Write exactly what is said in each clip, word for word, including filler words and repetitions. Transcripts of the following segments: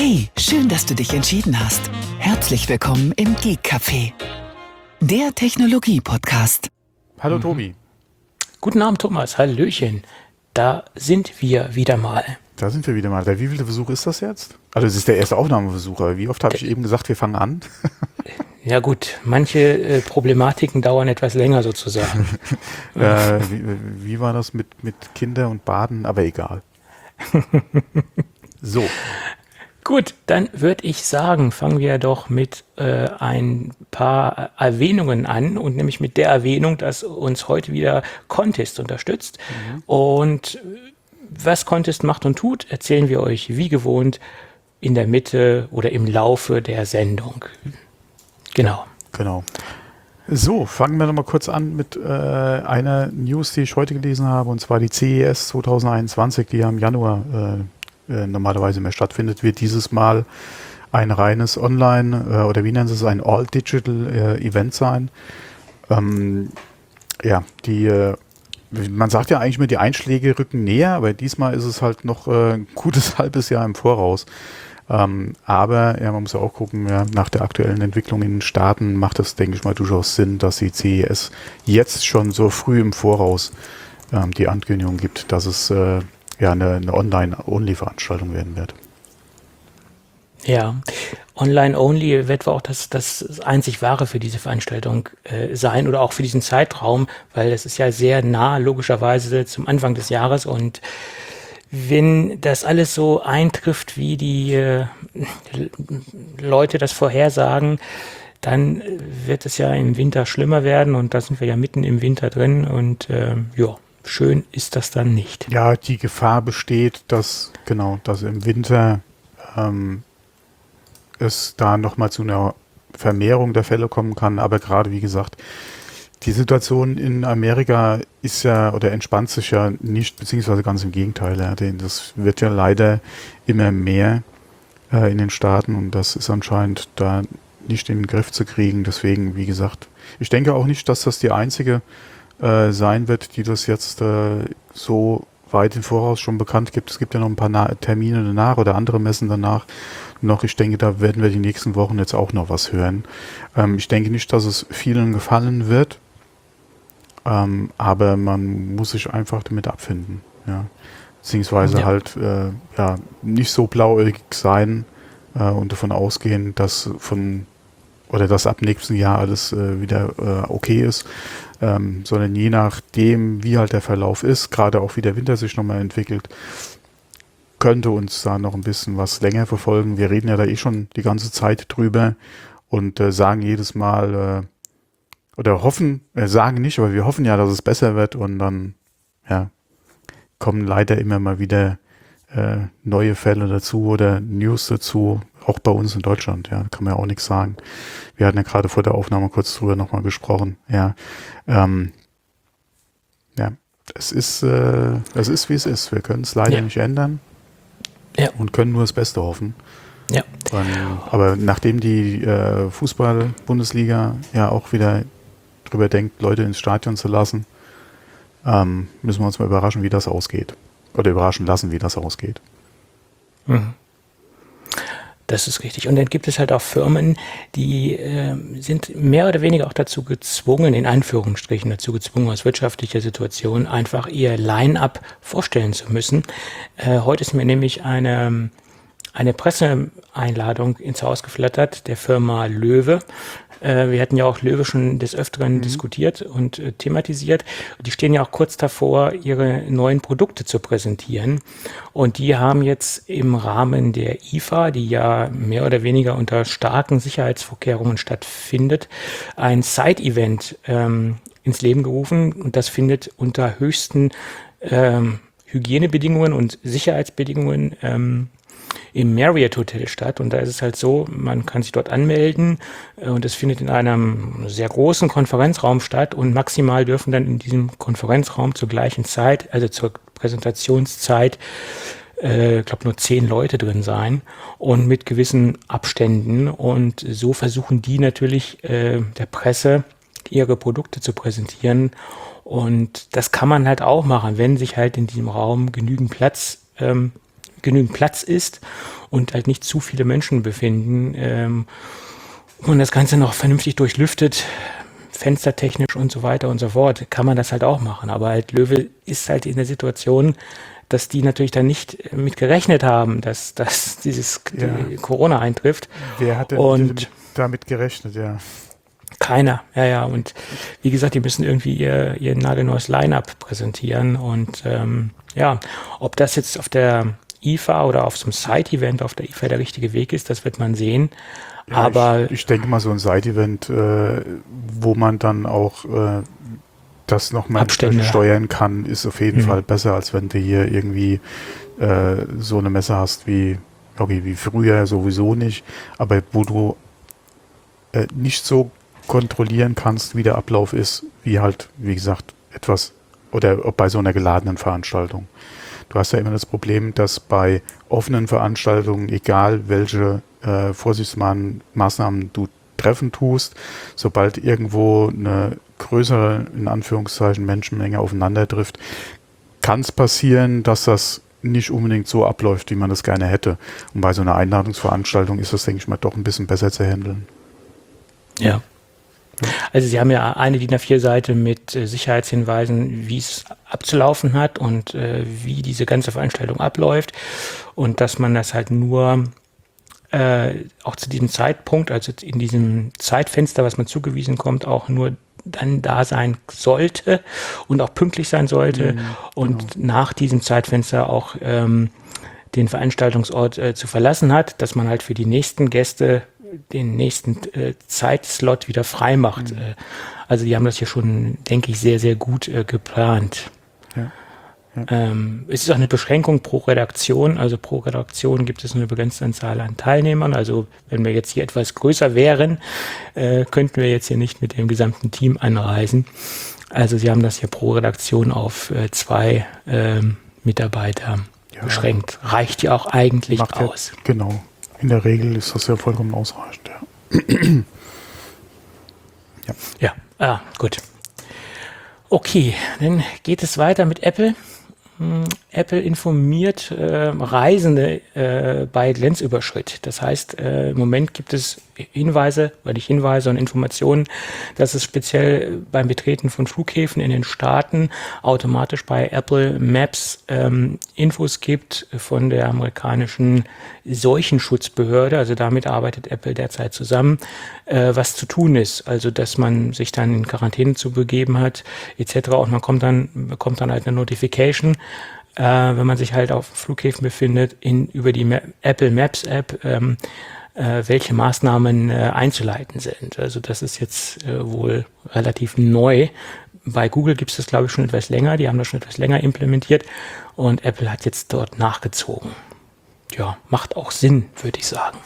Hey, schön, dass du dich entschieden hast. Herzlich willkommen im Geek Café, der Technologie-Podcast. Hallo Mhm. Tobi. Guten Abend, Thomas. Hallöchen. Da sind wir wieder mal. Da sind wir wieder mal. Der wievielte Versuch ist das jetzt? Also es ist der erste Aufnahmeversuch, aber wie oft habe ich eben gesagt, wir fangen an? Ja gut, manche äh, Problematiken dauern etwas länger sozusagen. äh, wie, wie war das mit, mit Kinder und Baden? Aber egal. So. Gut, dann würde ich sagen, fangen wir doch mit äh, ein paar Erwähnungen an und nämlich mit der Erwähnung, dass uns heute wieder Contest unterstützt. Mhm. Und was Contest macht und tut, erzählen wir euch wie gewohnt in der Mitte oder im Laufe der Sendung. Genau. Genau. So, fangen wir noch mal kurz an mit äh, einer News, die ich heute gelesen habe, und zwar die C E S zwanzig einundzwanzig, die ja im Januar äh, äh, normalerweise mehr stattfindet, wird dieses Mal ein reines Online- äh, oder wie nennen sie es, ein All-Digital-Event äh, sein. Ähm, ja, die äh, man sagt ja eigentlich immer, die Einschläge rücken näher, aber diesmal ist es halt noch äh, ein gutes halbes Jahr im Voraus. Ähm, aber ja, man muss ja auch gucken, ja, nach der aktuellen Entwicklung in den Staaten macht es, denke ich mal, durchaus Sinn, dass die C E S jetzt schon so früh im Voraus ähm, die Ankündigung gibt, dass es äh, ja eine, eine Online-Only-Veranstaltung werden wird. Ja, Online-Only wird wohl auch das, das einzig Wahre für diese Veranstaltung äh, sein oder auch für diesen Zeitraum, weil es ist ja sehr nah logischerweise zum Anfang des Jahres und wenn das alles so eintrifft, wie die äh, Leute das vorhersagen, dann wird es ja im Winter schlimmer werden und da sind wir ja mitten im Winter drin und äh, ja, schön ist das dann nicht. Ja, die Gefahr besteht, dass genau, dass im Winter ähm, es da nochmal zu einer Vermehrung der Fälle kommen kann, aber gerade wie gesagt, die Situation in Amerika ist ja oder entspannt sich ja nicht, beziehungsweise ganz im Gegenteil. Ja, denn das wird ja leider immer mehr äh, in den Staaten und das ist anscheinend da nicht in den Griff zu kriegen. Deswegen, wie gesagt, ich denke auch nicht, dass das die einzige äh, sein wird, die das jetzt äh, so weit im Voraus schon bekannt gibt. Es gibt ja noch ein paar Na- Termine danach oder andere Messen danach noch. Ich denke, da werden wir die nächsten Wochen jetzt auch noch was hören. Ähm, ich denke nicht, dass es vielen gefallen wird. Ähm, aber man muss sich einfach damit abfinden, ja. Beziehungsweise ja. halt äh, ja, nicht so blauäugig sein äh, und davon ausgehen, dass von oder dass ab nächsten Jahr alles äh, wieder äh, okay ist, ähm, sondern je nachdem, wie halt der Verlauf ist, gerade auch wie der Winter sich nochmal entwickelt, könnte uns da noch ein bisschen was länger verfolgen. Wir reden ja da eh schon die ganze Zeit drüber und äh, sagen jedes Mal, äh, oder hoffen, äh, sagen nicht, aber wir hoffen ja, dass es besser wird und dann ja, kommen leider immer mal wieder äh, neue Fälle dazu oder News dazu, auch bei uns in Deutschland, ja, kann man ja auch nichts sagen. Wir hatten ja gerade vor der Aufnahme kurz drüber nochmal gesprochen, ja, ähm, ja, es ist, äh, es ist wie es ist, wir können es leider ja. nicht ändern ja. und können nur das Beste hoffen. Ja. Und, aber nachdem die äh, Fußball-Bundesliga ja auch wieder drüber denkt, Leute ins Stadion zu lassen, ähm, müssen wir uns mal überraschen, wie das ausgeht. Oder überraschen lassen, wie das ausgeht. Mhm. Das ist richtig. Und dann gibt es halt auch Firmen, die äh, sind mehr oder weniger auch dazu gezwungen, in Anführungsstrichen dazu gezwungen, aus wirtschaftlicher Situation einfach ihr Line-up vorstellen zu müssen. Äh, heute ist mir nämlich eine, eine Presseeinladung ins Haus geflattert der Firma Löwe. Äh, wir hatten ja auch Löwe schon des Öfteren mhm. diskutiert und äh, thematisiert. Die stehen ja auch kurz davor, ihre neuen Produkte zu präsentieren. Und die haben jetzt im Rahmen der I F A, die ja mehr oder weniger unter starken Sicherheitsvorkehrungen stattfindet, ein Side-Event ähm, ins Leben gerufen. Und das findet unter höchsten ähm, Hygienebedingungen und Sicherheitsbedingungen ähm, im Marriott Hotel statt und da ist es halt so, man kann sich dort anmelden und es findet in einem sehr großen Konferenzraum statt und maximal dürfen dann in diesem Konferenzraum zur gleichen Zeit, also zur Präsentationszeit, äh, ich glaube nur zehn Leute drin sein und mit gewissen Abständen und so versuchen die natürlich äh, der Presse ihre Produkte zu präsentieren und das kann man halt auch machen, wenn sich halt in diesem Raum genügend Platz ähm, genügend Platz ist und halt nicht zu viele Menschen befinden ähm, und das Ganze noch vernünftig durchlüftet, fenstertechnisch und so weiter und so fort, kann man das halt auch machen. Aber halt Löwe ist halt in der Situation, dass die natürlich dann nicht mit gerechnet haben, dass, dass dieses Ja. die Corona eintrifft. Wer hat denn Und damit gerechnet, ja. keiner, ja, ja. Und wie gesagt, die müssen irgendwie ihr, ihr nagelneues Line-Up präsentieren. Und ähm, ja, ob das jetzt auf der I F A oder auf so einem Side-Event auf der I F A der richtige Weg ist, das wird man sehen. Ja, Aber ich, ich denke mal, so ein Side-Event, äh, wo man dann auch äh, das nochmal Abstände. steuern kann, ist auf jeden Mhm. Fall besser, als wenn du hier irgendwie äh, so eine Messe hast wie, okay, wie früher sowieso nicht, aber wo du äh, nicht so kontrollieren kannst, wie der Ablauf ist, wie halt, wie gesagt, etwas oder ob bei so einer geladenen Veranstaltung. Du hast ja immer das Problem, dass bei offenen Veranstaltungen, egal welche äh, Vorsichtsmaßnahmen du treffen tust, sobald irgendwo eine größere, in Anführungszeichen, Menschenmenge aufeinander trifft, kann es passieren, dass das nicht unbedingt so abläuft, wie man das gerne hätte. Und bei so einer Einladungsveranstaltung ist das, denke ich mal, doch ein bisschen besser zu handeln. ja. Also Sie haben ja eine D I N A vier Seite mit äh, Sicherheitshinweisen, wie es abzulaufen hat und äh, wie diese ganze Veranstaltung abläuft und dass man das halt nur äh, auch zu diesem Zeitpunkt, also in diesem Zeitfenster, was man zugewiesen kommt, auch nur dann da sein sollte und auch pünktlich sein sollte Mhm, und nach diesem Zeitfenster auch ähm, den Veranstaltungsort äh, zu verlassen hat, dass man halt für die nächsten Gäste den nächsten äh, Zeitslot wieder frei macht. Mhm. Äh, also die haben das hier schon, denke ich, sehr, sehr gut äh, geplant. Ja. Ja. Ähm, es ist auch eine Beschränkung pro Redaktion. Also pro Redaktion gibt es eine begrenzte Anzahl an Teilnehmern. Also wenn wir jetzt hier etwas größer wären, äh, könnten wir jetzt hier nicht mit dem gesamten Team anreisen. Also sie haben das hier pro Redaktion auf äh, zwei ähm, Mitarbeiter Ja. beschränkt. Reicht ja auch eigentlich Macht ja- aus. Genau. In der Regel ist das ja vollkommen ausreichend, ja. Ja, ah, gut. Okay, dann geht es weiter mit Apple. Hm, Apple informiert äh, Reisende äh, bei Grenzüberschritt. Das heißt, äh, im Moment gibt es Hinweise, weil nicht Hinweise und Informationen, dass es speziell beim Betreten von Flughäfen in den Staaten automatisch bei Apple Maps ähm, Infos gibt von der amerikanischen Seuchenschutzbehörde. Also damit arbeitet Apple derzeit zusammen, äh, was zu tun ist. Also dass man sich dann in Quarantäne zu begeben hat, et cetera. Und man kommt dann, bekommt dann halt eine Notification, äh, wenn man sich halt auf Flughäfen befindet, in, über die Ma- Apple Maps App, ähm, äh, welche Maßnahmen äh, einzuleiten sind. Also das ist jetzt äh, wohl relativ neu. Bei Google gibt es das, glaube ich, schon etwas länger. Die haben das schon etwas länger implementiert und Apple hat jetzt dort nachgezogen. Ja, macht auch Sinn, würde ich sagen.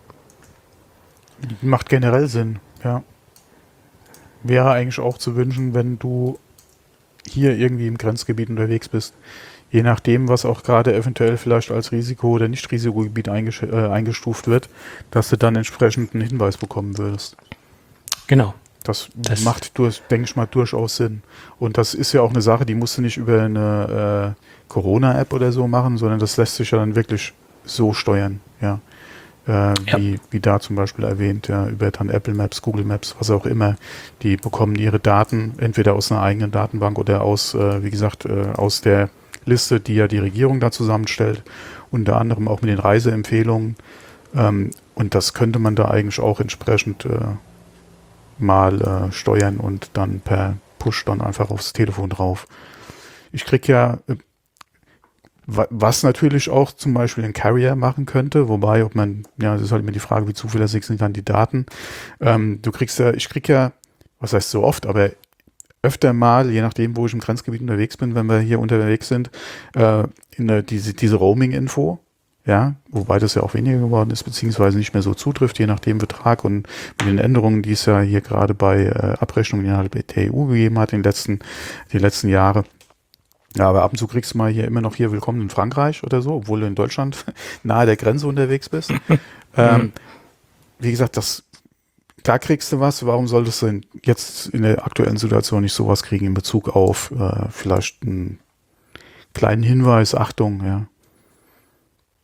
Macht generell Sinn, ja. Wäre eigentlich auch zu wünschen, wenn du hier irgendwie im Grenzgebiet unterwegs bist. Je nachdem, was auch gerade eventuell vielleicht als Risiko- oder Nicht-Risikogebiet eingesch- äh, eingestuft wird, dass du dann entsprechend einen Hinweis bekommen würdest. Genau. Das, Das- macht, durch, denke ich mal, durchaus Sinn. Und das ist ja auch eine Sache, die musst du nicht über eine äh, Corona-App oder so machen, sondern das lässt sich ja dann wirklich so steuern, ja. Äh, Ja. Wie, wie da zum Beispiel erwähnt, ja, über dann Apple Maps, Google Maps, was auch immer. Die bekommen ihre Daten entweder aus einer eigenen Datenbank oder aus, äh, wie gesagt, äh, aus der Liste, die ja die Regierung da zusammenstellt, unter anderem auch mit den Reiseempfehlungen. Ähm, und das könnte man da eigentlich auch entsprechend äh, mal äh, steuern und dann per Push dann einfach aufs Telefon drauf. Ich krieg ja, äh, wa- was natürlich auch zum Beispiel ein Carrier machen könnte, wobei, ob man, ja, das ist halt immer die Frage, wie zuverlässig sind dann die Daten. Ähm, du kriegst ja, ich krieg ja, was heißt so oft, aber öfter mal, je nachdem, wo ich im Grenzgebiet unterwegs bin, wenn wir hier unterwegs sind, äh, in der, diese, diese Roaming-Info, ja, wobei das ja auch weniger geworden ist, beziehungsweise nicht mehr so zutrifft, je nach dem Betrag und mit den Änderungen, die es ja hier gerade bei äh, Abrechnungen innerhalb der E U gegeben hat in den letzten, die letzten Jahre. Ja, aber ab und zu kriegst du mal hier immer noch hier Willkommen in Frankreich oder so, obwohl du in Deutschland nahe der Grenze unterwegs bist. ähm, wie gesagt, das, da kriegst du was. Warum solltest du denn jetzt in der aktuellen Situation nicht sowas kriegen in Bezug auf äh, vielleicht einen kleinen Hinweis, Achtung, ja.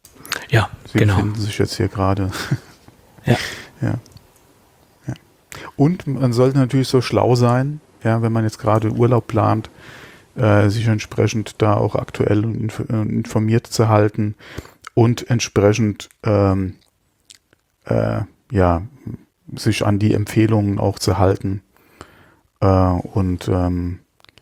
Ja, Sie genau. befinden sich jetzt hier gerade. Ja. Ja. Ja. Und man sollte natürlich so schlau sein, ja, wenn man jetzt gerade Urlaub plant, äh, sich entsprechend da auch aktuell und inf äh, informiert zu halten und entsprechend ähm, äh, ja, sich an die Empfehlungen auch zu halten äh, und ähm,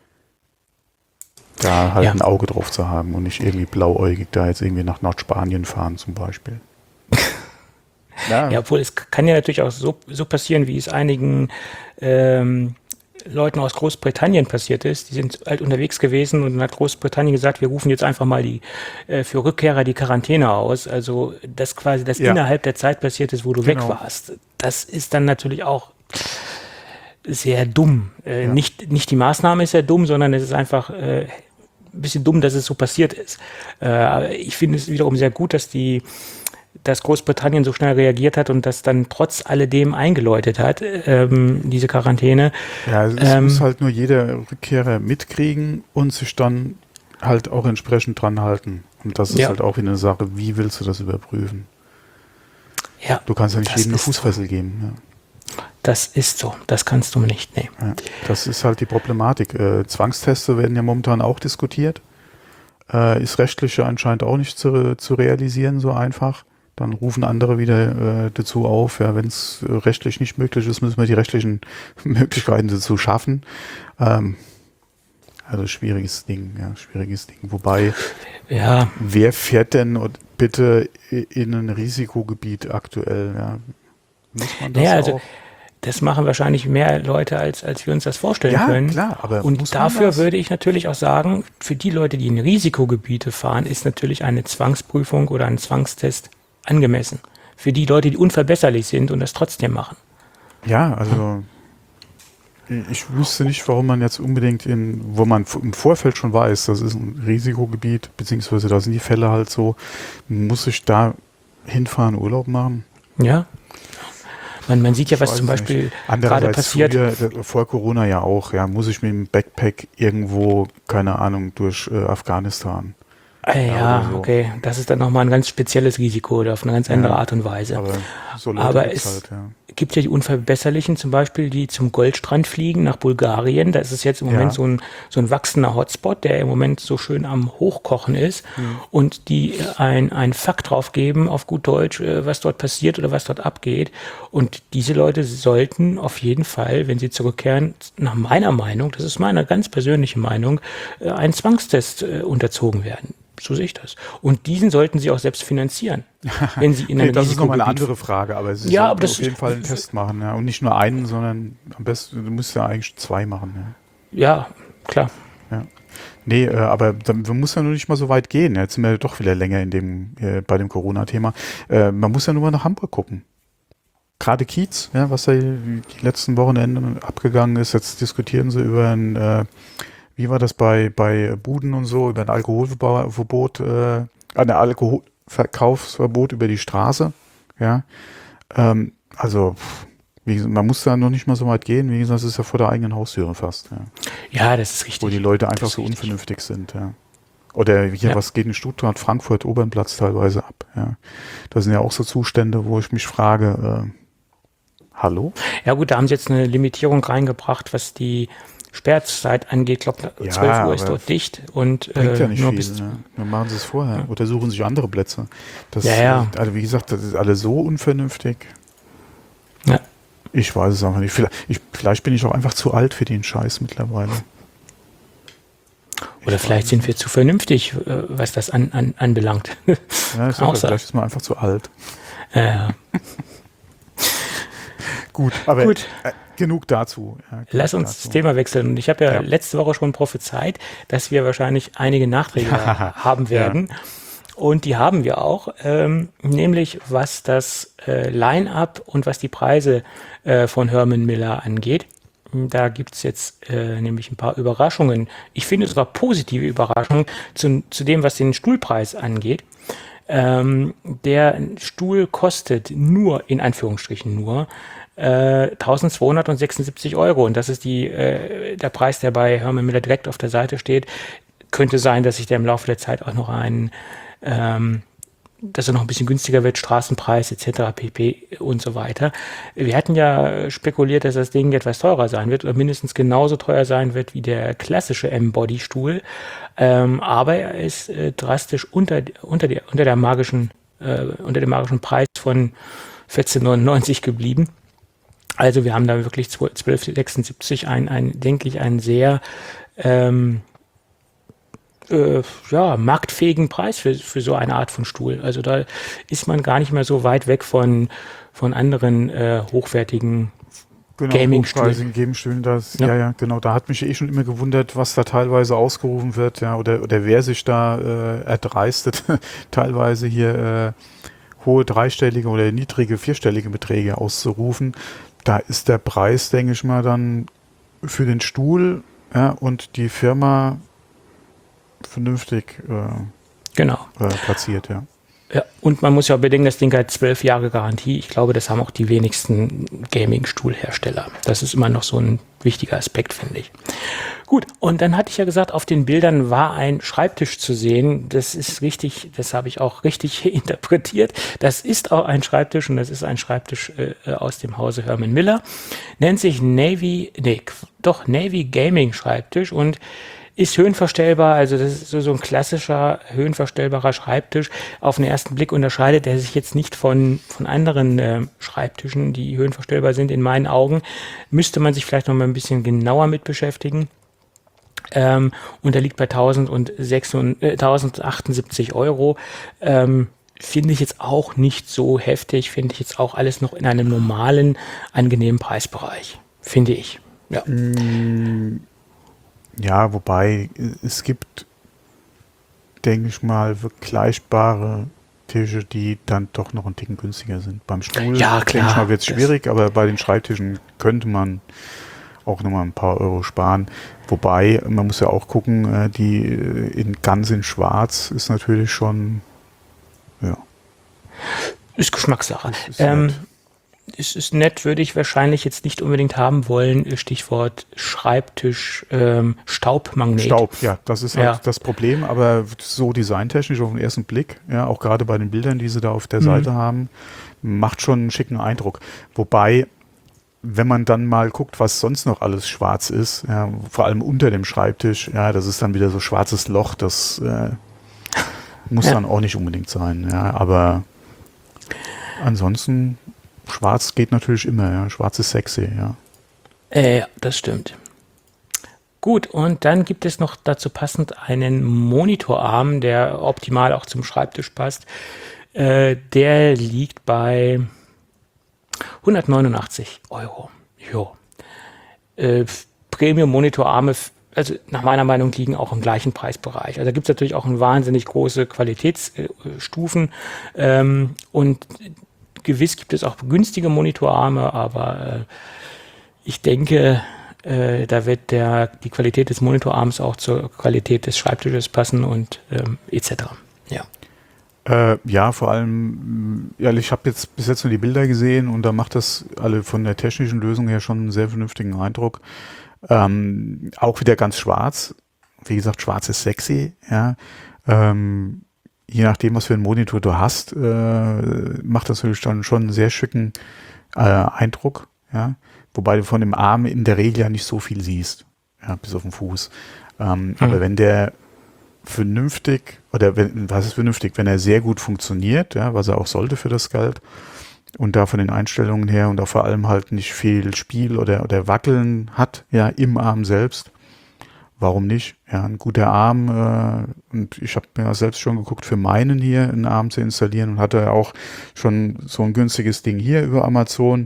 da halt Ja. ein Auge drauf zu haben und nicht irgendwie blauäugig da jetzt irgendwie nach Nordspanien fahren zum Beispiel. Ja, obwohl es kann ja natürlich auch so, so passieren, wie es einigen ähm, Leuten aus Großbritannien passiert ist. Die sind halt unterwegs gewesen und dann hat Großbritannien gesagt, wir rufen jetzt einfach mal die äh, für Rückkehrer die Quarantäne aus. Also das quasi das Ja. innerhalb der Zeit passiert ist, wo du Genau. weg warst. Das ist dann natürlich auch sehr dumm. Äh, Ja. nicht, nicht die Maßnahme ist sehr dumm, sondern es ist einfach äh, ein bisschen dumm, dass es so passiert ist. Äh, aber ich finde es wiederum sehr gut, dass die dass Großbritannien so schnell reagiert hat und das dann trotz alledem eingeläutet hat, ähm, diese Quarantäne. Ja, es Ähm, muss halt nur jeder Rückkehrer mitkriegen und sich dann halt auch entsprechend dran halten. Und das ist Ja. halt auch wieder eine Sache, wie willst du das überprüfen? Ja, Du kannst ja nicht das jedem eine ist Fußfessel geben. das ist so. Das kannst du nicht nehmen. Ja. Ja. Das ist halt die Problematik. Äh, Zwangsteste werden ja momentan auch diskutiert. Äh, ist rechtlich ja anscheinend auch nicht zu, zu realisieren so einfach. Dann rufen andere wieder äh, dazu auf, ja, wenn es äh, rechtlich nicht möglich ist, müssen wir die rechtlichen Möglichkeiten dazu schaffen. Ähm, also schwieriges Ding, ja, schwieriges Ding. Wobei, Ja, wer fährt denn und bitte i- in ein Risikogebiet aktuell? Ja? Muss man das naja, also auch? das machen wahrscheinlich mehr Leute, als, als wir uns das vorstellen Ja, können. klar, aber muss Und man dafür das? würde ich natürlich auch sagen, für die Leute, die in Risikogebiete fahren, ist natürlich eine Zwangsprüfung oder ein Zwangstest angemessen. Für die Leute, die unverbesserlich sind und das trotzdem machen. Ja, also ich wüsste nicht, warum man jetzt unbedingt in, wo man f- im Vorfeld schon weiß, das ist ein Risikogebiet, beziehungsweise da sind die Fälle halt so, muss ich da hinfahren, Urlaub machen? Ja. Man, man sieht ja, was Weiß zum nicht. Beispiel gerade Andererseits passiert. früher, äh, vor Corona ja auch, ja, muss ich mit dem Backpack irgendwo, keine Ahnung, durch äh, Afghanistan. Äh, Ja, ja, oder so. okay. Das ist dann nochmal ein ganz spezielles Risiko oder auf eine ganz andere Ja, Art und Weise. Aber so Leute Aber gibt's es halt, ja. gibt ja die Unverbesserlichen zum Beispiel, die zum Goldstrand fliegen nach Bulgarien. Da ist es jetzt im Moment Ja. so ein, so ein wachsender Hotspot, der im Moment so schön am Hochkochen ist und die ein, ein Fakt drauf geben, auf gut Deutsch, äh, was dort passiert oder was dort abgeht. Und diese Leute sollten auf jeden Fall, wenn sie zurückkehren, nach meiner Meinung, das ist meine ganz persönliche Meinung, äh, einen Zwangstest äh, unterzogen werden. So sehe ich das. Und diesen sollten sie auch selbst finanzieren, wenn sie in Nee, einem das ist nochmal eine Risikogebiet- andere Frage, aber sie Ja, sollten aber das auf ist- jeden Fall einen Test machen, ja. Und nicht nur einen, sondern am besten, du musst ja eigentlich zwei machen, ja. Ja, klar. Ja. Nee, äh, aber dann, man muss ja nur nicht mal so weit gehen. Jetzt sind wir doch wieder länger in dem, äh, bei dem Corona-Thema. Äh, man muss ja nur mal nach Hamburg gucken. Gerade Kiez, ja, was da die letzten Wochenenden abgegangen ist, jetzt diskutieren sie über ein, äh, wie war das bei, bei Buden und so, über ein Alkoholverbot, äh, ein Alkoholverkaufsverbot über die Straße. Ja, ähm, also, pff, wie gesagt, man muss da noch nicht mal so weit gehen. Wie gesagt, das ist ja vor der eigenen Haustüre fast, ja. Ja, das ist richtig. Wo die Leute einfach Das ist so richtig. unvernünftig sind, ja. Oder hier, Ja. was geht in Stuttgart, Frankfurt, Obernplatz teilweise ab, ja. Das sind ja auch so Zustände, wo ich mich frage, äh, hallo? Ja gut, da haben sie jetzt eine Limitierung reingebracht, was die Sperrzeit angeht. Ich glaube, Ja, zwölf Uhr ist aber dort dicht und Bringt äh, ja nicht nur viel, bis ne? Dann machen sie es vorher oder suchen sich andere Plätze. Das, Ja, ja. Also wie gesagt, das ist alles so unvernünftig. Ja. Ich weiß es einfach nicht. Vielleicht, ich, vielleicht bin ich auch einfach zu alt für den Scheiß mittlerweile. Oder Ich vielleicht weiß sind wir zu vernünftig, äh, was das an, an, anbelangt. Ja, ich sag auch ja, sein. vielleicht ist man einfach zu alt. äh, Gut, aber Gut. Äh, genug dazu. Ja, genug Lass uns dazu. das Thema wechseln. Und ich habe ja, Ja. letzte Woche schon prophezeit, dass wir wahrscheinlich einige Nachträge haben werden. Und die haben wir auch, ähm, nämlich was das äh, Line-Up und was die Preise äh, von Herman Miller angeht. Da gibt es jetzt äh, nämlich ein paar Überraschungen. Ich finde sogar positive Überraschungen zu, zu dem, was den Stuhlpreis angeht. Ähm, der Stuhl kostet nur, in Anführungsstrichen nur, äh, eintausendzweihundertsechsundsiebzig Euro. Und das ist die, äh, der Preis, der bei Herman Miller direkt auf der Seite steht. Könnte sein, dass sich der im Laufe der Zeit auch noch ein, ähm, dass er noch ein bisschen günstiger wird, Straßenpreis et cetera pp. Und so weiter. Wir hatten ja spekuliert, dass das Ding etwas teurer sein wird oder mindestens genauso teuer sein wird wie der klassische M-Body-Stuhl. Ähm, aber er ist äh, drastisch unter, unter, der, unter, der magischen, äh, unter dem magischen Preis von vierzehn neunundneunzig geblieben. Also wir haben da wirklich zwölf sechsundsiebzig, ein, ein, denke ich, einen sehr ähm, äh, ja, marktfähigen Preis für, für so eine Art von Stuhl. Also da ist man gar nicht mehr so weit weg von, von anderen äh, hochwertigen Genau, Gaming-Stühlen. Gaming-Stühlen, das, Ja. ja. ja, genau. Da hat mich eh schon immer gewundert, was da teilweise ausgerufen wird, ja, oder, oder wer sich da äh, erdreistet, teilweise hier äh, hohe dreistellige oder niedrige vierstellige Beträge auszurufen. Da ist der Preis, denke ich mal, dann für den Stuhl, ja, und die Firma vernünftig äh, Genau. äh, platziert, ja. Ja, und man muss ja bedenken, das Ding hat zwölf Jahre Garantie. Ich glaube, das haben auch die wenigsten Gaming-Stuhlhersteller. Das ist immer noch so ein wichtiger Aspekt, finde ich. Gut, und dann hatte ich ja gesagt, auf den Bildern war ein Schreibtisch zu sehen. Das ist richtig, das habe ich auch richtig interpretiert. Das ist auch ein Schreibtisch und das ist ein Schreibtisch äh, aus dem Hause Herman Miller. Nennt sich Navy, nee, doch Navy Gaming Schreibtisch und ist höhenverstellbar, also das ist so, so ein klassischer höhenverstellbarer Schreibtisch. Auf den ersten Blick unterscheidet er sich jetzt nicht von, von anderen äh, Schreibtischen, die höhenverstellbar sind. In meinen Augen müsste man sich vielleicht noch mal ein bisschen genauer mit beschäftigen. Ähm, und er liegt bei tausendachtzundsiebzig Euro. Ähm, finde ich jetzt auch nicht so heftig, finde ich jetzt auch alles noch in einem normalen, angenehmen Preisbereich, finde ich. Ja. Ja, wobei es gibt, denke ich mal, vergleichbare Tische, die dann doch noch ein Ticken günstiger sind. Beim Stuhl, Ja, denke ich klar. mal, wird es schwierig, aber bei den Schreibtischen könnte man auch nochmal ein paar Euro sparen. Wobei, man muss ja auch gucken, äh, die äh, in ganz in schwarz ist natürlich schon, ja. Ist Geschmackssache. Ist ähm, nett. es ist nett, würde ich wahrscheinlich jetzt nicht unbedingt haben wollen. Stichwort Schreibtisch, ähm, Staubmagnet. Staub, ja, das ist halt Ja. das Problem, aber so designtechnisch auf den ersten Blick, ja, auch gerade bei den Bildern, die sie da auf der Mhm. Seite haben, macht schon einen schicken Eindruck. Wobei, wenn man dann mal guckt, was sonst noch alles schwarz ist, ja, vor allem unter dem Schreibtisch, ja, das ist dann wieder so schwarzes Loch, das äh, muss Ja. dann auch nicht unbedingt sein, ja, aber ansonsten schwarz geht natürlich immer, ja, schwarz ist sexy, ja. Äh, das stimmt. Gut, und dann gibt es noch dazu passend einen Monitorarm, der optimal auch zum Schreibtisch passt. Äh, der liegt bei hundertneunundachtzig Euro. Jo. Äh, Premium-Monitorarme, f- also nach meiner Meinung, liegen auch im gleichen Preisbereich. Also da gibt es natürlich auch eine wahnsinnig große Qualitätsstufen. Ähm, und gewiss gibt es auch günstige Monitorarme, aber äh, ich denke, äh, da wird der, die Qualität des Monitorarms auch zur Qualität des Schreibtisches passen und ähm, et cetera. Ja. Äh, ja, vor allem, ja, ich habe jetzt bis jetzt nur die Bilder gesehen und da macht das alle von der technischen Lösung her schon einen sehr vernünftigen Eindruck. Ähm, auch wieder ganz schwarz. Wie gesagt, schwarz ist sexy, ja. Ähm, je nachdem, was für einen Monitor du hast, äh, macht das natürlich dann schon einen sehr schicken äh, Eindruck, ja. Wobei du von dem Arm in der Regel ja nicht so viel siehst, ja, bis auf den Fuß. Ähm, Mhm. Aber wenn der vernünftig, oder wenn, was ist vernünftig, wenn er sehr gut funktioniert, ja, was er auch sollte für das Geld, und da von den Einstellungen her und auch vor allem halt nicht viel Spiel oder, oder Wackeln hat, ja, im Arm selbst, warum nicht? Ja, ein guter Arm, äh, und ich habe mir selbst schon geguckt, für meinen hier einen Arm zu installieren und hatte auch schon so ein günstiges Ding hier über Amazon.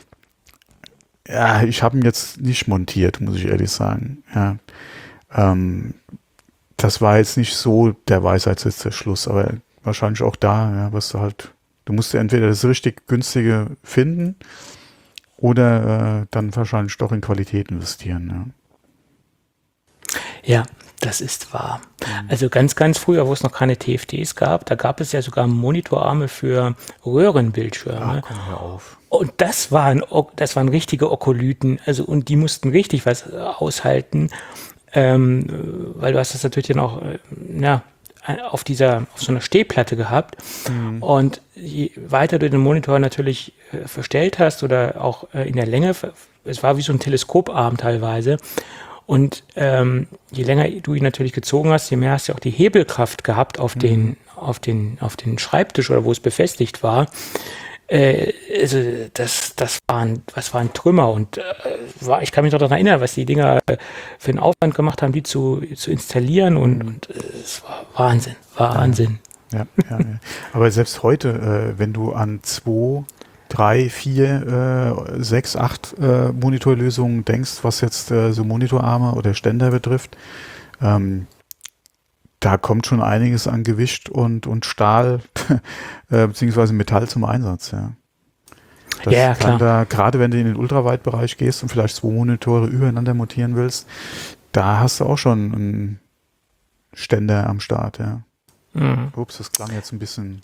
Ja, ich habe ihn jetzt nicht montiert, muss ich ehrlich sagen. Ja, ähm, das war jetzt nicht so der Weisheitsletzter Schluss, aber wahrscheinlich auch da, ja, was du halt, du musst dir entweder das richtig günstige finden oder äh, dann wahrscheinlich doch in Qualität investieren. Ja. Ja, das ist wahr. Also ganz, ganz früher, wo es noch keine T F Ts gab, da gab es ja sogar Monitorarme für Röhrenbildschirme. komm, hör auf. Und das waren, O- das waren richtige Okolyten. Also, und die mussten richtig was äh, aushalten, ähm, äh, weil du hast das natürlich dann auch, äh, ja, auf dieser, auf so einer Stehplatte gehabt. Mhm. Und je weiter du den Monitor natürlich äh, verstellt hast oder auch äh, in der Länge, es war wie so ein Teleskoparm teilweise. Und ähm, je länger du ihn natürlich gezogen hast, je mehr hast du auch die Hebelkraft gehabt auf mhm. den, auf den, auf den Schreibtisch oder wo es befestigt war. Äh, also das, das waren, was waren Trümmer und äh, war, ich kann mich noch daran erinnern, was die Dinger äh, für einen Aufwand gemacht haben, die zu, zu installieren und, und äh, es war Wahnsinn, Wahnsinn. Ja, ja, ja. Aber selbst heute, äh, wenn du an zwei, drei, vier, äh, sechs, acht äh, Monitorlösungen denkst, was jetzt äh, so Monitorarme oder Ständer betrifft, ähm, da kommt schon einiges an Gewicht und, und Stahl äh, beziehungsweise Metall zum Einsatz, ja. Das ja, kann klar. Da, gerade wenn du in den Ultraweitbereich gehst und vielleicht zwei Monitore übereinander montieren willst, da hast du auch schon einen Ständer am Start, ja. Mhm. Ups, das klang jetzt ein bisschen...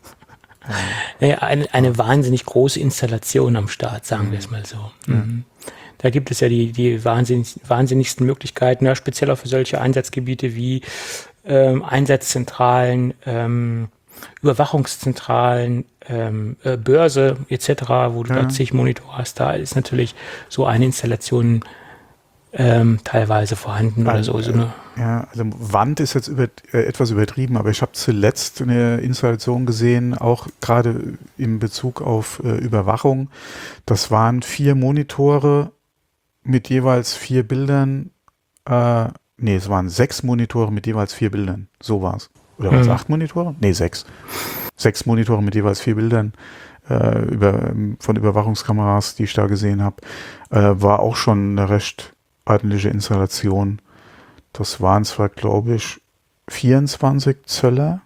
äh, naja, eine, eine wahnsinnig große Installation am Start, sagen mhm. wir es mal so. Mhm. Ja. Da gibt es ja die, die wahnsinnig, wahnsinnigsten Möglichkeiten, ja, speziell auch für solche Einsatzgebiete wie ähm, Einsatzzentralen, ähm, Überwachungszentralen, ähm, äh, Börse et cetera, wo du ja. da zig Monitore hast. Da ist natürlich so eine Installation ähm, teilweise vorhanden also, oder so. so eine ja, also Wand ist jetzt über, äh, etwas übertrieben, aber ich habe zuletzt eine Installation gesehen, auch gerade in Bezug auf äh, Überwachung. Das waren vier Monitore mit jeweils vier Bildern, äh, nee, es waren sechs Monitore mit jeweils vier Bildern, so war's. Oder waren es mhm. acht Monitore? Nee, sechs. Sechs Monitore mit jeweils vier Bildern äh, über, von Überwachungskameras, die ich da gesehen habe. Äh, war auch schon eine recht ordentliche Installation. Das waren zwar, glaube ich, vierundzwanzig Zöller.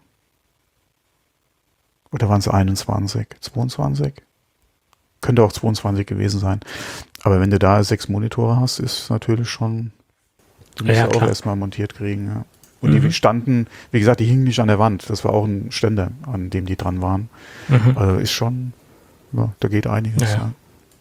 Oder waren es einundzwanzig? zweiundzwanzig? Könnte auch zweiundzwanzig gewesen sein. Aber wenn du da sechs Monitore hast, ist natürlich schon, du musst ja, ja auch erstmal montiert kriegen. Ja. Und mhm. die standen, wie gesagt, die hingen nicht an der Wand. Das war auch ein Ständer, an dem die dran waren. Mhm. Also ist schon, ja, da geht einiges. Ja, ja. Ja.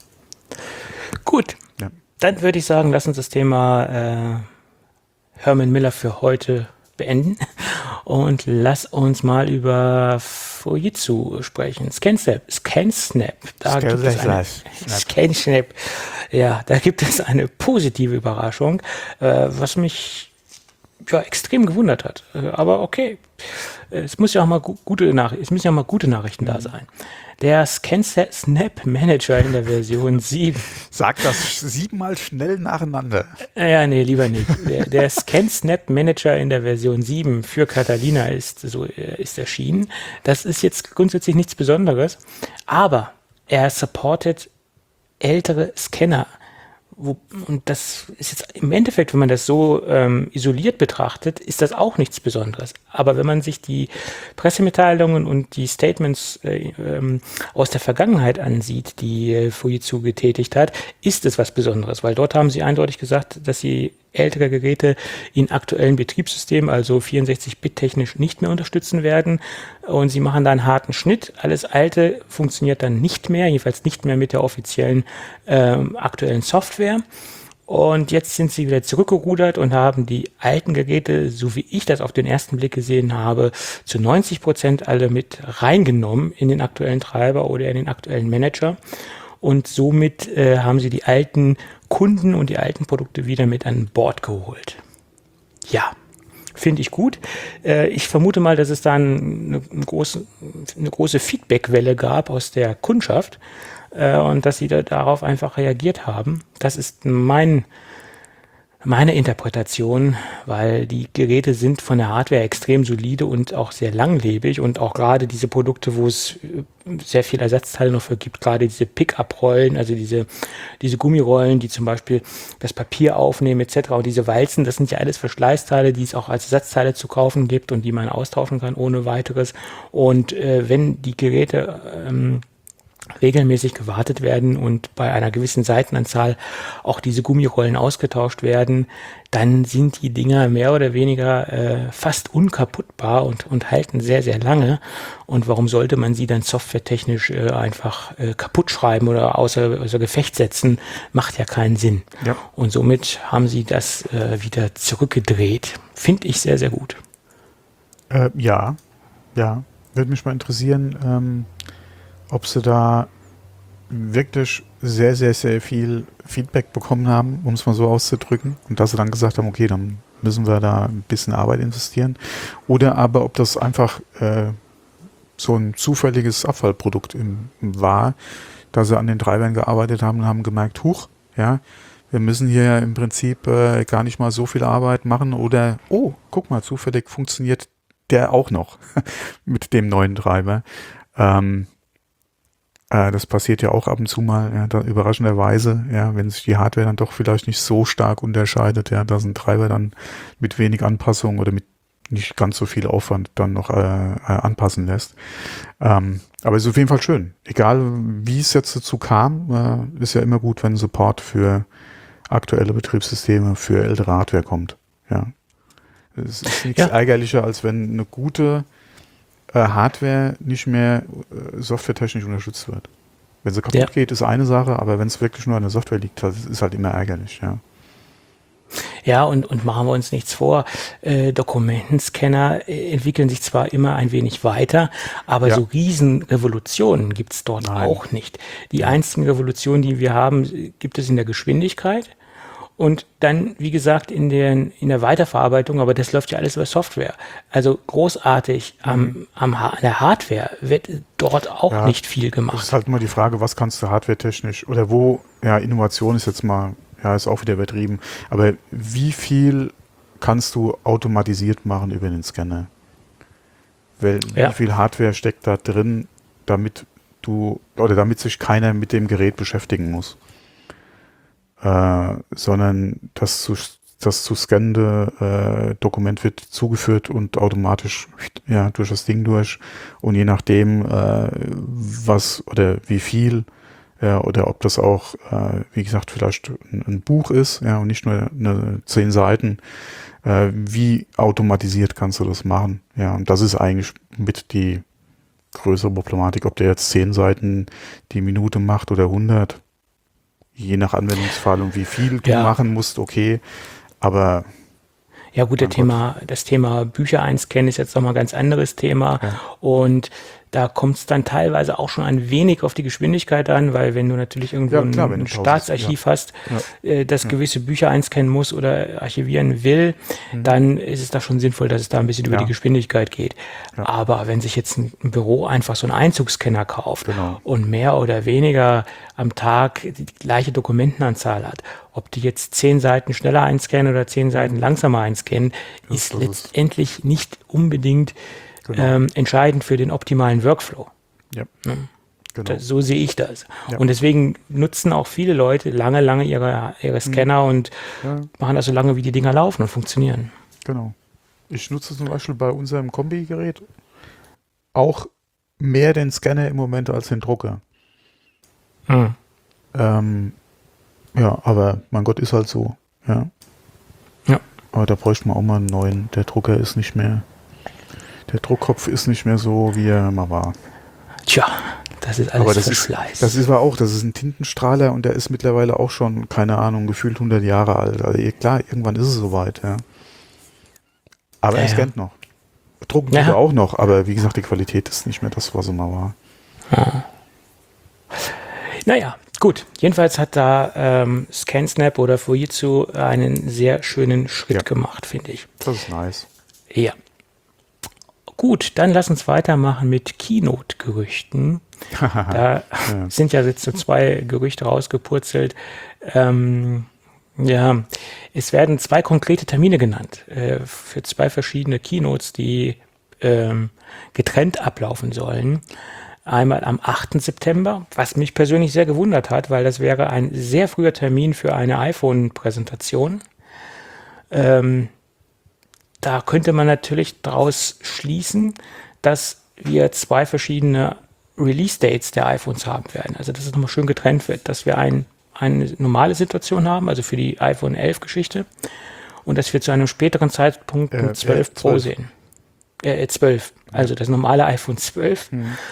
Gut, ja. Dann würde ich sagen, lass uns das Thema äh, Herman Miller für heute beenden und lass uns mal über Fujitsu sprechen. ScanSnap, ScanSnap, da Scan gibt es eine, ScanSnap, ja, da gibt es eine positive Überraschung, äh, was mich ja extrem gewundert hat. Äh, aber okay, es muss ja auch mal gu- gute Nachrichten, es müssen ja mal gute Nachrichten da sein. Der ScanSnap Manager in der Version sieben. Sag das siebenmal schnell nacheinander. Ja, nee, lieber nicht. Der, der ScanSnap Manager in der Version sieben für Catalina ist, so, ist erschienen. Das ist jetzt grundsätzlich nichts Besonderes, aber er supportet ältere Scanner. Wo, und das ist jetzt im Endeffekt, wenn man das so ähm, isoliert betrachtet, ist das auch nichts Besonderes. Aber wenn man sich die Pressemitteilungen und die Statements äh, ähm, aus der Vergangenheit ansieht, die äh, Fujitsu getätigt hat, ist es was Besonderes, weil dort haben sie eindeutig gesagt, dass sie ältere Geräte in aktuellen Betriebssystemen, also vierundsechzig Bit technisch, nicht mehr unterstützen werden. Und sie machen da einen harten Schnitt. Alles Alte funktioniert dann nicht mehr, jedenfalls nicht mehr mit der offiziellen ähm, aktuellen Software. Und jetzt sind sie wieder zurückgerudert und haben die alten Geräte, so wie ich das auf den ersten Blick gesehen habe, zu neunzig Prozent alle mit reingenommen in den aktuellen Treiber oder in den aktuellen Manager. Und somit äh, haben sie die alten Kunden und die alten Produkte wieder mit an Bord geholt. Ja, finde ich gut. Äh, ich vermute mal, dass es da eine, eine, große, eine große Feedbackwelle gab aus der Kundschaft äh, und dass sie da, darauf einfach reagiert haben. Das ist mein meine Interpretation, weil die Geräte sind von der Hardware extrem solide und auch sehr langlebig und auch gerade diese Produkte, wo es sehr viel Ersatzteile noch für gibt, gerade diese Pick-up-Rollen, also diese, diese Gummirollen, die zum Beispiel das Papier aufnehmen et cetera. Und diese Walzen, das sind ja alles Verschleißteile, die es auch als Ersatzteile zu kaufen gibt und die man austauschen kann ohne weiteres. Und äh, wenn die Geräte ähm, regelmäßig gewartet werden und bei einer gewissen Seitenanzahl auch diese Gummirollen ausgetauscht werden, dann sind die Dinger mehr oder weniger äh, fast unkaputtbar und, und halten sehr, sehr lange. Und warum sollte man sie dann softwaretechnisch äh, einfach äh, kaputt schreiben oder außer, außer Gefecht setzen? Macht ja keinen Sinn. Ja. Und somit haben sie das äh, wieder zurückgedreht. Finde ich sehr, sehr gut. Äh, ja, ja. Würde mich mal interessieren, ähm, ob sie da wirklich sehr, sehr, sehr viel Feedback bekommen haben, um es mal so auszudrücken. Und dass sie dann gesagt haben, okay, dann müssen wir da ein bisschen Arbeit investieren. Oder aber ob das einfach äh, so ein zufälliges Abfallprodukt im, war, dass sie an den Treibern gearbeitet haben und haben gemerkt, huch, ja, wir müssen hier im Prinzip äh, gar nicht mal so viel Arbeit machen. Oder, oh, guck mal, zufällig funktioniert der auch noch mit dem neuen Treiber. Ähm, äh, das passiert ja auch ab und zu mal, ja, da, überraschenderweise, ja, wenn sich die Hardware dann doch vielleicht nicht so stark unterscheidet, ja, dass ein Treiber dann mit wenig Anpassung oder mit nicht ganz so viel Aufwand dann noch äh, äh, anpassen lässt. Ähm, aber es ist auf jeden Fall schön. Egal, wie es jetzt dazu kam, äh, ist ja immer gut, wenn Support für aktuelle Betriebssysteme, für ältere Hardware kommt. Ja. Es ist nichts Ja. ärgerlicher, als wenn eine gute äh, Hardware nicht mehr äh, softwaretechnisch unterstützt wird. Wenn sie kaputt Ja. geht, ist eine Sache, aber wenn es wirklich nur an der Software liegt, das ist halt immer ärgerlich. Ja. Ja, und, und machen wir uns nichts vor, äh, Dokumentenscanner äh, entwickeln sich zwar immer ein wenig weiter, aber Ja. so Riesenrevolutionen gibt's dort Nein. auch nicht. Die einzigen Revolutionen, die wir haben, äh, gibt es in der Geschwindigkeit und dann, wie gesagt, in, den, in der Weiterverarbeitung, aber das läuft ja alles über Software. Also großartig am, am, Ha- an der Hardware wird dort auch Ja, nicht viel Das gemacht. ist halt immer die Frage, was kannst du hardwaretechnisch oder wo, ja, Innovation ist jetzt mal, ja, ist auch wieder übertrieben, aber wie viel kannst du automatisiert machen über den Scanner? Weil, Ja. wie viel Hardware steckt da drin, damit du, oder damit sich keiner mit dem Gerät beschäftigen muss? Äh, sondern das zu, das zu scannende äh, Dokument wird zugeführt und automatisch ja, durch das Ding durch und je nachdem, äh, was oder wie viel ja, oder ob das auch, äh, wie gesagt, vielleicht ein, ein Buch ist, ja, und nicht nur eine zehn Seiten, äh, wie automatisiert kannst du das machen? Ja, und das ist eigentlich mit die größere Problematik, ob der jetzt zehn Seiten die Minute macht oder hundert, je nach Anwendungsfall und wie viel du Ja. machen musst, okay, aber Ja gut, der Mein Thema, das Thema Bücher einscannen ist jetzt nochmal ein ganz anderes Thema Ja. und da kommt es dann teilweise auch schon ein wenig auf die Geschwindigkeit an, weil wenn du natürlich irgendwo Ja, klar, wenn ein, du ein tausend- Staatsarchiv hast, Ja. äh, das gewisse Bücher einscannen muss oder archivieren will, dann ist es da schon sinnvoll, dass es da ein bisschen über Mhm. Ja. die Geschwindigkeit geht. Ja. Aber wenn sich jetzt ein, ein Büro einfach so einen Einzugsscanner kauft Genau. und mehr oder weniger am Tag die gleiche Dokumentenanzahl hat, ob die jetzt zehn Seiten schneller einscannen oder zehn Seiten langsamer einscannen, ist das ist- letztendlich nicht unbedingt Genau. ähm, entscheidend für den optimalen Workflow. ja, Ja. genau. Das, so sehe ich das. Ja. Und deswegen nutzen auch viele Leute lange, lange ihre, ihre Scanner und Ja. machen das so lange, wie die Dinger laufen und funktionieren. Genau. Ich nutze zum Beispiel bei unserem Kombi-Gerät auch mehr den Scanner im Moment als den Drucker. Hm. Ähm, ja, aber mein Gott, ist halt so. Ja. Ja. Aber da bräuchte man auch mal einen neuen. Der Drucker ist nicht mehr, der Druckkopf ist nicht mehr so, wie er mal war. Tja, das ist alles Aber das ist, Verschleiß. das ist aber auch, das ist ein Tintenstrahler und der ist mittlerweile auch schon, keine Ahnung, gefühlt hundert Jahre alt. Also eh, klar, irgendwann ist es soweit, ja. Aber Ja, er ja. scannt noch. Drucken Ja. tut er auch noch, aber wie gesagt, die Qualität ist nicht mehr das, was sie mal war. Naja, gut. Jedenfalls hat da ähm, ScanSnap oder Fujitsu einen sehr schönen Schritt Ja. gemacht, finde ich. Das ist nice. Ja. Gut, dann lass uns weitermachen mit Keynote-Gerüchten. Da Ja. sind ja jetzt so zwei Gerüchte rausgepurzelt. Ähm, ja, es werden zwei konkrete Termine genannt äh, für zwei verschiedene Keynotes, die ähm, getrennt ablaufen sollen. Einmal am achten September, was mich persönlich sehr gewundert hat, weil das wäre ein sehr früher Termin für eine iPhone-Präsentation. Ähm, da könnte man natürlich daraus schließen, dass wir zwei verschiedene Release-Dates der iPhones haben werden. Also dass es nochmal schön getrennt wird, dass wir ein, eine normale Situation haben, also für die iPhone elf Geschichte, und dass wir zu einem späteren Zeitpunkt ein Äh, zwölf äh, Pro zwölf. sehen. Äh, zwölf, also das normale iPhone zwölf.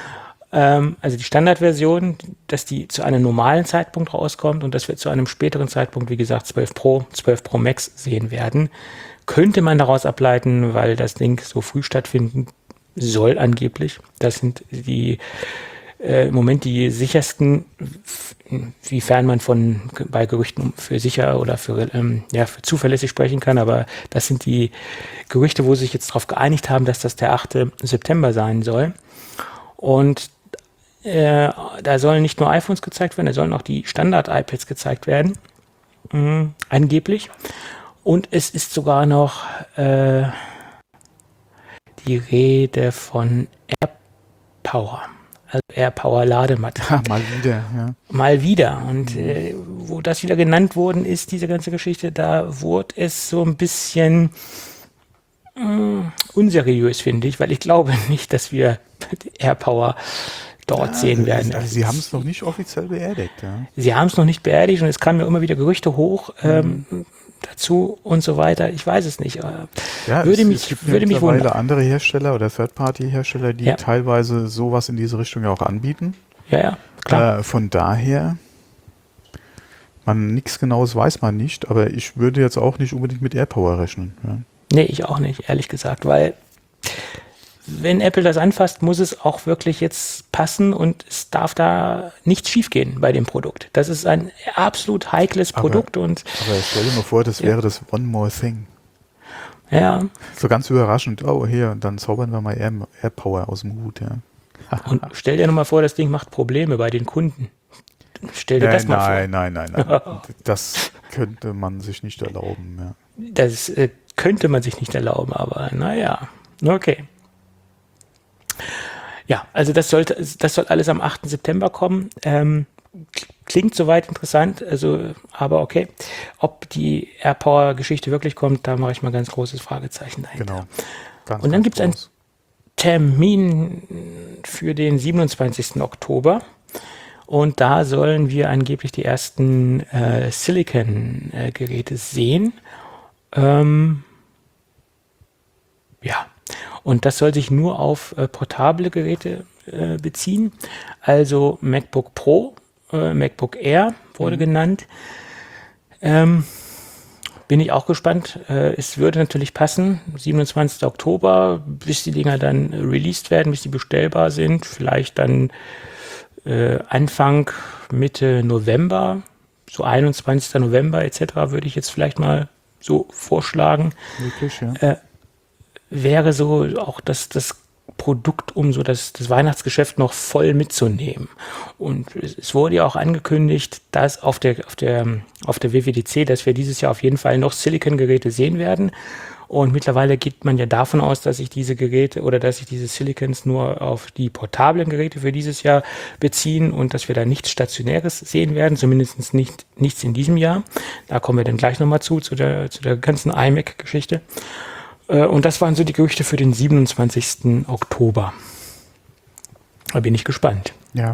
Ähm, also die Standardversion, dass die zu einem normalen Zeitpunkt rauskommt und dass wir zu einem späteren Zeitpunkt, wie gesagt, zwölf Pro, zwölf Pro Max sehen werden, könnte man daraus ableiten, weil das Ding so früh stattfinden soll angeblich. Das sind die äh, im Moment die sichersten, wiefern man von bei Gerüchten für sicher oder für, ähm, ja, für zuverlässig sprechen kann, aber das sind die Gerüchte, wo sie sich jetzt darauf geeinigt haben, dass das der achte September sein soll. Und äh, da sollen nicht nur iPhones gezeigt werden, da sollen auch die Standard-iPads gezeigt werden, mhm, angeblich. Und es ist sogar noch äh, die Rede von AirPower, also AirPower Ladematte. Ja, mal wieder, ja. Mal wieder. Und äh, wo das wieder genannt worden ist, diese ganze Geschichte, da wurde es so ein bisschen mh, unseriös, finde ich, weil ich glaube nicht, dass wir AirPower dort Ja, sehen werden. Also Sie haben es noch nicht offiziell beerdigt, ja. Sie haben es noch nicht beerdigt und es kamen ja immer wieder Gerüchte hoch ähm, mhm. dazu und so weiter. Ich weiß es nicht. Ja, würde es, mich, es gibt würde mich mittlerweile wundern. andere Hersteller oder Third-Party-Hersteller, die Ja. teilweise sowas in diese Richtung ja auch anbieten. Ja, ja, klar. Äh, von daher, man nichts Genaues weiß man nicht, aber ich würde jetzt auch nicht unbedingt mit AirPower rechnen. Ja. Nee, ich auch nicht, ehrlich gesagt, weil wenn Apple das anfasst, muss es auch wirklich jetzt passen und es darf da nichts schiefgehen bei dem Produkt. Das ist ein absolut heikles Aber- Produkt und Aber stell dir mal vor, das Ja. wäre das One More Thing. ja, So ganz überraschend, oh hier, dann zaubern wir mal Air, AirPower aus dem Hut, ja. und stell dir nochmal vor, das Ding macht Probleme bei den Kunden. Stell dir das nein, mal nein, nein, nein, nein. Das könnte man sich nicht erlauben, ja. vor. Das äh, könnte man sich nicht erlauben, aber naja, okay. Ja, also das sollte, das soll alles am achten September kommen. Ähm, klingt soweit interessant, also, aber okay. Ob die AirPower-Geschichte wirklich kommt, da mache ich mal ganz großes Fragezeichen dahinter. Genau. Ganz, Und dann ganz gibt's ein- groß. Termin für den siebenundzwanzigsten Oktober. Und da sollen wir angeblich die ersten äh, Silicon-Geräte sehen. Ähm, ja, und das soll sich nur auf äh, portable Geräte äh, beziehen. Also MacBook Pro, äh, MacBook Air wurde Mhm. genannt. Ähm, bin ich auch gespannt. Äh, es würde natürlich passen, siebenundzwanzigsten Oktober, bis die Dinger dann released werden, bis die bestellbar sind. Vielleicht dann äh, Anfang, Mitte November, so einundzwanzigsten November et cetera würde ich jetzt vielleicht mal so vorschlagen. Wirklich, ja. Äh, wäre so auch das, das Produkt, um so das, das Weihnachtsgeschäft noch voll mitzunehmen. Und es, es wurde ja auch angekündigt, dass auf der, auf der, auf der W W D C, dass wir dieses Jahr auf jeden Fall noch Silicon-Geräte sehen werden. Und mittlerweile geht man ja davon aus, dass sich diese Geräte oder dass sich diese Silicons nur auf die portablen Geräte für dieses Jahr beziehen und dass wir da nichts Stationäres sehen werden, zumindest nicht, nichts in diesem Jahr. Da kommen wir dann gleich nochmal zu, zu der, zu der ganzen iMac-Geschichte. Und das waren so die Gerüchte für den siebenundzwanzigsten Oktober. Da bin ich gespannt. Ja.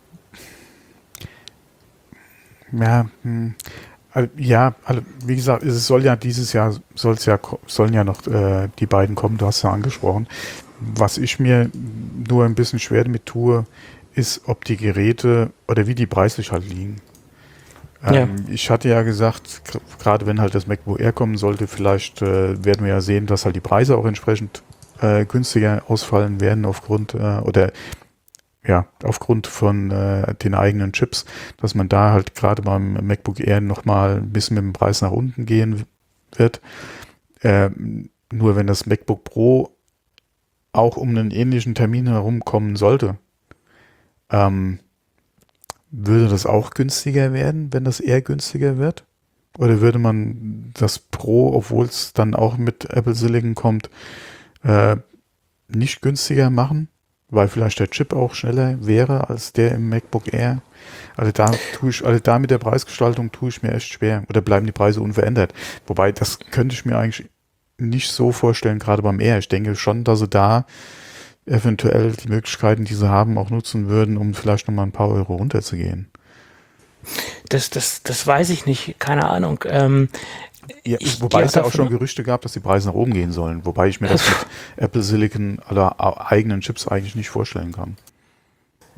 Ja, hm. Also, ja, also, wie gesagt, es soll ja dieses Jahr, soll's ja, ko- sollen ja noch äh, die beiden kommen, du hast ja angesprochen. Was ich mir nur ein bisschen schwer damit tue, ist, ob die Geräte oder wie die preislich halt liegen. Ähm, Ja. Ich hatte ja gesagt, gr- gerade wenn halt das MacBook Air kommen sollte, vielleicht äh, werden wir ja sehen, dass halt die Preise auch entsprechend äh, günstiger ausfallen werden aufgrund äh, oder ja, aufgrund von äh, den eigenen Chips, dass man da halt gerade beim MacBook Air nochmal ein bisschen mit dem Preis nach unten gehen wird. Ähm, nur wenn das MacBook Pro auch um einen ähnlichen Termin herumkommen sollte, ähm, würde das auch günstiger werden, wenn das Air günstiger wird? Oder würde man das Pro, obwohl es dann auch mit Apple Silicon kommt, äh, nicht günstiger machen? Weil vielleicht der Chip auch schneller wäre als der im MacBook Air. Also da tue ich, also da mit der Preisgestaltung tue ich mir echt schwer. Oder bleiben die Preise unverändert? Wobei, das könnte ich mir eigentlich nicht so vorstellen, gerade beim Air. Ich denke schon, dass sie da eventuell die Möglichkeiten, die sie haben, auch nutzen würden, um vielleicht nochmal ein paar Euro runterzugehen. Das, das, das weiß ich nicht, keine Ahnung. Ähm, Ja, Ich wobei gehe es ja auch davon schon aus- Gerüchte gab, dass die Preise nach oben gehen sollen. Wobei ich mir das mit Apple Silicon aller eigenen Chips eigentlich nicht vorstellen kann.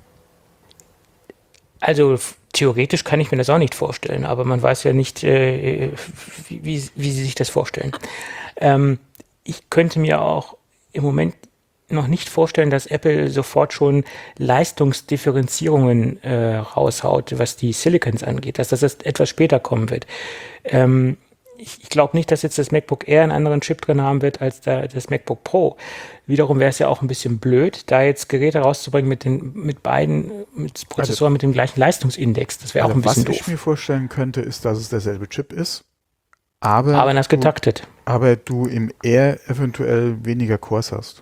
Also f- theoretisch kann ich mir das auch nicht vorstellen, aber man weiß ja nicht, äh, wie, wie, wie sie sich das vorstellen. Ähm, ich könnte mir auch im Moment noch nicht vorstellen, dass Apple sofort schon Leistungsdifferenzierungen äh, raushaut, was die Silicons angeht, dass das erst etwas später kommen wird. Ähm, ich ich glaube nicht, dass jetzt das MacBook Air einen anderen Chip drin haben wird als da, das MacBook Pro. Wiederum wäre es ja auch ein bisschen blöd, da jetzt Geräte rauszubringen mit den mit beiden, mit Prozessoren mit dem gleichen Leistungsindex. Das wäre auch Also ein bisschen was ich doof. mir vorstellen könnte, ist, dass es derselbe Chip ist, aber, Aber das du, getaktet. aber du im Air eventuell weniger Cores hast.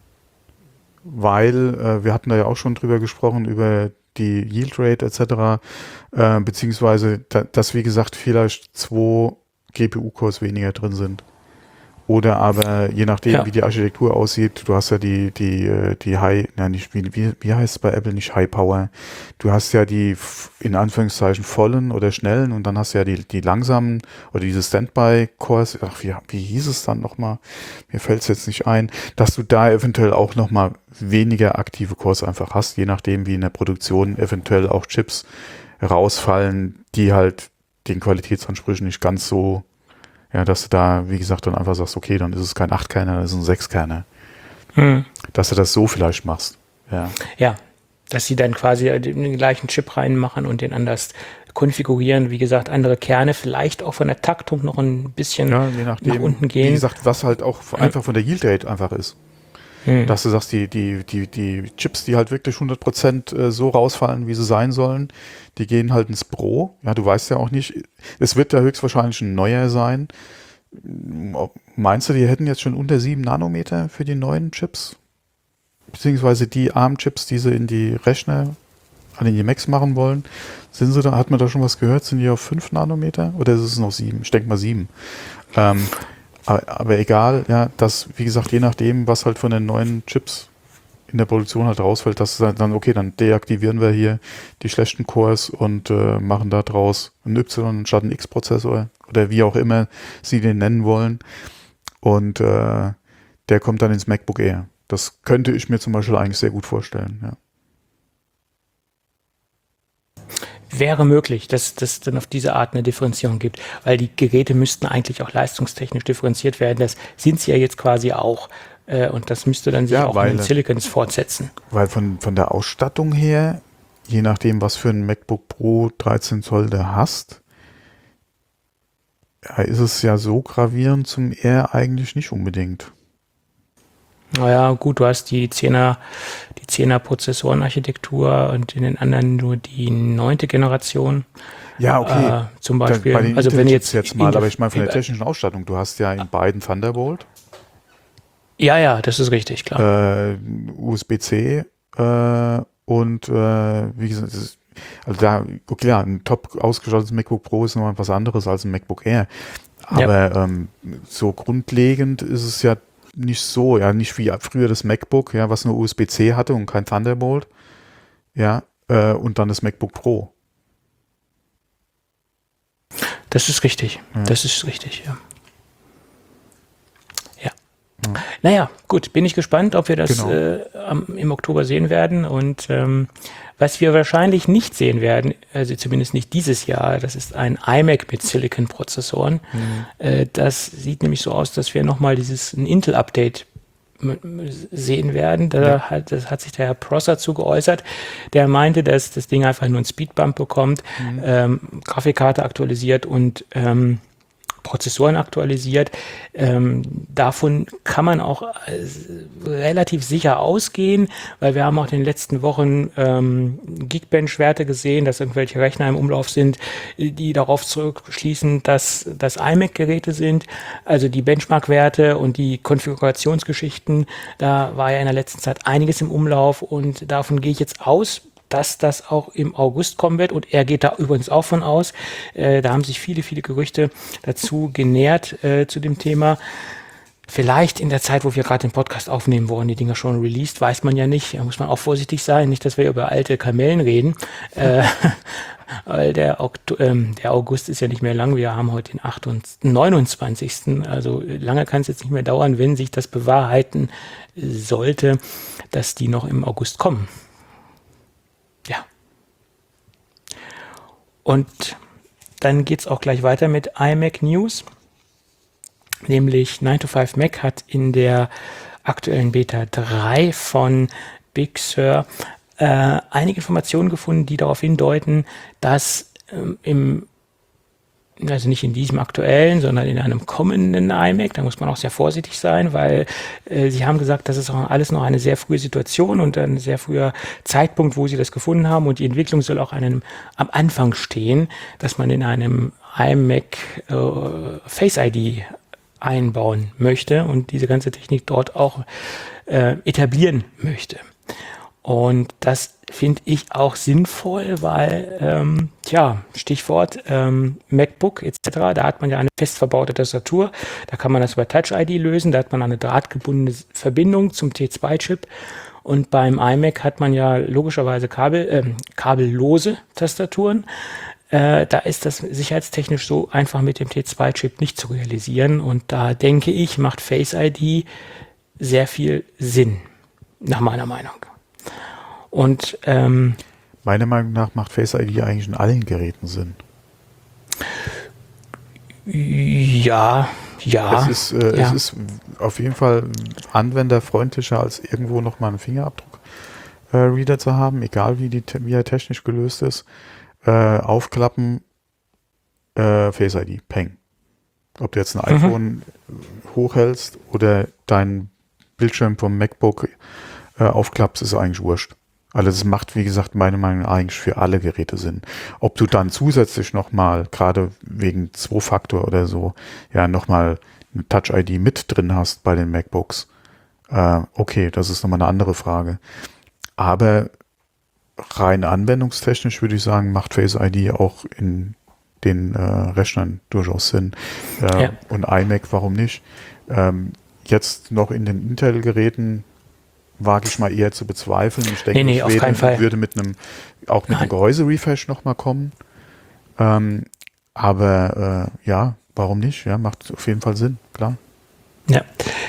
Weil äh, wir hatten da ja auch schon drüber gesprochen, über die Yield Rate et cetera, äh, beziehungsweise, da, dass wie gesagt vielleicht zwei G P U-Cores weniger drin sind. Oder aber, je nachdem, Ja. wie die Architektur aussieht, du hast ja die, die, äh, die High, ja nicht, wie, wie, wie heißt es bei Apple, nicht High Power. Du hast ja die, f- in Anführungszeichen, vollen oder schnellen und dann hast du ja die, die langsamen oder diese Standby-Cores, ach, wie, wie hieß es dann nochmal? Mir fällt es jetzt nicht ein, dass du da eventuell auch nochmal weniger aktive Cores einfach hast, je nachdem, wie in der Produktion eventuell auch Chips rausfallen, die halt den Qualitätsansprüchen nicht ganz so, ja, dass du da, wie gesagt, dann einfach sagst, okay, dann ist es kein acht-Kerner, dann ist es ein sechs-Kerner. Hm. Dass du das so vielleicht machst. Ja. Ja, dass sie dann quasi den gleichen Chip reinmachen und den anders konfigurieren. Wie gesagt, andere Kerne, vielleicht auch von der Taktung noch ein bisschen Ja, je nachdem, nach unten wie gehen. gesagt, was halt auch einfach von der Yield Rate einfach ist. Hm. Dass du sagst, die, die, die, die Chips, die halt wirklich hundert Prozent äh, so rausfallen, wie sie sein sollen, die gehen halt ins Pro. Ja, du weißt ja auch nicht, es wird ja höchstwahrscheinlich ein neuer sein. Ob- Meinst du, die hätten jetzt schon unter sieben Nanometer für die neuen Chips? Beziehungsweise die ARM-Chips, die sie in die Rechner, an den Macs machen wollen, sind sie da, hat man da schon was gehört? Sind die auf fünf Nanometer oder ist es noch sieben? Ich denke mal sieben. Ähm, aber, aber egal, ja, dass, wie gesagt, je nachdem, was halt von den neuen Chips in der Produktion halt rausfällt, dass dann, dann, okay, dann deaktivieren wir hier die schlechten Cores und äh, machen da draus einen Y statt einen X-Prozessor oder wie auch immer sie den nennen wollen. Und äh, der kommt dann ins MacBook Air. Das könnte ich mir zum Beispiel eigentlich sehr gut vorstellen, ja. Wäre möglich, dass es dann auf diese Art eine Differenzierung gibt, weil die Geräte müssten eigentlich auch leistungstechnisch differenziert werden. Das sind sie ja jetzt quasi auch. Äh, und das müsste dann sich Ja, auch weil- in den Silicons fortsetzen. Weil von, von der Ausstattung her, je nachdem, was für ein MacBook Pro dreizehn Zoll du hast, ja, ist es ja so gravierend zum Air eigentlich nicht unbedingt. Naja, gut, du hast die Zehner, die Zehner Prozessorenarchitektur und in den anderen nur die neunte Generation. Ja, okay. Äh, zum Dann Beispiel. bei den Also wenn Intel-Chips jetzt, jetzt mal, in- aber ich meine von der in- technischen Ausstattung, du hast ja in beiden Thunderbolt, Ja, ja, das ist richtig, klar. äh, U S B-C äh, und äh, wie gesagt, das ist, also da, okay, ja, ein top ausgestattetes MacBook Pro ist nochmal was anderes als ein MacBook Air. Aber ähm, so grundlegend ist es ja nicht so, ja, nicht wie früher das MacBook, ja, was nur U S B-C hatte und kein Thunderbolt, ja, äh, und dann das MacBook Pro. Das ist richtig. Ja. Das ist richtig, ja. Ja. Naja, gut, bin ich gespannt, ob wir das Genau. äh, am, im Oktober sehen werden. Und ähm, was wir wahrscheinlich nicht sehen werden, also zumindest nicht dieses Jahr, das ist ein iMac mit Silicon-Prozessoren. Äh, das sieht nämlich so aus, dass wir nochmal dieses ein Intel-Update m- m- sehen werden. Da Ja. hat, das hat sich der Herr Prosser zu geäußert. Der meinte, dass das Ding einfach nur einen Speedbump bekommt, ähm, Grafikkarte aktualisiert und ähm, Prozessoren aktualisiert. Ähm, davon kann man auch äh, relativ sicher ausgehen, weil wir haben auch in den letzten Wochen ähm, Geekbench-Werte gesehen, dass irgendwelche Rechner im Umlauf sind, die darauf zurückschließen, dass das iMac-Geräte sind. Also die Benchmark-Werte und die Konfigurationsgeschichten, da war ja in der letzten Zeit einiges im Umlauf und davon gehe ich jetzt aus, dass das auch im August kommen wird und er geht da übrigens auch von aus. Äh, da haben sich viele, viele Gerüchte dazu genährt äh, zu dem Thema. Vielleicht in der Zeit, wo wir gerade den Podcast aufnehmen, wurden die Dinger schon released, weiß man ja nicht. Da muss man auch vorsichtig sein, nicht, dass wir über alte Kamellen reden. Äh, weil der, Okto ähm, der August ist ja nicht mehr lang. Wir haben heute den achtundzwanzigsten neunundzwanzigsten Also lange kann es jetzt nicht mehr dauern, wenn sich das bewahrheiten sollte, dass die noch im August kommen. Ja. Und dann geht es auch gleich weiter mit iMac News. Nämlich nine to five Mac hat in der aktuellen Beta drei von Big Sur äh, einige Informationen gefunden, die darauf hindeuten, dass ähm, im, also nicht in diesem aktuellen, sondern in einem kommenden iMac, da muss man auch sehr vorsichtig sein, weil äh, sie haben gesagt, das ist auch alles noch eine sehr frühe Situation und ein sehr früher Zeitpunkt, wo sie das gefunden haben, und die Entwicklung soll auch einem, am Anfang stehen, dass man in einem iMac äh, Face I D einbauen möchte und diese ganze Technik dort auch äh, etablieren möchte. Und das finde ich auch sinnvoll, weil, ähm, tja, Stichwort ähm, MacBook et cetera, da hat man ja eine fest verbaute Tastatur, da kann man das über Touch I D lösen, da hat man eine drahtgebundene Verbindung zum T zwei Chip, und beim iMac hat man ja logischerweise Kabel, äh, kabellose Tastaturen. Äh, da ist das sicherheitstechnisch so einfach mit dem T zwei Chip nicht zu realisieren, und da denke ich, macht Face I D sehr viel Sinn, nach meiner Meinung. Und ähm, meiner Meinung nach macht Face I D eigentlich in allen Geräten Sinn. Ja, ja. Es ist, äh, ja. es ist auf jeden Fall anwenderfreundlicher, als irgendwo nochmal einen Fingerabdruck-Reader äh, zu haben, egal wie, die, wie er technisch gelöst ist. Äh, aufklappen, äh, Face I D, Peng. Ob du jetzt ein Mhm. iPhone hochhältst oder deinen Bildschirm vom MacBook äh, aufklappst, ist eigentlich wurscht. Also das macht, wie gesagt, meiner Meinung nach eigentlich für alle Geräte Sinn. Ob du dann zusätzlich nochmal, gerade wegen Zwei-Faktor oder so, ja, nochmal eine Touch I D mit drin hast bei den MacBooks, äh, okay, das ist nochmal eine andere Frage. Aber rein anwendungstechnisch würde ich sagen, macht Face I D auch in den äh, Rechnern durchaus Sinn. Äh, Ja. Und iMac, warum nicht? Ähm, jetzt noch in den Intel-Geräten wage ich mal eher zu bezweifeln. Ich denke, Nee, nee, ich auf würde, keinen Fall. würde mit einem, auch mit Nein. einem Gehäuse-Refresh nochmal kommen. Ähm, aber äh, ja, warum nicht? Ja, macht auf jeden Fall Sinn, klar. Ja.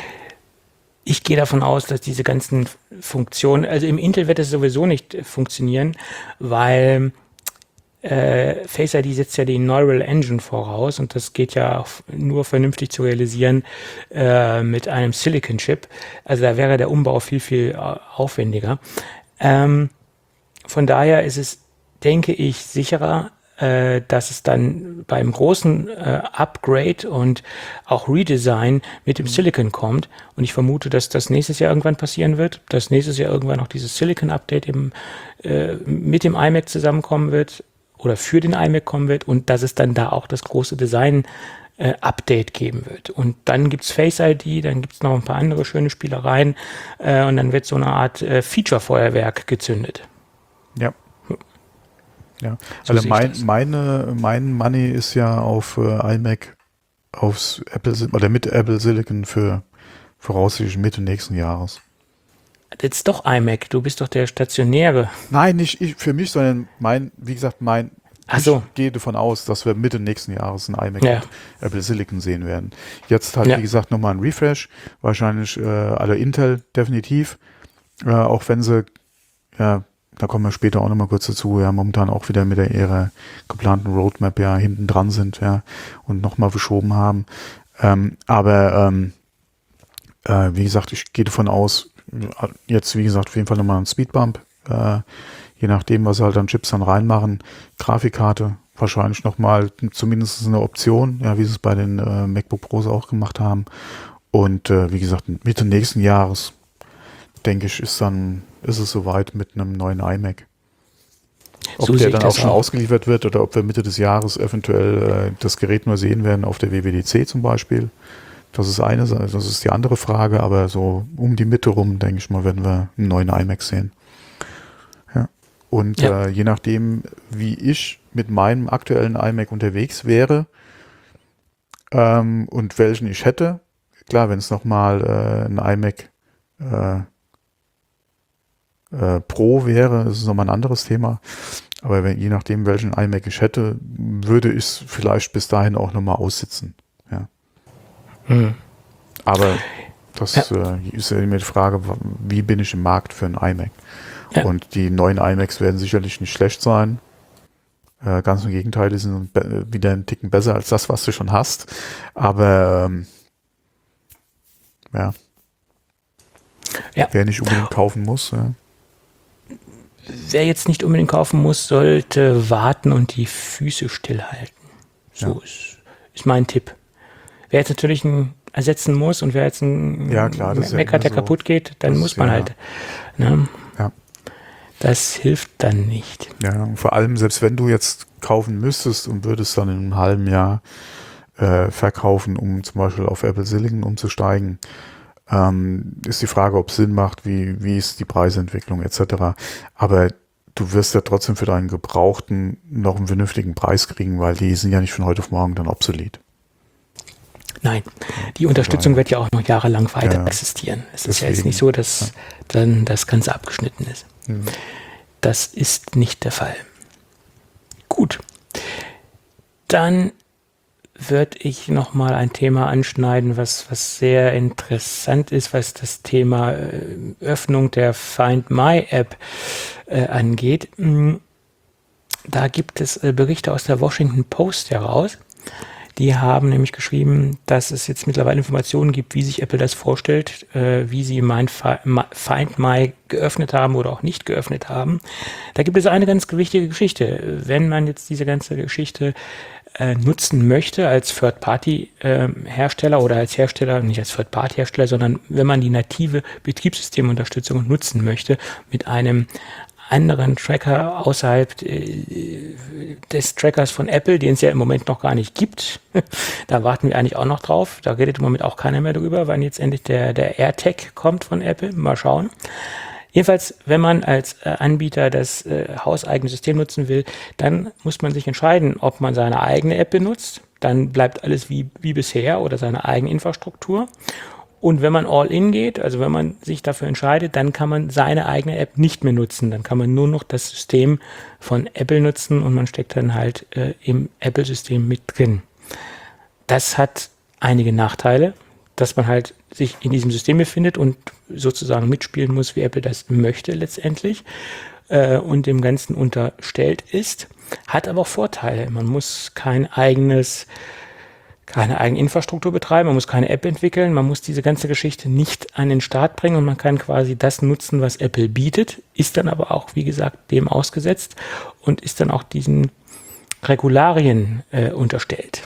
Ich gehe davon aus, dass diese ganzen Funktionen, also im Intel wird das sowieso nicht äh, funktionieren, weil äh, Face I D setzt ja die Neural Engine voraus, und das geht ja auch nur vernünftig zu realisieren äh, mit einem Silicon Chip. Also da wäre der Umbau viel, viel äh, aufwendiger. Ähm, von daher ist es, denke ich, sicherer, äh, dass es dann beim großen äh, Upgrade und auch Redesign mit dem Silicon kommt. Und ich vermute, dass das nächstes Jahr irgendwann passieren wird, dass nächstes Jahr irgendwann noch dieses Silicon-Update im, äh, mit dem iMac zusammenkommen wird oder für den iMac kommen wird, und dass es dann da auch das große Design-Update geben wird. Und dann gibt's Face I D, dann gibt's noch ein paar andere schöne Spielereien, äh, und dann wird so eine Art äh, Feature-Feuerwerk gezündet. Ja. Ja, So also sehe ich mein, das. meine, mein Money ist ja auf äh, iMac, aufs Apple Sil- oder mit Apple Silicon für voraussichtlich Mitte nächsten Jahres. Jetzt doch iMac, du bist doch der Stationäre. Nein, nicht ich für mich, sondern mein, wie gesagt, mein, Ach ich so. gehe davon aus, dass wir Mitte nächsten Jahres ein iMac Ja. mit Apple Silicon sehen werden. Jetzt halt, Ja. wie gesagt, nochmal ein Refresh, wahrscheinlich äh, alle Intel definitiv, äh, auch wenn sie, ja, da kommen wir später auch nochmal kurz dazu, ja, momentan auch wieder mit der ihrer geplanten Roadmap ja hinten dran sind, ja, und nochmal verschoben haben. Ähm, aber ähm, äh, wie gesagt, ich gehe davon aus, jetzt wie gesagt auf jeden Fall nochmal ein Speedbump, äh, je nachdem, was sie halt an Chips dann reinmachen. Grafikkarte wahrscheinlich nochmal zumindest eine Option, ja, wie sie es bei den äh, MacBook Pros auch gemacht haben. Und äh, wie gesagt, Mitte nächsten Jahres, denke ich, ist dann ist es soweit mit einem neuen iMac. Ob So der sehe ich dann auch das schon auch. ausgeliefert wird oder ob wir Mitte des Jahres eventuell äh, das Gerät nur sehen werden auf der W W D C zum Beispiel. Das ist eine, das ist die andere Frage, aber so um die Mitte rum, denke ich mal, werden wir einen neuen iMac sehen. Ja. Und Ja. äh, je nachdem, wie ich mit meinem aktuellen iMac unterwegs wäre ähm, und welchen ich hätte, klar, wenn es nochmal äh, ein iMac äh, äh, Pro wäre, ist es nochmal ein anderes Thema. Aber wenn, je nachdem, welchen iMac ich hätte, würde ich es vielleicht bis dahin auch nochmal aussitzen. Ja. Hm. Aber das äh, ist ja immer die Frage, w- wie bin ich im Markt für einen iMac? Ja. Und die neuen iMacs werden sicherlich nicht schlecht sein. Äh, ganz im Gegenteil, die sind be- wieder einen Ticken besser als das, was du schon hast. Aber ähm, ja. Ja. Wer nicht unbedingt kaufen muss. Ja. Wer jetzt nicht unbedingt kaufen muss, sollte warten und die Füße stillhalten. So Ja. ist, ist mein Tipp. Wer jetzt natürlich einen ersetzen muss und wer jetzt einen Ja, klar, das ist ja Mac hat, der immer so. kaputt geht, dann Das muss ist man ja- halt. Ne? Ja. Das hilft dann nicht. Ja, und vor allem, selbst wenn du jetzt kaufen müsstest und würdest dann in einem halben Jahr äh, verkaufen, um zum Beispiel auf Apple Silicon umzusteigen, ähm, ist die Frage, ob es Sinn macht, wie, wie ist die Preisentwicklung et cetera. Aber du wirst ja trotzdem für deinen Gebrauchten noch einen vernünftigen Preis kriegen, weil die sind ja nicht von heute auf morgen dann obsolet. Nein, die Unterstützung wird ja auch noch jahrelang weiter Ja, existieren. Es ist ja deswegen, jetzt nicht so, dass dann das Ganze abgeschnitten ist. Mhm. Das ist nicht der Fall. Gut. Dann würde ich nochmal ein Thema anschneiden, was, was sehr interessant ist, was das Thema äh, Öffnung der Find My App äh, angeht. Mm, Da gibt es äh, Berichte aus der Washington Post heraus. Die haben nämlich geschrieben, dass es jetzt mittlerweile Informationen gibt, wie sich Apple das vorstellt, äh, wie sie mein Fi- Ma- Find My geöffnet haben oder auch nicht geöffnet haben. Da gibt es eine ganz wichtige Geschichte. Wenn man jetzt diese ganze Geschichte äh, nutzen möchte als Third-Party-Hersteller oder als Hersteller, nicht als Third-Party-Hersteller, sondern wenn man die native Betriebssystemunterstützung nutzen möchte mit einem anderen Tracker außerhalb äh, des Trackers von Apple, den es ja im Moment noch gar nicht gibt. Da warten wir eigentlich auch noch drauf. Da redet im Moment auch keiner mehr drüber, wann jetzt endlich der, der AirTag kommt von Apple. Mal schauen. Jedenfalls, wenn man als äh, Anbieter das äh, hauseigene System nutzen will, dann muss man sich entscheiden, ob man seine eigene App benutzt. Dann bleibt alles wie, wie bisher oder seine eigene Infrastruktur. Und wenn man all-in geht, also wenn man sich dafür entscheidet, dann kann man seine eigene App nicht mehr nutzen. Dann kann man nur noch das System von Apple nutzen und man steckt dann halt äh, im Apple-System mit drin. Das hat einige Nachteile, dass man halt sich in diesem System befindet und sozusagen mitspielen muss, wie Apple das möchte letztendlich äh, und dem Ganzen unterstellt ist. Hat aber auch Vorteile. Man muss kein eigenes keine eigene Infrastruktur betreiben, man muss keine App entwickeln, man muss diese ganze Geschichte nicht an den Start bringen und man kann quasi das nutzen, was Apple bietet, ist dann aber auch, wie gesagt, dem ausgesetzt und ist dann auch diesen Regularien äh, unterstellt.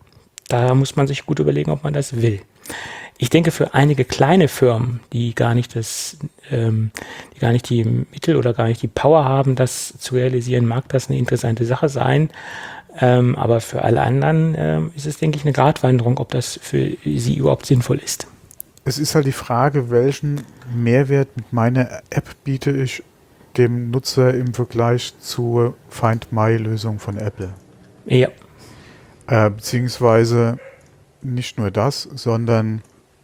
Da muss man sich gut überlegen, ob man das will. Ich denke, für einige kleine Firmen, die gar nicht das, ähm, die gar nicht die Mittel oder gar nicht die Power haben, das zu realisieren, mag das eine interessante Sache sein. Ähm, aber für alle anderen ähm, ist es, denke ich, eine Gratwanderung, ob das für sie überhaupt sinnvoll ist. Es ist halt die Frage, welchen Mehrwert mit meiner App biete ich dem Nutzer im Vergleich zur Find My-Lösung von Apple. Ja. Äh, beziehungsweise nicht nur das, sondern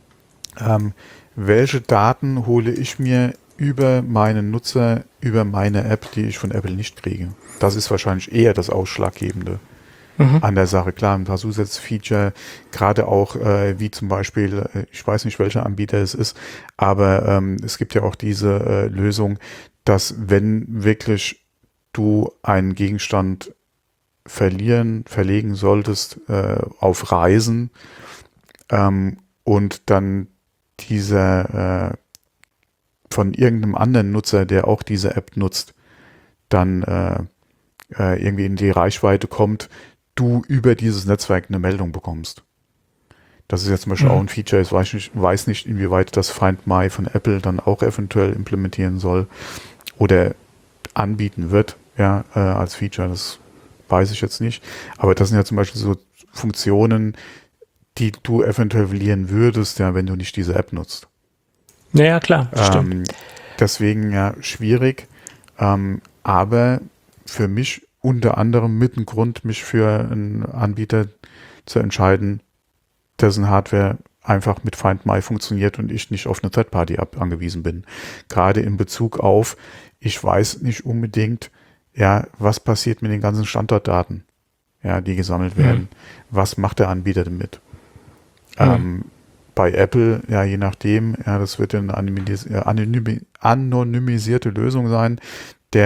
ähm, welche Daten hole ich mir über meinen Nutzer, über meine App, die ich von Apple nicht kriege. Das ist wahrscheinlich eher das Ausschlaggebende mhm. an der Sache. Klar, ein paar Zusatzfeature, gerade auch äh, wie zum Beispiel, äh, ich weiß nicht, welcher Anbieter es ist, aber ähm, es gibt ja auch diese äh, Lösung, dass wenn wirklich du einen Gegenstand verlieren, verlegen solltest äh, auf Reisen ähm, und dann dieser äh, von irgendeinem anderen Nutzer, der auch diese App nutzt, dann äh, äh, irgendwie in die Reichweite kommt, du über dieses Netzwerk eine Meldung bekommst. Das ist jetzt zum Beispiel mhm. auch ein Feature, ich weiß nicht, weiß nicht, inwieweit das Find My von Apple dann auch eventuell implementieren soll oder anbieten wird, ja, äh, als Feature, das weiß ich jetzt nicht. Aber das sind ja zum Beispiel so Funktionen, die du eventuell verlieren würdest, ja, wenn du nicht diese App nutzt. Ja, klar, das ähm, stimmt. Deswegen ja schwierig, ähm, aber für mich unter anderem mit ein Grund, mich für einen Anbieter zu entscheiden, dessen Hardware einfach mit Find My funktioniert und ich nicht auf eine Third-Party-App angewiesen bin. Gerade in Bezug auf, ich weiß nicht unbedingt, ja, was passiert mit den ganzen Standortdaten, ja, die gesammelt werden. Mhm. Was macht der Anbieter damit? Mhm. Ähm, bei Apple, ja, je nachdem, ja, das wird eine anonymisierte Lösung sein. Der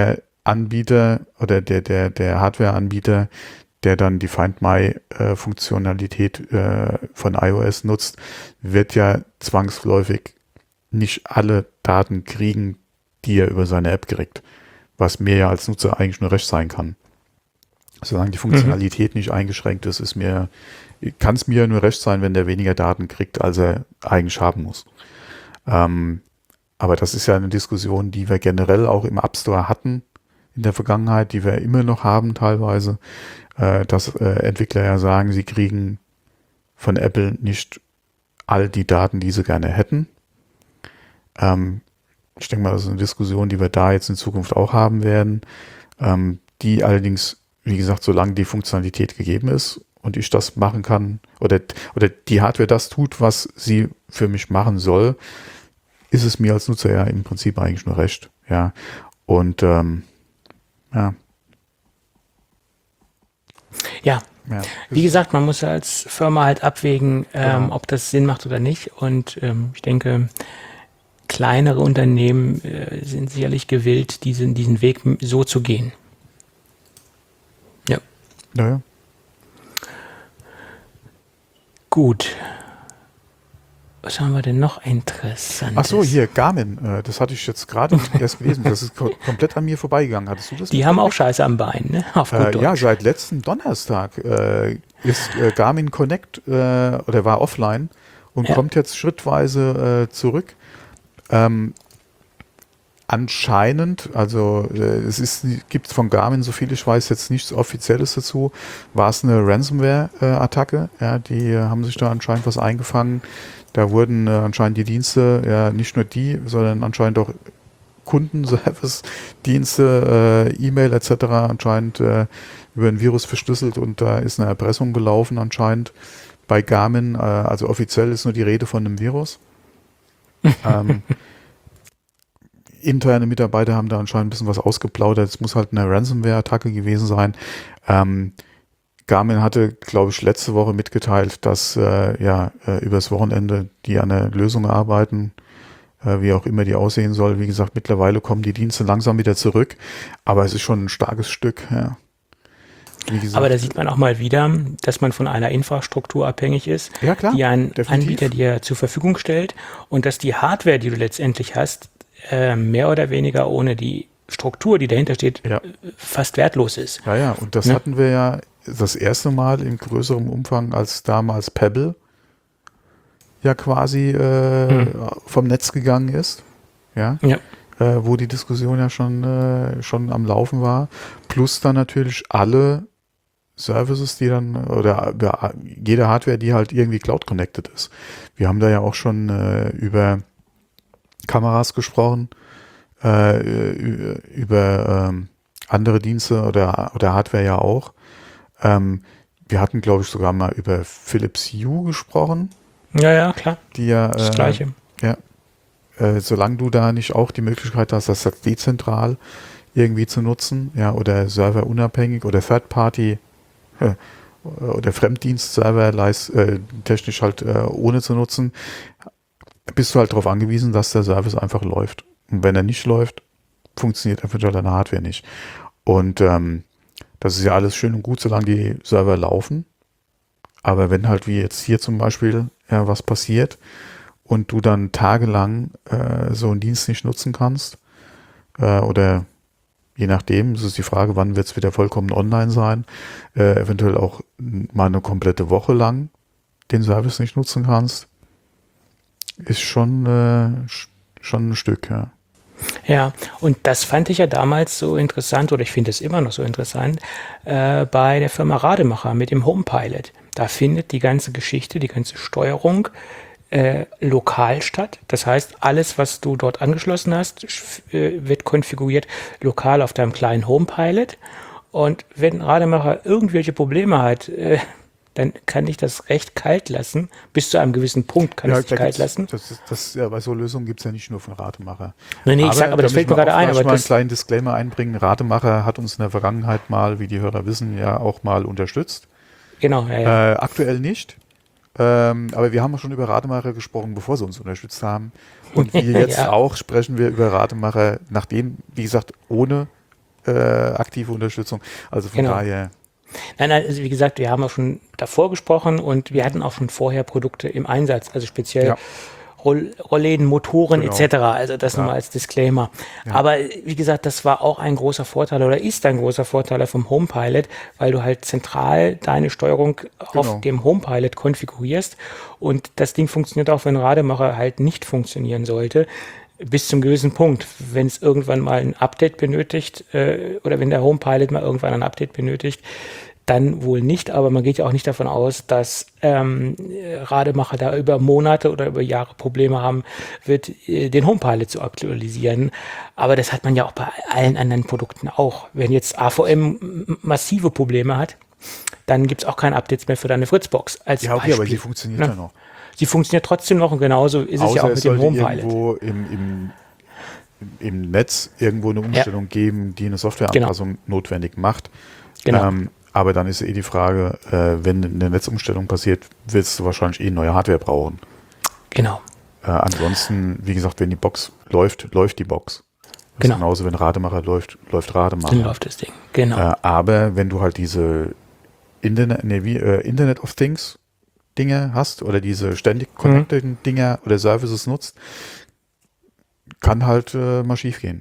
Anbieter oder der, der, der Hardware-Anbieter, der dann die Find My-Funktionalität äh, von iOS nutzt, wird ja zwangsläufig nicht alle Daten kriegen, die er über seine App kriegt, was mir ja als Nutzer eigentlich nur recht sein kann. Solange die Funktionalität mhm. nicht eingeschränkt ist, ist mir, kann es mir nur recht sein, wenn der weniger Daten kriegt, als er eigentlich haben muss. Ähm, aber das ist ja eine Diskussion, die wir generell auch im App Store hatten in der Vergangenheit, die wir immer noch haben teilweise, äh, dass äh, Entwickler ja sagen, sie kriegen von Apple nicht all die Daten, die sie gerne hätten. Ähm, ich denke mal, das ist eine Diskussion, die wir da jetzt in Zukunft auch haben werden, ähm, die allerdings, wie gesagt, solange die Funktionalität gegeben ist und ich das machen kann oder, oder die Hardware das tut, was sie für mich machen soll, ist es mir als Nutzer ja im Prinzip eigentlich nur recht. Ja. Und ähm, ja. Ja. ja. Wie gesagt, man muss als Firma halt abwägen, ähm, genau. ob das Sinn macht oder nicht. Und ähm, ich denke, kleinere Unternehmen äh, sind sicherlich gewillt, diesen, diesen Weg so zu gehen. Ja. Naja. Gut. Was haben wir denn noch Interessantes? Ach so, hier, Garmin, äh, das hatte ich jetzt gerade erst gelesen, das ist ko- komplett an mir vorbeigegangen. Hattest du das? Die haben auch Scheiße am Bein, ne? Auf gut Äh, Deutsch. ja, seit letzten Donnerstag äh, ist äh, Garmin Connect äh, oder war offline und Ja. kommt jetzt schrittweise äh, zurück. Ähm, anscheinend, also äh, es ist, gibt von Garmin, so viel ich weiß, jetzt nichts Offizielles dazu, war es eine Ransomware-Attacke. Äh, ja, die äh, haben sich da anscheinend was eingefangen. Da wurden äh, anscheinend die Dienste, ja nicht nur die, sondern anscheinend auch Kundenservice-Dienste, äh, E-Mail et cetera anscheinend äh, über ein Virus verschlüsselt und da ist eine Erpressung gelaufen anscheinend bei Garmin. Äh, also offiziell ist nur die Rede von einem Virus. ähm, interne Mitarbeiter haben da anscheinend ein bisschen was ausgeplaudert. Es muss halt eine Ransomware-Attacke gewesen sein. Ähm, Garmin hatte, glaube ich, letzte Woche mitgeteilt, dass äh, ja äh, übers Wochenende die an einer Lösung arbeiten, äh, wie auch immer die aussehen soll. Wie gesagt, mittlerweile kommen die Dienste langsam wieder zurück, aber es ist schon ein starkes Stück. Ja. Wie gesagt, Aber da sieht man auch mal wieder, dass man von einer Infrastruktur abhängig ist, ja, klar, die ein definitiv. Anbieter dir zur Verfügung stellt und dass die Hardware, die du letztendlich hast, äh, mehr oder weniger ohne die Struktur, die dahinter steht, Ja. äh, fast wertlos ist. Ja, ja, und das Ne? hatten wir ja das erste Mal in größerem Umfang, als damals Pebble ja quasi äh, vom Netz gegangen ist. Ja. Ja. Äh, wo die Diskussion ja schon, äh, schon am Laufen war. Plus dann natürlich alle Services, die dann, oder ja, jede Hardware, die halt irgendwie Cloud-connected ist. Wir haben da ja auch schon äh, über Kameras gesprochen, äh, über ähm, andere Dienste oder, oder Hardware ja auch. Ähm, wir hatten, glaube ich, sogar mal über Philips Hue gesprochen. Ja, ja, klar. Die ja, Das äh, Gleiche. Ja, äh, solange du da nicht auch die Möglichkeit hast, das dezentral irgendwie zu nutzen, ja, oder serverunabhängig oder Third-Party äh, oder Fremddienst-Server leist, äh, technisch halt äh, ohne zu nutzen, bist du halt darauf angewiesen, dass der Service einfach läuft. Und wenn er nicht läuft, funktioniert eventuell deine Hardware nicht. Und ähm, das ist ja alles schön und gut, solange die Server laufen. Aber wenn halt wie jetzt hier zum Beispiel ja, was passiert und du dann tagelang äh, so einen Dienst nicht nutzen kannst äh, oder je nachdem, das ist die Frage, wann wird es wieder vollkommen online sein, äh, eventuell auch mal eine komplette Woche lang den Service nicht nutzen kannst, ist schon, äh, schon ein Stück, ja. Ja, und das fand ich ja damals so interessant, oder ich finde es immer noch so interessant, äh, bei der Firma Rademacher mit dem HomePilot. Da findet die ganze Geschichte, die ganze Steuerung äh, lokal statt. Das heißt, alles, was du dort angeschlossen hast, äh, wird konfiguriert lokal auf deinem kleinen HomePilot. Und wenn Rademacher irgendwelche Probleme hat, äh, dann kann ich das recht kalt lassen. Bis zu einem gewissen Punkt kann Ja, ich es kalt lassen. Das, das, das, ja, bei so Lösungen gibt es ja nicht nur von Rademacher. Nee, nee, ich sag, aber das da fällt mir müssen wir gerade auch ein. gleich Aber mal einen das, kleinen Disclaimer einbringen. Rademacher hat uns in der Vergangenheit mal, wie die Hörer wissen, ja auch mal unterstützt. genau, ja, ja. Äh, aktuell nicht. Ähm, aber wir haben auch schon über Rademacher gesprochen, bevor sie uns unterstützt haben. Und wie jetzt Ja. auch sprechen wir über Rademacher, nachdem, wie gesagt, ohne äh, aktive Unterstützung. Also von Genau. daher. Nein, nein, also wie gesagt, wir haben auch schon davor gesprochen und wir hatten auch schon vorher Produkte im Einsatz, also speziell Ja. Roll Rollläden, Motoren Genau. et cetera. Also das Ja. nochmal als Disclaimer. Ja. Aber wie gesagt, das war auch ein großer Vorteil oder ist ein großer Vorteil vom HomePilot, weil du halt zentral deine Steuerung Genau. auf dem HomePilot konfigurierst und das Ding funktioniert auch, wenn Rademacher halt nicht funktionieren sollte. Bis zum gewissen Punkt. Wenn es irgendwann mal ein Update benötigt äh, oder wenn der HomePilot mal irgendwann ein Update benötigt, dann wohl nicht, aber man geht ja auch nicht davon aus, dass ähm, Rademacher da über Monate oder über Jahre Probleme haben wird, äh, den HomePilot zu aktualisieren. Aber das hat man ja auch bei allen anderen Produkten auch. Wenn jetzt A V M massive Probleme hat, dann gibt es auch keine Updates mehr für deine Fritzbox als Ja, okay, Beispiel. aber sie funktioniert Ja. ja noch. Sie funktioniert trotzdem noch und genauso ist es Außer ja auch es mit dem sollte HomePilot. irgendwo im, im, im Netz irgendwo eine Umstellung geben, die eine Softwareanpassung notwendig macht. Genau. Ähm, aber dann ist eh die Frage, äh, wenn eine Netzumstellung passiert, willst du wahrscheinlich eh neue Hardware brauchen. Genau. Äh, ansonsten, wie gesagt, wenn die Box läuft, läuft die Box. Das Genau. ist genauso, wenn Rademacher läuft, läuft Rademacher. Dann läuft das Ding. Genau. Äh, aber wenn du halt diese Internet, nee, wie, äh, Internet of Things Dinge hast oder diese ständig connected Dinger oder Services nutzt, kann halt äh, mal schief gehen.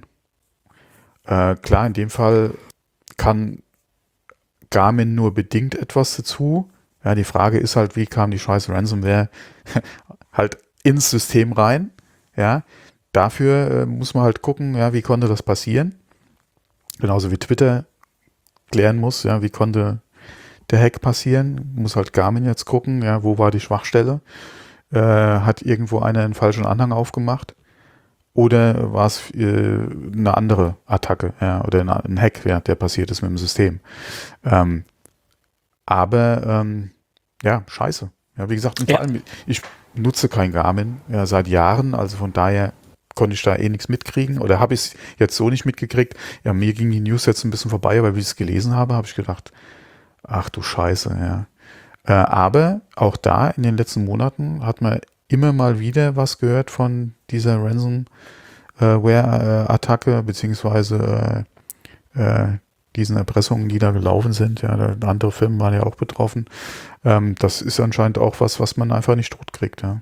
Äh, klar, in dem Fall kann Garmin nur bedingt etwas dazu. Ja, die Frage ist halt, wie kam die scheiß Ransomware halt ins System rein? Ja, dafür äh, muss man halt gucken, ja, wie konnte das passieren? Genauso wie Twitter klären muss, ja, wie konnte der Hack passieren? Muss halt Garmin jetzt gucken, ja, wo war die Schwachstelle? Äh, hat irgendwo einer einen falschen Anhang aufgemacht? Oder war es äh, eine andere Attacke, ja, oder eine, ein Hack, ja, der passiert ist mit dem System? Ähm, aber ähm, ja, scheiße. Ja, wie gesagt, und vor Ja. allem, ich nutze kein Garmin ja, seit Jahren, also von daher konnte ich da eh nichts mitkriegen oder habe ich es jetzt so nicht mitgekriegt. Ja, mir ging die News jetzt ein bisschen vorbei, aber wie ich es gelesen habe, habe ich gedacht, ach du Scheiße, ja. Äh, aber auch da in den letzten Monaten hat man immer mal wieder was gehört von dieser Ransomware-Attacke, beziehungsweise äh, äh, diesen Erpressungen, die da gelaufen sind. Ja, da, andere Firmen waren ja auch betroffen. Ähm, das ist anscheinend auch was, was man einfach nicht tot kriegt. Ja,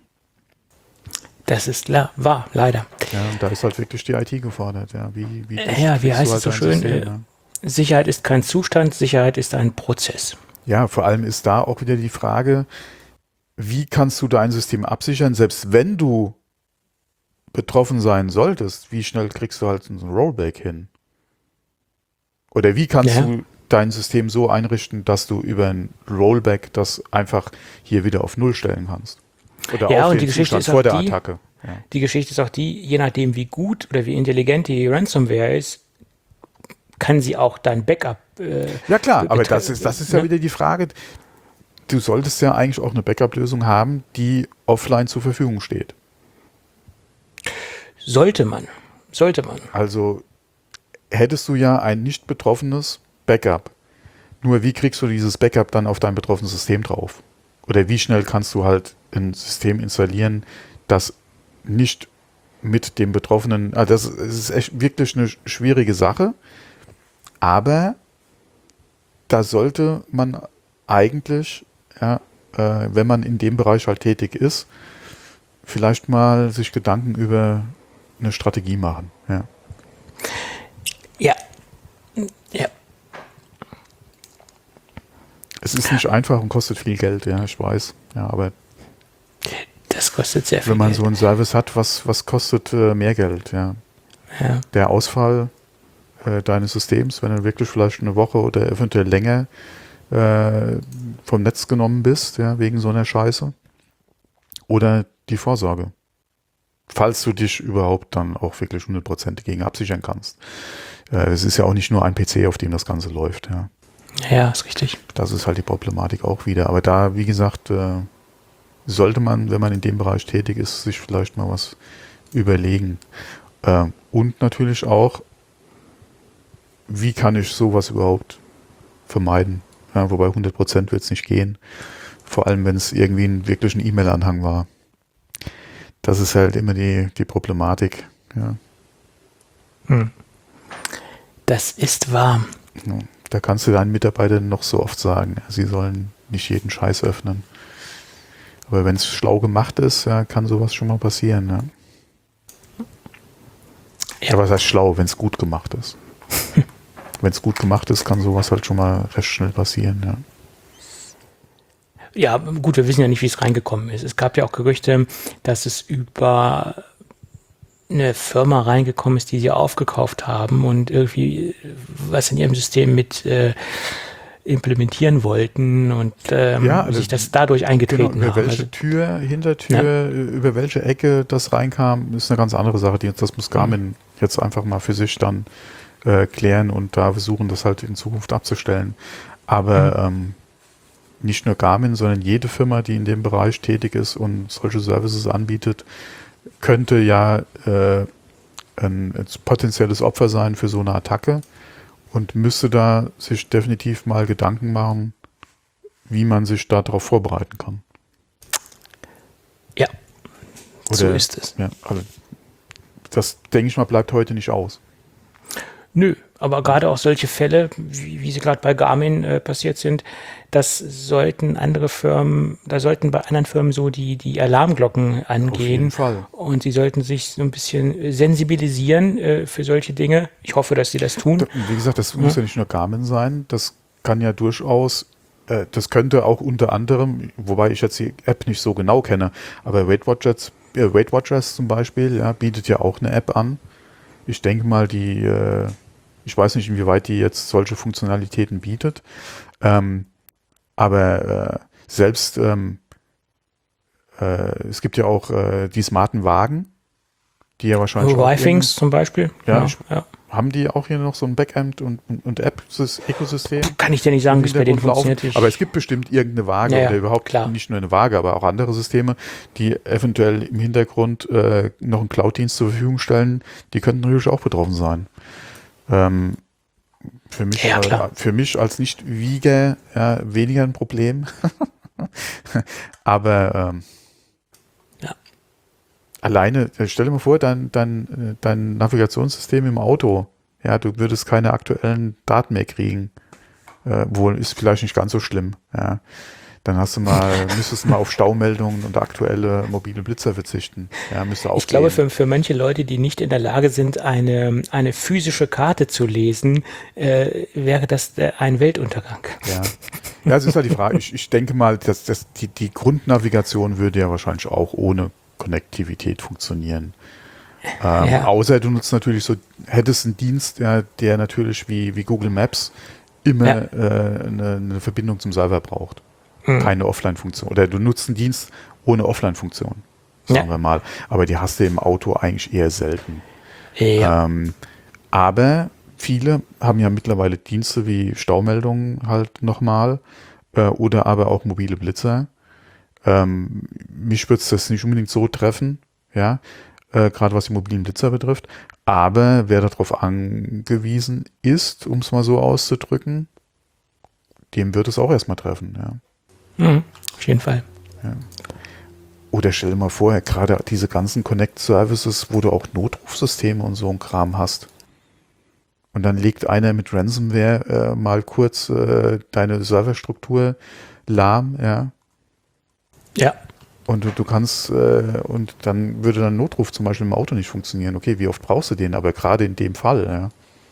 Das ist la wahr, leider. ja und da ist halt wirklich die I T gefordert. Ja, wie, wie, Ja, wie kriegst heißt du es so ein schön? System, Äh, ja? Sicherheit ist kein Zustand, Sicherheit ist ein Prozess. Ja, vor allem ist da auch wieder die Frage, wie kannst du dein System absichern, selbst wenn du betroffen sein solltest, wie schnell kriegst du halt so ein Rollback hin? Oder wie kannst Ja. du dein System so einrichten, dass du über ein Rollback das einfach hier wieder auf Null stellen kannst? Oder Ja, auf und den die Geschichte Zustand ist auch vor der die- Attacke. Ja. Die Geschichte ist auch die, je nachdem wie gut oder wie intelligent die Ransomware ist, kann sie auch dein Backup äh, Ja klar, be- aber betre- das ist, das ist ja ne? wieder die Frage, du solltest ja eigentlich auch eine Backup-Lösung haben, die offline zur Verfügung steht. Sollte man. Sollte man. Also hättest du ja ein nicht betroffenes Backup. Nur wie kriegst du dieses Backup dann auf dein betroffenes System drauf? Oder wie schnell kannst du halt ein System installieren, das nicht mit dem Betroffenen, also das ist echt wirklich eine schwierige Sache, aber da sollte man eigentlich, ja, äh, wenn man in dem Bereich halt tätig ist, vielleicht mal sich Gedanken über eine Strategie machen. Ja. Ja. Ja. Es ist nicht einfach und kostet viel Geld, ja, ich weiß. Ja, aber Das kostet sehr viel wenn man Geld. so einen Service hat, was, was kostet äh, mehr Geld, ja. Ja. Der Ausfall äh, deines Systems, wenn du wirklich vielleicht eine Woche oder eventuell länger äh, vom Netz genommen bist, ja, wegen so einer Scheiße. Oder die Vorsorge. Falls du dich überhaupt dann auch wirklich hundert Prozent gegen absichern kannst. Äh, es ist ja auch nicht nur ein P C, auf dem das Ganze läuft, ja. Ja, ist richtig. Das ist halt die Problematik auch wieder. Aber da, wie gesagt, äh, sollte man, wenn man in dem Bereich tätig ist, sich vielleicht mal was überlegen. Äh, und natürlich auch, wie kann ich sowas überhaupt vermeiden? Ja, wobei hundert Prozent wird es nicht gehen. Vor allem, wenn es irgendwie ein wirklich ein E-Mail-Anhang war. Das ist halt immer die, die Problematik. Ja. Das Das ist wahr. Ja, da kannst du deinen Mitarbeitern noch so oft sagen, sie sollen nicht jeden Scheiß öffnen. Aber wenn es schlau gemacht ist, ja, kann sowas schon mal passieren. Ja. Ja, was heißt schlau, wenn es gut gemacht ist? Wenn es gut gemacht ist, kann sowas halt schon mal recht schnell passieren. Ja. Ja, gut, wir wissen ja nicht, wie es reingekommen ist. Es gab ja auch Gerüchte, dass es über eine Firma reingekommen ist, die sie aufgekauft haben und irgendwie was in ihrem System mit äh, implementieren wollten und ähm, ja, also sich das dadurch eingetreten genau, über haben. welche Also, Tür, Hintertür, ja. über welche Ecke das reinkam, ist eine ganz andere Sache. Die, das muss Garmin mhm. jetzt einfach mal für sich dann äh, klären und da versuchen, das halt in Zukunft abzustellen. Aber mhm. ähm, nicht nur Garmin, sondern jede Firma, die in dem Bereich tätig ist und solche Services anbietet, könnte ja äh, ein, ein potenzielles Opfer sein für so eine Attacke und müsste da sich definitiv mal Gedanken machen, wie man sich darauf vorbereiten kann. Ja, Oder, so ist es. Ja, also das, denke ich mal, bleibt heute nicht aus. Nö, aber gerade auch solche Fälle, wie, wie sie gerade bei Garmin äh, passiert sind, das sollten andere Firmen, da sollten bei anderen Firmen so die, die Alarmglocken angehen. Auf jeden Fall. Und sie sollten sich so ein bisschen sensibilisieren äh, für solche Dinge. Ich hoffe, dass sie das tun. Wie gesagt, das muss ja nicht nur Garmin sein, das kann ja durchaus, äh, das könnte auch unter anderem, wobei ich jetzt die App nicht so genau kenne, aber Weight Watchers, äh, Weight Watchers zum Beispiel, ja, bietet ja auch eine App an. Ich denke mal, die, äh, ich weiß nicht, inwieweit die jetzt solche Funktionalitäten bietet, ähm, aber äh, selbst ähm, äh, es gibt ja auch äh, die smarten Wagen, die ja wahrscheinlich auch Y-Things zum Beispiel. Ja, Ja, ich, ja. Haben die auch hier noch so ein Backend und, und, und App-Ökosystem? Kann ich dir nicht sagen, wie es bei denen funktioniert. Ich Aber es gibt bestimmt irgendeine Waage Ja, ja, oder überhaupt klar. nicht nur eine Waage, aber auch andere Systeme, die eventuell im Hintergrund äh, noch einen Cloud-Dienst zur Verfügung stellen. Die könnten natürlich auch betroffen sein. Ähm, für mich, Ja, klar. äh, für mich als Nicht-Wieger ja, weniger ein Problem. Aber ähm, Ja. alleine, stell dir mal vor, dein, dein, dein Navigationssystem im Auto, ja, du würdest keine aktuellen Daten mehr kriegen. Äh, wohl ist vielleicht nicht ganz so schlimm, ja. Dann hast du mal, müsstest du mal auf Staumeldungen und aktuelle mobile Blitzer verzichten. Ja, müsste auch Ich glaube, gehen. für, für manche Leute, die nicht in der Lage sind, eine, eine physische Karte zu lesen, äh, wäre das äh, ein Weltuntergang. Ja. Ja, es ist halt die Frage. Ich, ich denke mal, dass, dass die, die Grundnavigation würde ja wahrscheinlich auch ohne Konnektivität funktionieren. Ähm, Ja. Außer du nutzt natürlich so, hättest einen Dienst, ja, der natürlich wie, wie Google Maps immer Ja. äh, eine, eine Verbindung zum Server braucht. Mhm. Keine Offline-Funktion. Oder du nutzt einen Dienst ohne Offline-Funktion, sagen Ja. wir mal. Aber die hast du im Auto eigentlich eher selten. Ja. Ähm, aber viele haben ja mittlerweile Dienste wie Staumeldungen halt nochmal äh, oder aber auch mobile Blitzer. Ähm, mich würde es das nicht unbedingt so treffen, ja, äh, gerade was die mobilen Blitzer betrifft. Aber wer darauf angewiesen ist, um es mal so auszudrücken, dem wird es auch erstmal treffen, ja. Mhm. Auf jeden Fall. Oder stell dir mal vor, gerade diese ganzen Connect-Services, wo du auch Notrufsysteme und so ein Kram hast. Und dann legt einer mit Ransomware äh, mal kurz äh, deine Serverstruktur lahm, ja. Ja. Und du, du kannst, äh, und dann würde dein Notruf zum Beispiel im Auto nicht funktionieren. Okay, wie oft brauchst du den? Aber gerade in dem Fall, ja.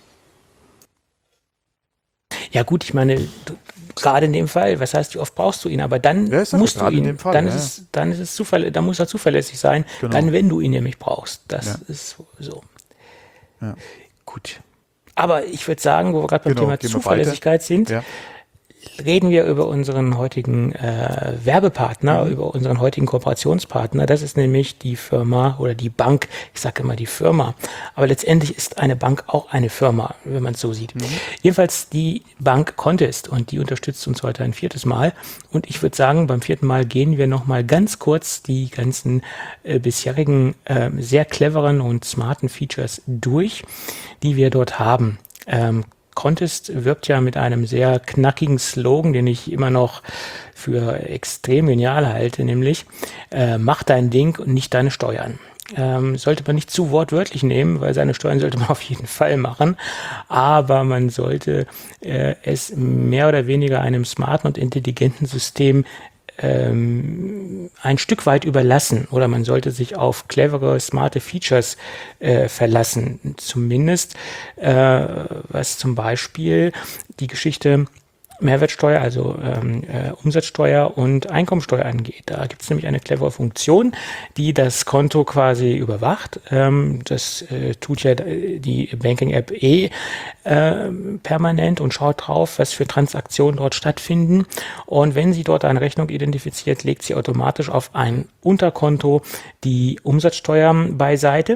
Ja gut, ich meine, du, gerade in dem Fall, was heißt, wie oft brauchst du ihn? Aber dann Ja, ich sag ja, musst du gerade in ihn, dem Fall, dann, ja, ist es, dann ist es zuverlässig, dann muss er zuverlässig sein, Genau. dann, wenn du ihn nämlich brauchst. Das Ja. ist so. Ja. Gut. Aber ich würde sagen, wo wir gerade beim Genau, Thema gehen wir Zuverlässigkeit sind, Ja. reden wir über unseren heutigen äh, Werbepartner, Mhm. über unseren heutigen Kooperationspartner. Das ist nämlich die Firma oder die Bank. Ich sage immer die Firma. Aber letztendlich ist eine Bank auch eine Firma, wenn man es so sieht. Mhm. Jedenfalls die Bank Contest und die unterstützt uns heute ein viertes Mal. Und ich würde sagen, beim vierten Mal gehen wir nochmal ganz kurz die ganzen äh, bisherigen äh, sehr cleveren und smarten Features durch, die wir dort haben. Ähm, Contest wirbt ja mit einem sehr knackigen Slogan, den ich immer noch für extrem genial halte, nämlich äh, mach dein Ding und nicht deine Steuern. Ähm, sollte man nicht zu wortwörtlich nehmen, weil seine Steuern sollte man auf jeden Fall machen. Aber man sollte äh, es mehr oder weniger einem smarten und intelligenten System ähm, ein Stück weit überlassen. Oder man sollte sich auf clevere, smarte Features äh, verlassen. Zumindest, äh, was zum Beispiel die Geschichte Mehrwertsteuer, also ähm, äh, Umsatzsteuer und Einkommensteuer angeht. Da gibt es nämlich eine clevere Funktion, die das Konto quasi überwacht. Ähm, das äh, tut ja die Banking-App eh äh, permanent und schaut drauf, was für Transaktionen dort stattfinden. Und wenn sie dort eine Rechnung identifiziert, legt sie automatisch auf ein Unterkonto die Umsatzsteuer beiseite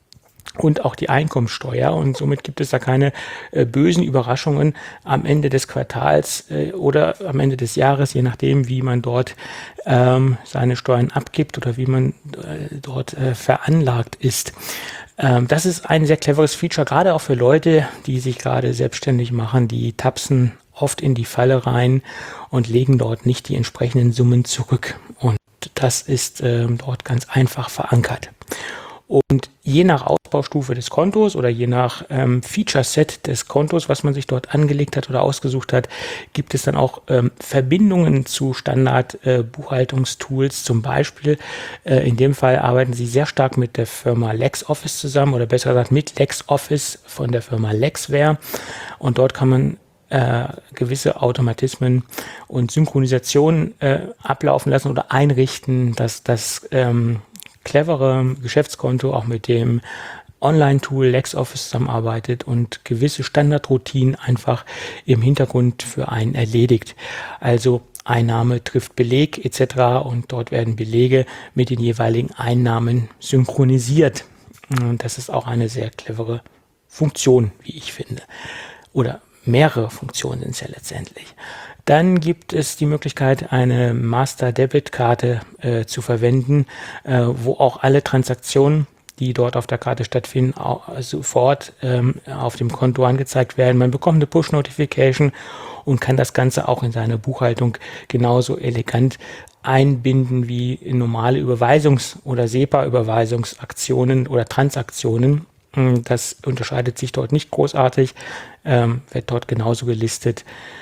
und auch die Einkommensteuer, und somit gibt es da keine äh, bösen Überraschungen am Ende des Quartals äh, oder am Ende des Jahres, je nachdem, wie man dort ähm, seine Steuern abgibt oder wie man äh, dort äh, veranlagt ist. Ähm, das ist ein sehr cleveres Feature, gerade auch für Leute, die sich gerade selbstständig machen, die tapsen oft in die Falle rein und legen dort nicht die entsprechenden Summen zurück. Und das ist äh, dort ganz einfach verankert. Und je nach Ausbaustufe des Kontos oder je nach ähm, Feature-Set des Kontos, was man sich dort angelegt hat oder ausgesucht hat, gibt es dann auch ähm, Verbindungen zu Standard-Buchhaltungstools. Äh, Zum Beispiel, äh, in dem Fall arbeiten sie sehr stark mit der Firma LexOffice zusammen oder besser gesagt mit LexOffice von der Firma Lexware. Und dort kann man äh, gewisse Automatismen und Synchronisationen äh, ablaufen lassen oder einrichten, dass das ähm, clevere Geschäftskonto auch mit dem Online-Tool LexOffice zusammenarbeitet und gewisse Standardroutinen einfach im Hintergrund für einen erledigt. Also Einnahme trifft Beleg et cetera und dort werden Belege mit den jeweiligen Einnahmen synchronisiert. Und das ist auch eine sehr clevere Funktion, wie ich finde. Oder mehrere Funktionen sind es ja letztendlich. Dann gibt es die Möglichkeit, eine Master-Debit-Karte äh, zu verwenden, äh, wo auch alle Transaktionen, die dort auf der Karte stattfinden, auch sofort ähm, auf dem Konto angezeigt werden. Man bekommt eine Push-Notification und kann das Ganze auch in seine Buchhaltung genauso elegant einbinden wie normale Überweisungs- oder SEPA-Überweisungsaktionen oder Transaktionen. Das unterscheidet sich dort nicht großartig, ähm, wird dort genauso gelistet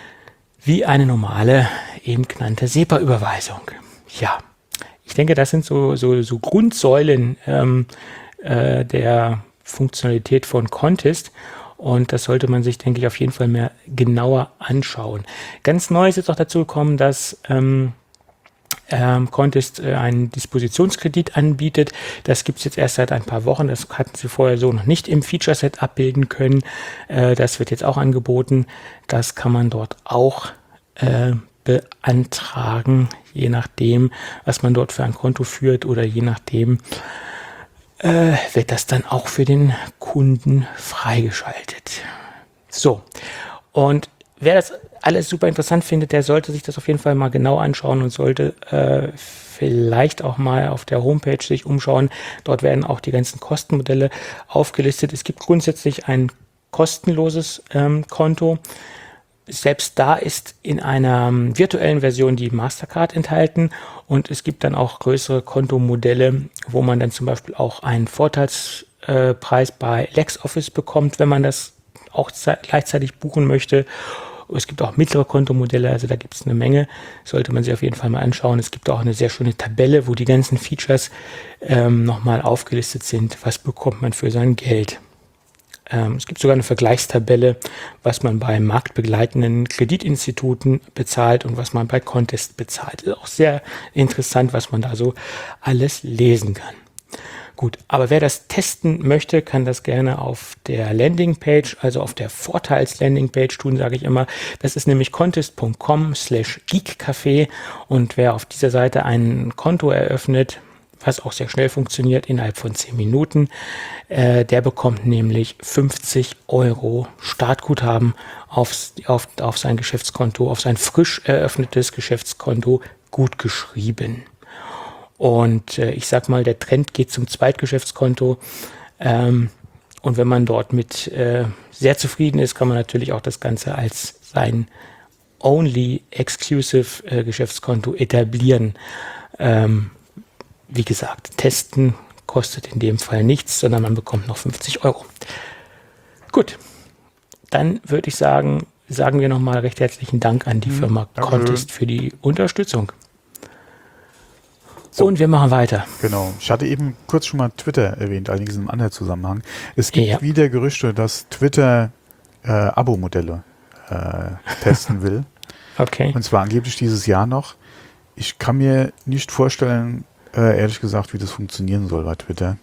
wie eine normale, eben genannte SEPA-Überweisung. Ja, ich denke, das sind so, so, so Grundsäulen ähm, äh, der Funktionalität von Kontist. Und das sollte man sich, denke ich, auf jeden Fall mehr genauer anschauen. Ganz neu ist jetzt auch dazu gekommen, dass ähm, ähm, Kontist äh, einen Dispositionskredit anbietet. Das gibt es jetzt erst seit ein paar Wochen. Das hatten sie vorher so noch nicht im Feature-Set abbilden können. Äh, das wird jetzt auch angeboten. Das kann man dort auch äh, beantragen, je nachdem, was man dort für ein Konto führt oder je nachdem, äh, wird das dann auch für den Kunden freigeschaltet. So, und wer das alles super interessant findet, der sollte sich das auf jeden Fall mal genau anschauen und sollte äh, vielleicht auch mal auf der Homepage sich umschauen. Dort werden auch die ganzen Kostenmodelle aufgelistet. Es gibt grundsätzlich ein kostenloses ähm, Konto. Selbst da ist in einer ähm, virtuellen Version die Mastercard enthalten und es gibt dann auch größere Kontomodelle, wo man dann zum Beispiel auch einen Vorteilspreis äh, bei LexOffice bekommt, wenn man das auch gleichzeitig buchen möchte. Es gibt auch mittlere Kontomodelle, also da gibt es eine Menge, sollte man sich auf jeden Fall mal anschauen. Es gibt auch eine sehr schöne Tabelle, wo die ganzen Features ähm, nochmal aufgelistet sind. Was bekommt man für sein Geld? Ähm, es gibt sogar eine Vergleichstabelle, was man bei marktbegleitenden Kreditinstituten bezahlt und was man bei Kontist bezahlt. Ist auch sehr interessant, was man da so alles lesen kann. Gut, aber wer das testen möchte, kann das gerne auf der Landingpage, also auf der Vorteils-Landingpage tun, sage ich immer. Das ist nämlich kontist punkt com slash geekcafé und wer auf dieser Seite ein Konto eröffnet, was auch sehr schnell funktioniert, innerhalb von zehn Minuten, äh, der bekommt nämlich fünfzig Euro Startguthaben aufs, auf, auf sein Geschäftskonto, auf sein frisch eröffnetes Geschäftskonto gutgeschrieben. Und äh, ich sag mal, der Trend geht zum Zweitgeschäftskonto. Ähm, und wenn man dort mit äh, sehr zufrieden ist, kann man natürlich auch das Ganze als sein Only Exclusive äh, Geschäftskonto etablieren. Ähm, wie gesagt, testen kostet in dem Fall nichts, sondern man bekommt noch fünfzig Euro. Gut, dann würde ich sagen, sagen wir nochmal recht herzlichen Dank an die Mhm, Firma Dankeschön. Contest für die Unterstützung. So. Und wir machen weiter. Genau. Ich hatte eben kurz schon mal Twitter erwähnt, allerdings in einem anderen Zusammenhang. Es gibt Ja. wieder Gerüchte, dass Twitter äh, Abo-Modelle äh, testen will. Okay. Und zwar angeblich dieses Jahr noch. Ich kann mir nicht vorstellen, äh, ehrlich gesagt, wie das funktionieren soll bei Twitter.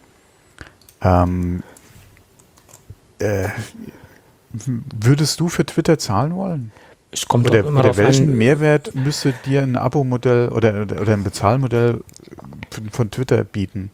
Ähm, äh, w- würdest du für Twitter zahlen wollen? Es kommt Oder, auch immer oder darauf welchen an, Mehrwert müsste dir ein Abo-Modell oder, oder, oder ein Bezahlmodell von, von Twitter bieten?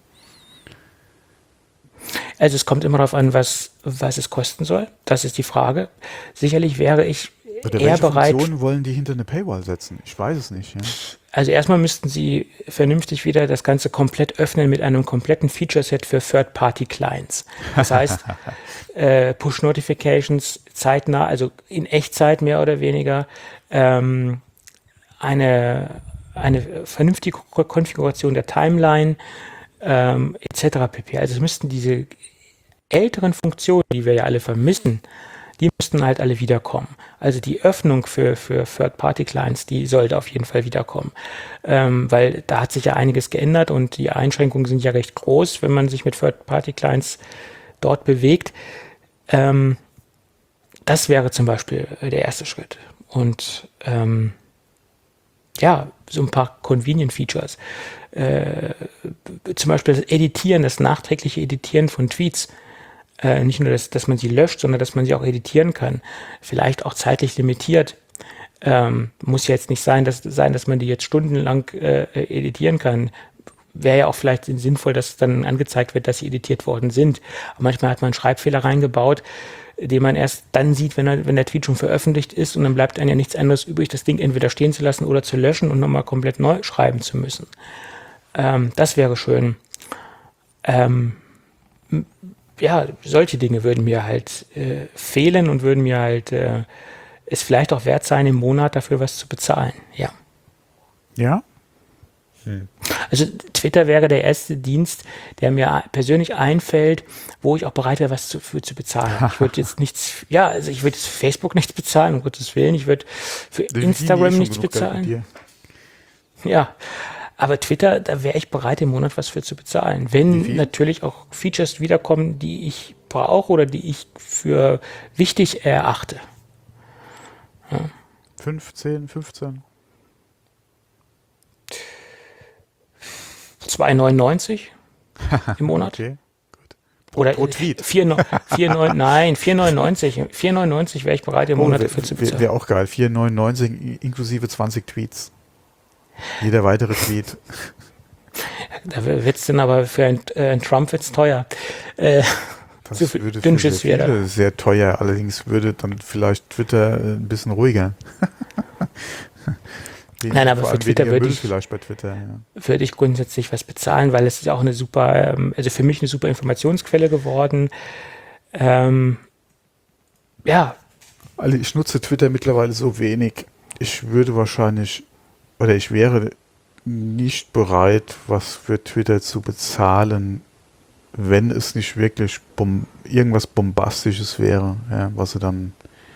also es kommt immer darauf an, was, was es kosten soll. Das ist die Frage. Sicherlich wäre ich Oder eher welche bereit, Funktionen wollen die hinter eine Paywall setzen? Ich weiß es nicht. Ja. also erstmal müssten sie vernünftig wieder das Ganze komplett öffnen mit einem kompletten Feature-Set für Third-Party-Clients. Das heißt, äh, Push-Notifications zeitnah, also in Echtzeit mehr oder weniger, ähm, eine, eine vernünftige Ko- Konfiguration der Timeline, ähm, et cetera pp. Also es müssten diese älteren Funktionen, die wir ja alle vermissen, die müssten halt alle wiederkommen. Also die Öffnung für, für Third-Party-Clients, die sollte auf jeden Fall wiederkommen. Ähm, weil da hat sich ja einiges geändert und die Einschränkungen sind ja recht groß, wenn man sich mit Third-Party-Clients dort bewegt. Ähm, das wäre zum Beispiel äh, der erste Schritt. Und ähm, ja, so ein paar Convenient-Features. Äh, zum Beispiel das Editieren, das nachträgliche Editieren von Tweets. Äh, nicht nur, dass, dass man sie löscht, sondern dass man sie auch editieren kann. Vielleicht auch zeitlich limitiert. Ähm, muss ja jetzt nicht sein, dass, sein, dass man die jetzt stundenlang äh, editieren kann. Wäre ja auch vielleicht sinnvoll, dass dann angezeigt wird, dass sie editiert worden sind. Aber manchmal hat man einen Schreibfehler reingebaut, den man erst dann sieht, wenn, er, wenn der Tweet schon veröffentlicht ist, und dann bleibt einem ja nichts anderes übrig, das Ding entweder stehen zu lassen oder zu löschen und nochmal komplett neu schreiben zu müssen. Ähm, das wäre schön. Ähm, m- ja, solche Dinge würden mir halt äh, fehlen und würden mir halt äh, es vielleicht auch wert sein, im Monat dafür was zu bezahlen. Ja. Ja? Also Twitter wäre der erste Dienst, der mir persönlich einfällt, wo ich auch bereit wäre, was zu, für zu bezahlen. Ich würde jetzt nichts, ja, also ich würde jetzt für Facebook nichts bezahlen, um Gottes Willen. Ich würde für Die verdienen eh Instagram schon nichts genug Geld mit bezahlen. dir. Ja, aber Twitter, da wäre ich bereit, im Monat was für zu bezahlen. Wenn Wie viel? natürlich auch Features wiederkommen, die ich brauche oder die ich für wichtig erachte. fünfzehn, fünfzehn? zwei neunundneunzig im Monat. Okay. Oder pro Tweet. vier, vier, neun, nein, vier neunundneunzig. vier neunundneunzig wäre ich bereit, im Monat dafür zu Wäre bezahlen. wär auch geil. vier neunundneunzig i- inklusive zwanzig Tweets. Jeder weitere Tweet. Da wird es dann aber für einen, äh, einen Trump wird's teuer. Äh, Das So viel würde für Dünnschiss sehr wäre viele sehr teuer. Allerdings würde dann vielleicht Twitter äh, ein bisschen ruhiger. Wen- Nein, aber vor für allem Twitter weniger würde Müll ich- vielleicht bei Twitter. Ja. würde ich grundsätzlich was bezahlen, weil es ist ja auch eine super, ähm, also für mich eine super Informationsquelle geworden. Ähm, ja, Also ich nutze Twitter mittlerweile so wenig. Ich würde wahrscheinlich, oder ich wäre nicht bereit, was für Twitter zu bezahlen, wenn es nicht wirklich bom irgendwas Bombastisches wäre, ja, was sie dann.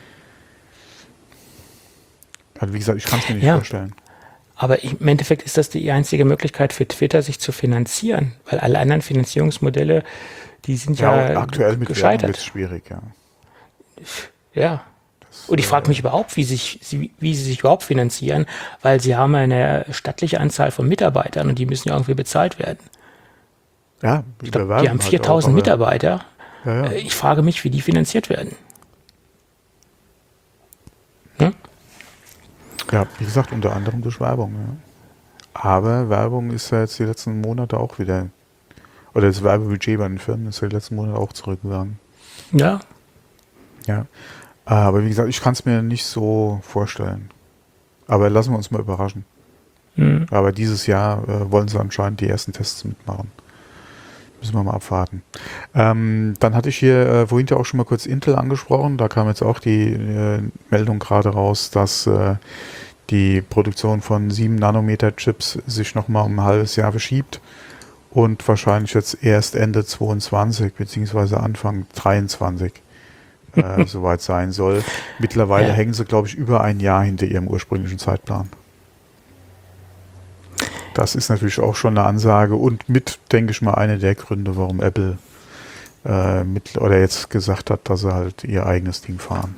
Also wie gesagt, ich kann es mir nicht Ja. vorstellen. aber ich, im Endeffekt ist das die einzige Möglichkeit für Twitter, sich zu finanzieren, weil alle anderen Finanzierungsmodelle, die sind Ja, ja, auch aktuell mit Werbung wird gescheitert. es schwierig, ja. Ja. Das, Und ich frage äh, mich überhaupt, wie, sich, sie, wie sie sich überhaupt finanzieren, weil sie haben eine stattliche Anzahl von Mitarbeitern und die müssen ja irgendwie bezahlt werden. Ja, Ich glaub, über die Werbung haben halt viertausend auch, aber- Mitarbeiter. Ja, ja. Äh, Ich frage mich, wie die finanziert werden. Hm? Ja, wie gesagt, unter anderem durch Werbung. Ja. Aber Werbung ist ja jetzt die letzten Monate auch wieder, oder das Werbebudget bei den Firmen ist ja die letzten Monate auch zurückgegangen. Ja, Ja. Aber wie gesagt, ich kann es mir nicht so vorstellen. Aber lassen wir uns mal überraschen. hm. Aber dieses Jahr äh, wollen sie anscheinend die ersten Tests mitmachen. Müssen wir mal abwarten. Ähm, dann hatte ich hier äh, vorhin ja auch schon mal kurz Intel angesprochen. Da kam jetzt auch die äh, Meldung gerade raus, dass äh, die Produktion von sieben Nanometer Chips sich nochmal um ein halbes Jahr verschiebt. und wahrscheinlich jetzt erst Ende zweiundzwanzig beziehungsweise Anfang dreiundzwanzig äh, soweit sein soll. Mittlerweile Ja. hängen sie, glaube ich, über ein Jahr hinter ihrem ursprünglichen Zeitplan. Das ist natürlich auch schon eine Ansage und mit, denke ich mal, einer der Gründe, warum Apple äh, mit, oder jetzt gesagt hat, dass sie halt ihr eigenes Ding fahren.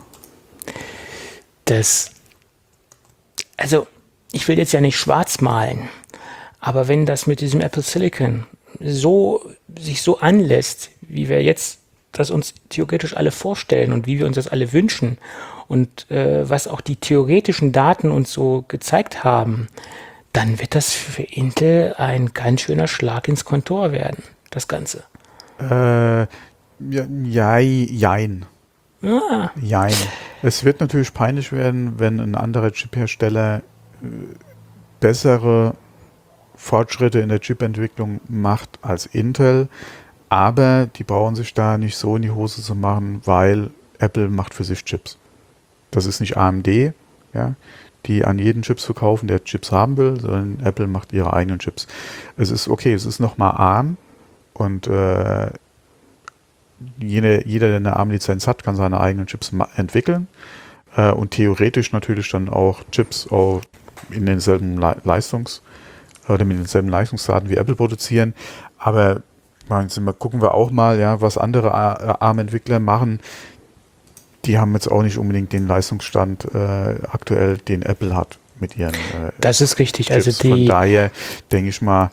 Das, also ich will jetzt ja nicht schwarz malen, aber wenn das mit diesem Apple Silicon so sich so anlässt, wie wir jetzt das uns theoretisch alle vorstellen und wie wir uns das alle wünschen und äh, was auch die theoretischen Daten uns so gezeigt haben, dann wird das für Intel ein ganz schöner Schlag ins Kontor werden, das Ganze. Äh, ja, jei, jein. Ah, Jein. Es wird natürlich peinlich werden, wenn ein anderer Chip-Hersteller äh, bessere Fortschritte in der Chip-Entwicklung macht als Intel, aber die brauchen sich da nicht so in die Hose zu machen, weil Apple macht für sich Chips. Das ist nicht A M D, ja, die an jeden Chips verkaufen, der Chips haben will, sondern Apple macht ihre eigenen Chips. Es ist okay, es ist nochmal ARM und äh, jeder, jeder, der eine ARM-Lizenz hat, kann seine eigenen Chips ma- entwickeln äh, und theoretisch natürlich dann auch Chips auch in denselben Le- Leistungs- oder mit denselben Leistungsdaten wie Apple produzieren. Aber mal, gucken wir auch mal, ja, was andere A- ARM-Entwickler machen. Die haben jetzt auch nicht unbedingt den Leistungsstand äh, aktuell, den Apple hat mit ihren äh, das ist richtig. Chips. Also Von die, daher denke ich mal,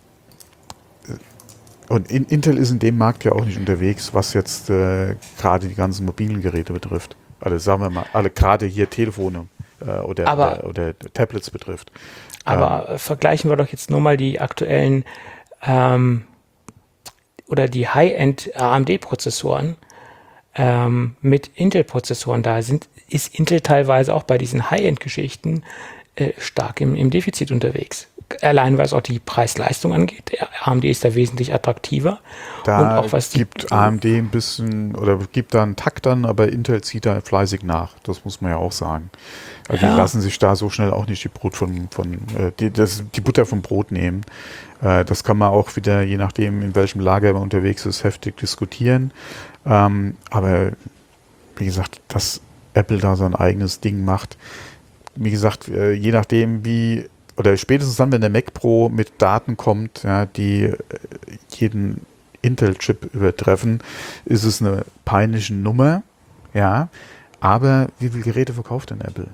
und in, Intel ist in dem Markt ja auch nicht unterwegs, was jetzt äh, gerade die ganzen mobilen Geräte betrifft. Also sagen wir mal, alle gerade hier Telefone äh, oder, Aber- oder, oder Tablets betrifft. Aber äh, vergleichen wir doch jetzt nur mal die aktuellen ähm, oder die High-End-A M D-Prozessoren ähm, mit Intel-Prozessoren. Da sind, ist Intel teilweise auch bei diesen High-End-Geschichten äh, stark im, im Defizit unterwegs. Allein was auch die Preis-Leistung angeht. A M D ist da wesentlich attraktiver. Da und auch was die, gibt A M D ein bisschen, oder gibt da einen Takt an, aber Intel zieht da fleißig nach. Das muss man ja auch sagen. Also Ja. die lassen sich da so schnell auch nicht die Brot von, von äh, die, das, die Butter vom Brot nehmen. Äh, das kann man auch wieder, je nachdem, in welchem Lager man unterwegs ist, heftig diskutieren. Ähm, aber wie gesagt, dass Apple da sein eigenes Ding macht, wie gesagt, äh, je nachdem, wie oder spätestens dann, wenn der Mac Pro mit Daten kommt, ja, die äh, jeden Intel-Chip übertreffen, ist es eine peinliche Nummer, ja, aber wie viele Geräte verkauft denn Apple?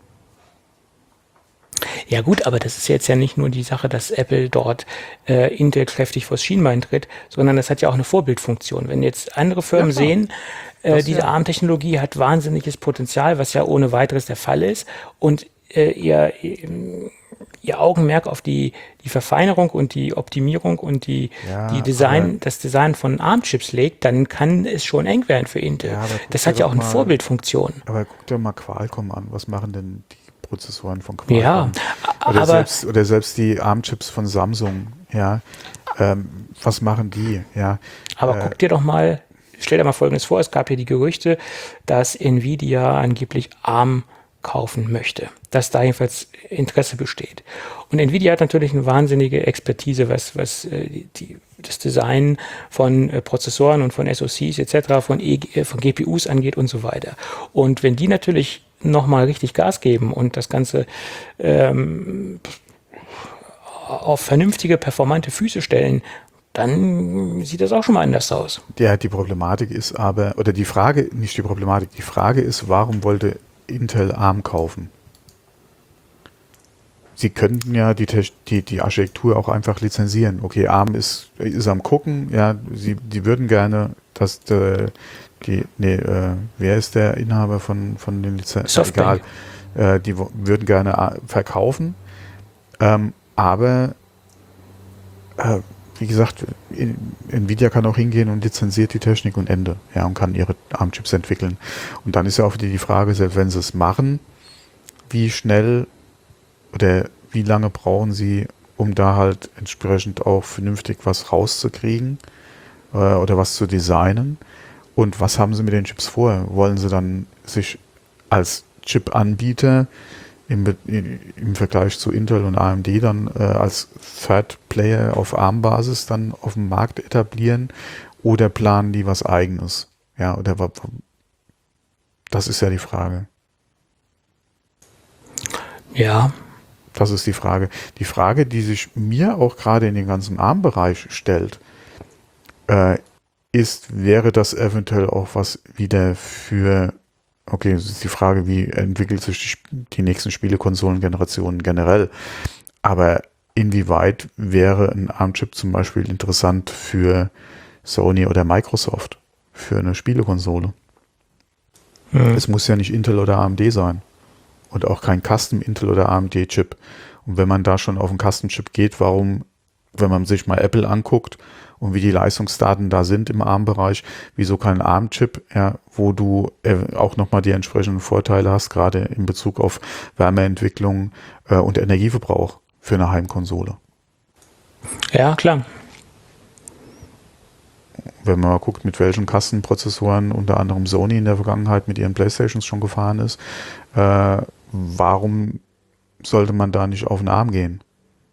Ja gut, aber das ist jetzt ja nicht nur die Sache, dass Apple dort äh, Intel kräftig vors Schienbein tritt, sondern das hat ja auch eine Vorbildfunktion. Wenn jetzt andere Firmen Ja, klar. sehen, äh, Das diese ja. ARM-Technologie hat wahnsinniges Potenzial, was ja ohne weiteres der Fall ist, und äh, ihr, ihr Augenmerk auf die, die Verfeinerung und die Optimierung und die, Ja, die Design, aber- das Design von ARM-Chips legt, dann kann es schon eng werden für Intel. Ja, aber guck das dir hat ja doch auch eine mal- Vorbildfunktion. Aber guck dir mal Qualcomm an. Was machen denn die Prozessoren von Qualcomm? Ja, Oder, aber selbst, oder selbst die ARM-Chips von Samsung, ja. Ähm, was machen die? Ja. Aber Äh, guck dir doch mal, stell dir mal Folgendes vor, es gab hier die Gerüchte, dass Nvidia angeblich ARM kaufen möchte, dass da jedenfalls Interesse besteht. Und Nvidia hat natürlich eine wahnsinnige Expertise, was, was äh, die, das Design von äh, Prozessoren und von S O Cs et cetera, von, e, äh, von G P Us angeht und so weiter. Und wenn die natürlich nochmal richtig Gas geben und das Ganze ähm, auf vernünftige, performante Füße stellen, dann sieht das auch schon mal anders aus. Ja, die Problematik ist aber, oder die Frage, nicht die Problematik, die Frage ist, warum wollte Intel ARM kaufen? Sie könnten ja die, Tech- die, die Architektur auch einfach lizenzieren. Okay, ARM ist, ist am gucken, ja, sie, die würden gerne, dass äh, die, nee, äh, wer ist der Inhaber von, von den Lizenzen? Softbank. Egal. Äh, die wo- würden gerne A- verkaufen, ähm, aber äh, wie gesagt, in- Nvidia kann auch hingehen und lizenziert die Technik und Ende, ja, und kann ihre ARM-Chips entwickeln. Und dann ist ja auch wieder die Frage, selbst wenn sie es machen, wie schnell oder wie lange brauchen sie, um da halt entsprechend auch vernünftig was rauszukriegen äh, oder was zu designen? Und was haben sie mit den Chips vor? Wollen sie dann sich als Chip-Anbieter im, Be- im Vergleich zu Intel und A M D dann äh, als Third Player auf ARM-Basis dann auf dem Markt etablieren oder planen die was Eigenes? Ja, oder wa- wa- das ist ja die Frage. Ja, Das ist die Frage. Die Frage, die sich mir auch gerade in den ganzen ARM-Bereich stellt, äh, ist, wäre das eventuell auch was wieder für, okay, es ist die Frage, wie entwickelt sich die, Sp- die nächsten Spielekonsolengenerationen generell, aber inwieweit wäre ein ARM-Chip zum Beispiel interessant für Sony oder Microsoft, für eine Spielekonsole? hm. Es muss ja nicht Intel oder A M D sein und auch kein Custom Intel oder A M D-Chip. Und wenn man da schon auf einen Custom-Chip geht, warum, wenn man sich mal Apple anguckt und wie die Leistungsdaten da sind im ARM-Bereich, wieso kein ARM-Chip, ja, wo du äh, auch nochmal die entsprechenden Vorteile hast, gerade in Bezug auf Wärmeentwicklung äh, und Energieverbrauch für eine Heimkonsole. Ja, klar. Wenn man mal guckt, mit welchen Kastenprozessoren unter anderem Sony in der Vergangenheit mit ihren Playstations schon gefahren ist, äh, warum sollte man da nicht auf den Arm gehen?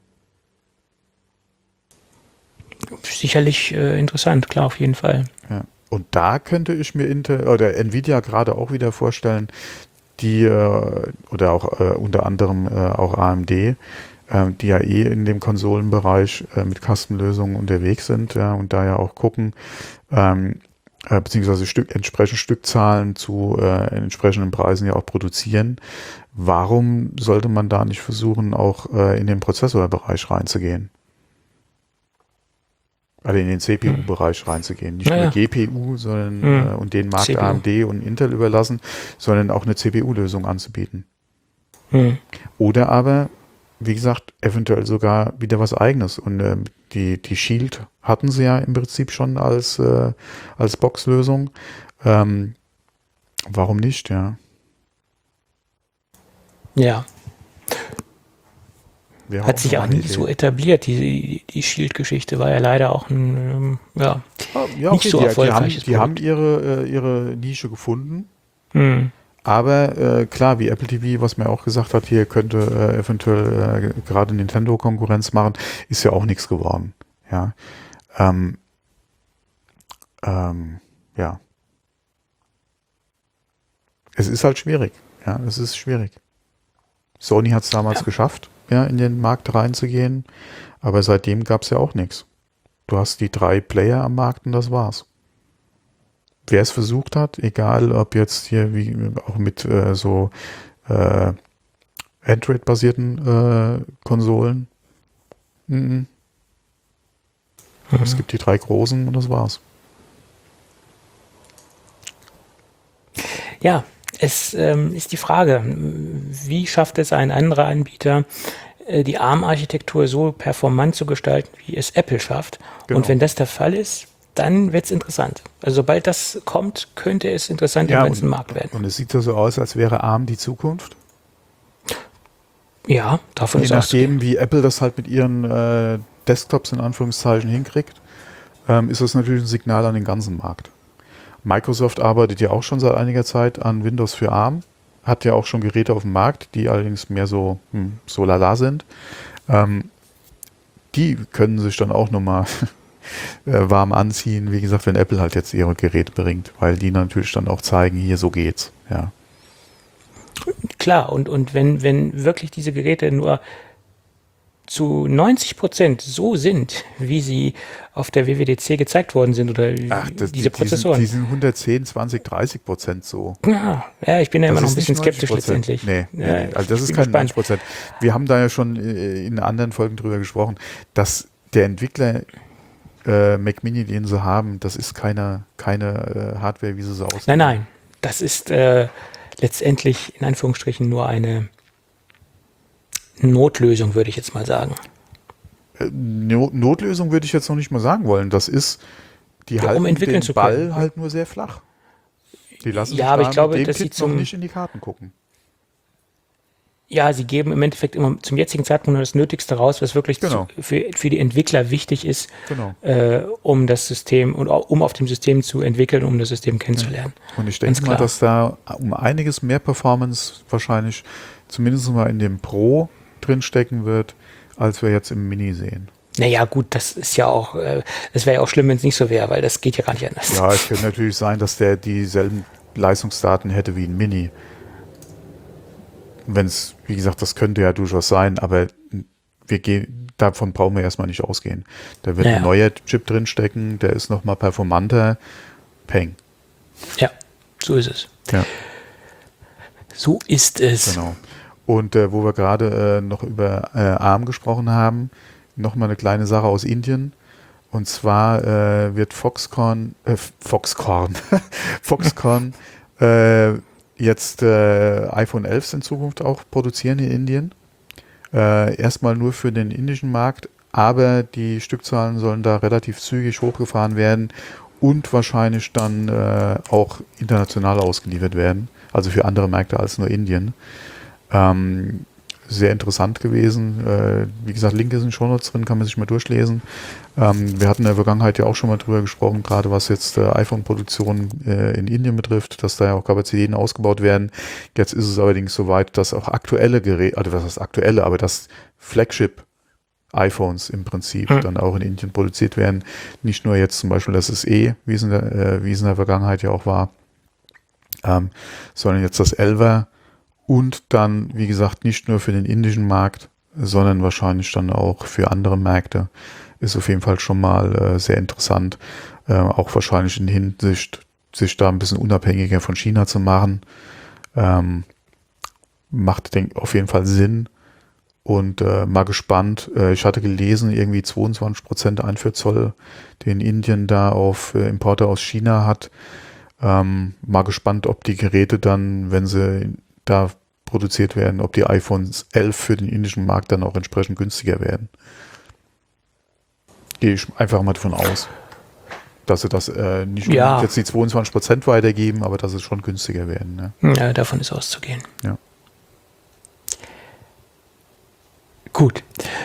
Sicherlich äh, interessant, klar, auf jeden Fall. Ja. Und da könnte ich mir Intel oder Nvidia gerade auch wieder vorstellen, die äh, oder auch äh, unter anderem äh, auch A M D, äh, die ja eh in dem Konsolenbereich äh, mit Custom-Lösungen unterwegs sind, ja, und da ja auch gucken, ähm, äh, beziehungsweise Stück, entsprechend Stückzahlen zu äh, entsprechenden Preisen ja auch produzieren. Warum sollte man da nicht versuchen, auch äh, in den Prozessorbereich reinzugehen? Also in den C P U-Bereich reinzugehen. Nicht Naja. nur G P U, sondern Hm. äh, und den Markt C P U. A M D und Intel überlassen, sondern auch eine C P U-Lösung anzubieten. Hm. Oder aber, wie gesagt, eventuell sogar wieder was Eigenes. Und ähm, die, die Shield hatten sie ja im Prinzip schon als, äh, als Box-Lösung. Ähm, warum nicht, ja? Ja, Wäre hat sich noch auch eine nie Idee. so etabliert. Die, die Shield-Geschichte war ja leider auch ein, ähm, ja, Ah, ja, nicht okay, so die, die haben, erfolgreiches die haben Produkt. ihre, äh, ihre Nische gefunden. Hm. Aber äh, klar, wie Apple T V, was mir auch gesagt hat, hier könnte äh, eventuell äh, gerade Nintendo Konkurrenz machen, ist ja auch nichts geworden. Ja, ähm, ähm, ja. Es ist halt schwierig. Ja, es ist schwierig. Sony hat es damals Ja. geschafft, ja, in den Markt reinzugehen, aber seitdem gab es ja auch nichts. Du hast die drei Player am Markt und das war's. Wer es versucht hat, egal ob jetzt hier wie auch mit äh, so äh, Android-basierten äh, Konsolen. Mhm. Es gibt die drei großen und das war's. Ja, es ähm, ist die Frage, wie schafft es ein anderer Anbieter, äh, die ARM-Architektur so performant zu gestalten, wie es Apple schafft? Genau. Und wenn das der Fall ist, dann wird es interessant. Also sobald das kommt, könnte es interessant im ganzen und, Markt werden. und es sieht ja so aus, als wäre ARM die Zukunft. Ja, davon Je ist auszugehen. nachdem, wie Apple das halt mit ihren äh, Desktops in Anführungszeichen hinkriegt, ähm, ist das natürlich ein Signal an den ganzen Markt. Microsoft arbeitet ja auch schon seit einiger Zeit an Windows für ARM, hat ja auch schon Geräte auf dem Markt, die allerdings mehr so, hm, so lala sind. Ähm, die können sich dann auch nochmal äh, warm anziehen, wie gesagt, wenn Apple halt jetzt ihre Geräte bringt, weil die natürlich dann auch zeigen, hier, so geht's. Ja. Klar, und, und wenn, wenn wirklich diese Geräte nur zu neunzig Prozent so sind, wie sie auf der W W D C gezeigt worden sind, oder Ach, das, diese die, Prozessoren. Die sind, die sind hundertzehn, zwanzig, dreißig Prozent so. Ja, ja, ich bin ja immer noch ein bisschen skeptisch letztendlich. Nee, nee, Ja, nee. Also das ich ist bin kein gespannt. neunzig Prozent. Wir haben da ja schon äh, in anderen Folgen drüber gesprochen, dass der Entwickler äh, Mac Mini, den sie haben, das ist keine, keine äh, Hardware, wie sie so aussieht. Nein, nein, das ist äh, letztendlich in Anführungsstrichen nur eine Notlösung, würde ich jetzt mal sagen. Äh, No- Notlösung würde ich jetzt noch nicht mal sagen wollen. Das ist, die Ja, um halten entwickeln den zu Ball können. halt nur sehr flach. Die lassen Ja, sich aber da ich glaube, mit dem dass sie Kit noch zum- nicht in die Karten gucken. Ja, sie geben im Endeffekt immer zum jetzigen Zeitpunkt nur das Nötigste raus, was wirklich Genau. zu, für, für die Entwickler wichtig ist, Genau. äh, um das System und um auf dem System zu entwickeln, um das System kennenzulernen. Und ich denke mal, dass da um einiges mehr Performance wahrscheinlich zumindest mal in dem Pro drinstecken wird, als wir jetzt im Mini sehen. Naja, gut, das ist ja auch, äh, das wäre ja auch schlimm, wenn es nicht so wäre, weil das geht ja gar nicht anders. Ja, es könnte natürlich sein, dass der dieselben Leistungsdaten hätte wie ein Mini. Wenn es, wie gesagt, das könnte ja durchaus sein, aber wir gehen, davon brauchen wir erstmal nicht ausgehen. Da wird Ja, ja. ein neuer Chip drinstecken, der ist nochmal performanter. Peng. Ja, so ist es. Ja, So ist es. genau. Und äh, wo wir gerade äh, noch über äh, ARM gesprochen haben, nochmal eine kleine Sache aus Indien. Und zwar äh, wird Foxconn, äh, Foxconn, Foxconn äh, jetzt äh, iPhone elf in Zukunft auch produzieren in Indien. Äh, erstmal nur für den indischen Markt, aber die Stückzahlen sollen da relativ zügig hochgefahren werden und wahrscheinlich dann äh, auch international ausgeliefert werden, also für andere Märkte als nur Indien. Ähm, sehr interessant gewesen. Äh, wie gesagt, Link ist in den Shownotes drin, kann man sich mal durchlesen. Ähm, wir hatten in der Vergangenheit ja auch schon mal drüber gesprochen, gerade was jetzt äh, iPhone-Produktion äh, in Indien betrifft, dass da ja auch Kapazitäten ausgebaut werden. Jetzt ist es allerdings soweit, dass auch aktuelle Geräte, also was heißt aktuelle, aber dass Flagship-iPhones im Prinzip Hm. dann auch in Indien produziert werden. Nicht nur jetzt zum Beispiel das S E, wie es in der, äh, wie es in der Vergangenheit ja auch war, ähm, sondern jetzt das elfer. Und dann, wie gesagt, nicht nur für den indischen Markt, sondern wahrscheinlich dann auch für andere Märkte. Ist auf jeden Fall schon mal äh, sehr interessant. Äh, auch wahrscheinlich in Hinsicht, sich da ein bisschen unabhängiger von China zu machen. Ähm, macht, denke ich, auf jeden Fall Sinn. Und äh, mal gespannt. Äh, ich hatte gelesen, irgendwie zweiundzwanzig Prozent Einfuhrzoll, den Indien da auf äh, Importe aus China hat. Ähm, mal gespannt, ob die Geräte dann, wenn sie da produziert werden, ob die iPhones elf für den indischen Markt dann auch entsprechend günstiger werden. Gehe ich einfach mal davon aus, dass sie das äh, nicht Ja. jetzt die zweiundzwanzig Prozent weitergeben, aber dass es schon günstiger werden. Ne? Ja, davon ist auszugehen. Ja. Gut.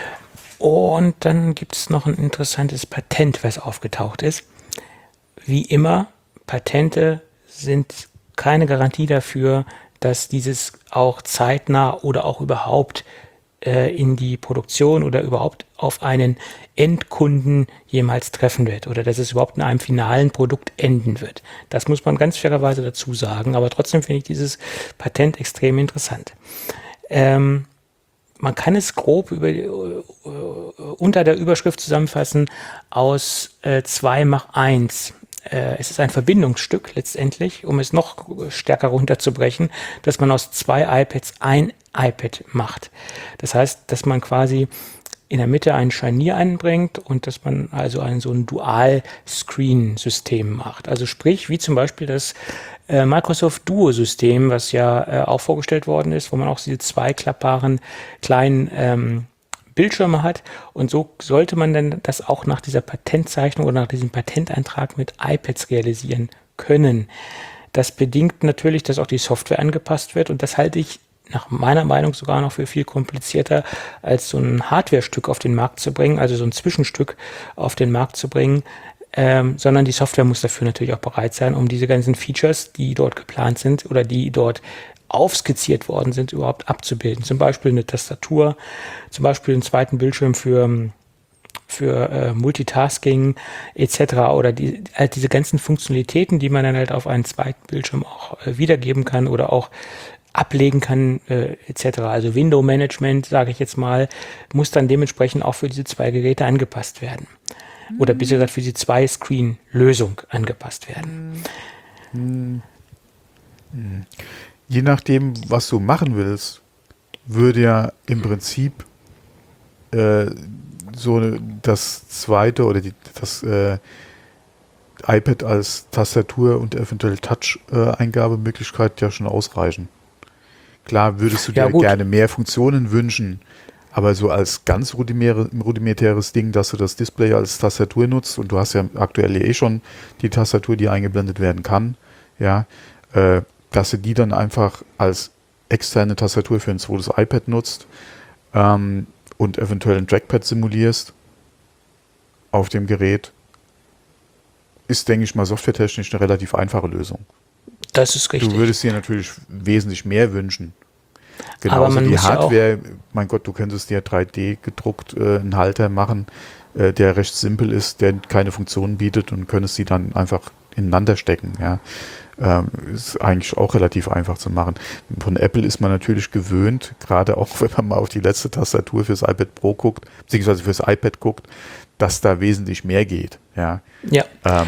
Und dann gibt es noch ein interessantes Patent, was aufgetaucht ist. Wie immer, Patente sind keine Garantie dafür, dass dieses auch zeitnah oder auch überhaupt äh, in die Produktion oder überhaupt auf einen Endkunden jemals treffen wird oder dass es überhaupt in einem finalen Produkt enden wird. Das muss man ganz fairerweise dazu sagen, aber trotzdem finde ich dieses Patent extrem interessant. Ähm, man kann es grob über, äh, unter der Überschrift zusammenfassen aus äh, zwei mach eins. Äh, es ist ein Verbindungsstück letztendlich, um es noch stärker runterzubrechen, dass man aus zwei iPads ein iPad macht. Das heißt, dass man quasi in der Mitte ein Scharnier einbringt und dass man also ein so ein Dual-Screen-System macht. Also sprich, wie zum Beispiel das äh, Microsoft Duo-System, was ja äh, auch vorgestellt worden ist, wo man auch diese zwei klappbaren kleinen ähm, Bildschirme hat, und so sollte man dann das auch nach dieser Patentzeichnung oder nach diesem Patenteintrag mit iPads realisieren können. Das bedingt natürlich, dass auch die Software angepasst wird, und das halte ich nach meiner Meinung sogar noch für viel komplizierter, als so ein Hardware-Stück auf den Markt zu bringen, also so ein Zwischenstück auf den Markt zu bringen, ähm, sondern die Software muss dafür natürlich auch bereit sein, um diese ganzen Features, die dort geplant sind oder die dort aufskizziert worden sind, überhaupt abzubilden. Zum Beispiel eine Tastatur, zum Beispiel einen zweiten Bildschirm für, für äh, Multitasking et cetera oder die, halt diese ganzen Funktionalitäten, die man dann halt auf einen zweiten Bildschirm auch äh, wiedergeben kann oder auch ablegen kann äh, et cetera. Also Window-Management, sage ich jetzt mal, muss dann dementsprechend auch für diese zwei Geräte angepasst werden. Oder besser gesagt für die Zwei-Screen-Lösung angepasst werden. Hm. Hm. Je nachdem, was du machen willst, würde ja im Prinzip äh, so das zweite oder die, das äh, iPad als Tastatur und eventuell Touch-Eingabemöglichkeit ja schon ausreichen. Klar würdest du Ja, dir gut. gerne mehr Funktionen wünschen, aber so als ganz rudimäre, rudimentäres Ding, dass du das Display als Tastatur nutzt, und du hast ja aktuell eh schon die Tastatur, die eingeblendet werden kann, ja, äh, dass du die dann einfach als externe Tastatur für ein zweites iPad nutzt ähm, und eventuell ein Trackpad simulierst auf dem Gerät, ist, denke ich mal, softwaretechnisch eine relativ einfache Lösung. Das ist richtig. Du würdest dir natürlich wesentlich mehr wünschen. Aber Genauso man die muss ja auch- Hardware, mein Gott, du könntest dir drei D gedruckt äh, einen Halter machen, äh, der recht simpel ist, der keine Funktionen bietet und könntest die dann einfach ineinander stecken. Ja. Ähm, ist eigentlich auch relativ einfach zu machen. Von Apple ist man natürlich gewöhnt, gerade auch wenn man mal auf die letzte Tastatur fürs iPad Pro guckt, beziehungsweise fürs iPad guckt, dass da wesentlich mehr geht. Ja. Ja, Ähm,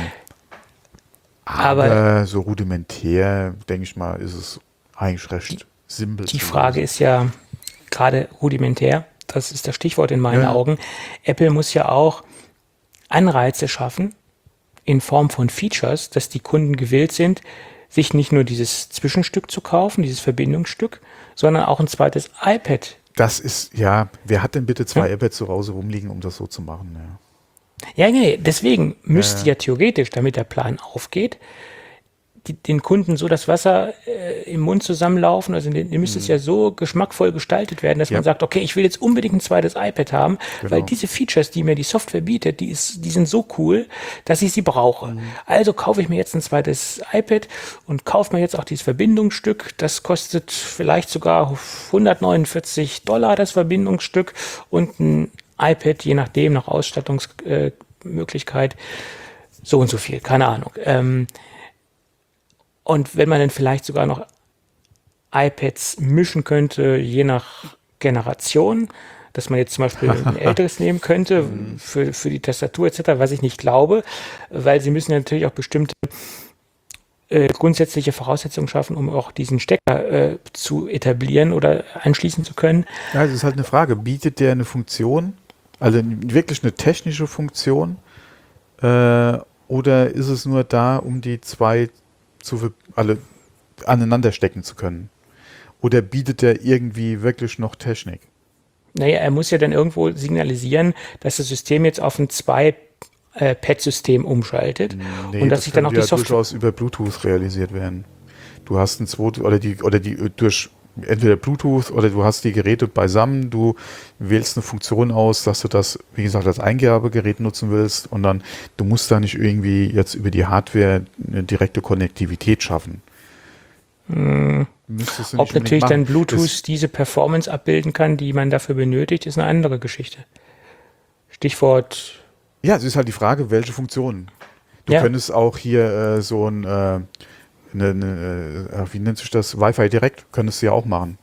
aber, Aber- so rudimentär, denke ich mal, ist es eigentlich recht simpel. die zu Frage lösen. ist ja gerade rudimentär, das ist das Stichwort in meinen Ja. Augen. Apple muss ja auch Anreize schaffen in Form von Features, dass die Kunden gewillt sind, sich nicht nur dieses Zwischenstück zu kaufen, dieses Verbindungsstück, sondern auch ein zweites iPad. Das ist, ja, wer hat denn bitte zwei Ja. iPads zu Hause rumliegen, um das so zu machen? Ja. Ja, nee, deswegen müsste ja theoretisch, damit der Plan aufgeht, die, den Kunden so das Wasser äh, im Mund zusammenlaufen. Also den, den müsste es ja so geschmackvoll gestaltet werden, dass Ja. man sagt, okay, ich will jetzt unbedingt ein zweites iPad haben, Genau. weil diese Features, die mir die Software bietet, die, ist, die sind so cool, dass ich sie brauche. Also kaufe ich mir jetzt ein zweites iPad und kaufe mir jetzt auch dieses Verbindungsstück. Das kostet vielleicht sogar hundertneunundvierzig Dollar, das Verbindungsstück, und ein iPad, je nachdem, nach Ausstattungsmöglichkeit, so und so viel, keine Ahnung. Ähm, und wenn man dann vielleicht sogar noch iPads mischen könnte, je nach Generation, dass man jetzt zum Beispiel ein älteres nehmen könnte für, für die Tastatur et cetera, was ich nicht glaube, weil sie müssen ja natürlich auch bestimmte äh, grundsätzliche Voraussetzungen schaffen, um auch diesen Stecker äh, zu etablieren oder anschließen zu können. Ja, es ist halt eine Frage, bietet der eine Funktion, also wirklich eine technische Funktion, äh, oder ist es nur da, um die zwei zu ver- alle aneinander stecken zu können? Oder bietet der irgendwie wirklich noch Technik? Naja, er muss ja dann irgendwo signalisieren, dass das System jetzt auf ein Zwei-Pad-System umschaltet Nee, und dass sich dann auch könnte die ja Software... durchaus über Bluetooth realisiert werden. Du hast ein zweites, oder die, oder die äh, durch entweder Bluetooth oder du hast die Geräte beisammen, du wählst eine Funktion aus, dass du das, wie gesagt, als Eingabegerät nutzen willst, und dann, du musst da nicht irgendwie jetzt über die Hardware eine direkte Konnektivität schaffen. Müsstest du nicht Ob natürlich unbedingt dann machen. Bluetooth diese Performance abbilden kann, die man dafür benötigt, ist eine andere Geschichte. Stichwort, Das, ja, es ist halt die Frage, welche Funktionen. Du Ja. könntest auch hier äh, so ein, äh, eine, eine, äh, wie nennt sich das, Wi-Fi direkt, könntest du ja auch machen.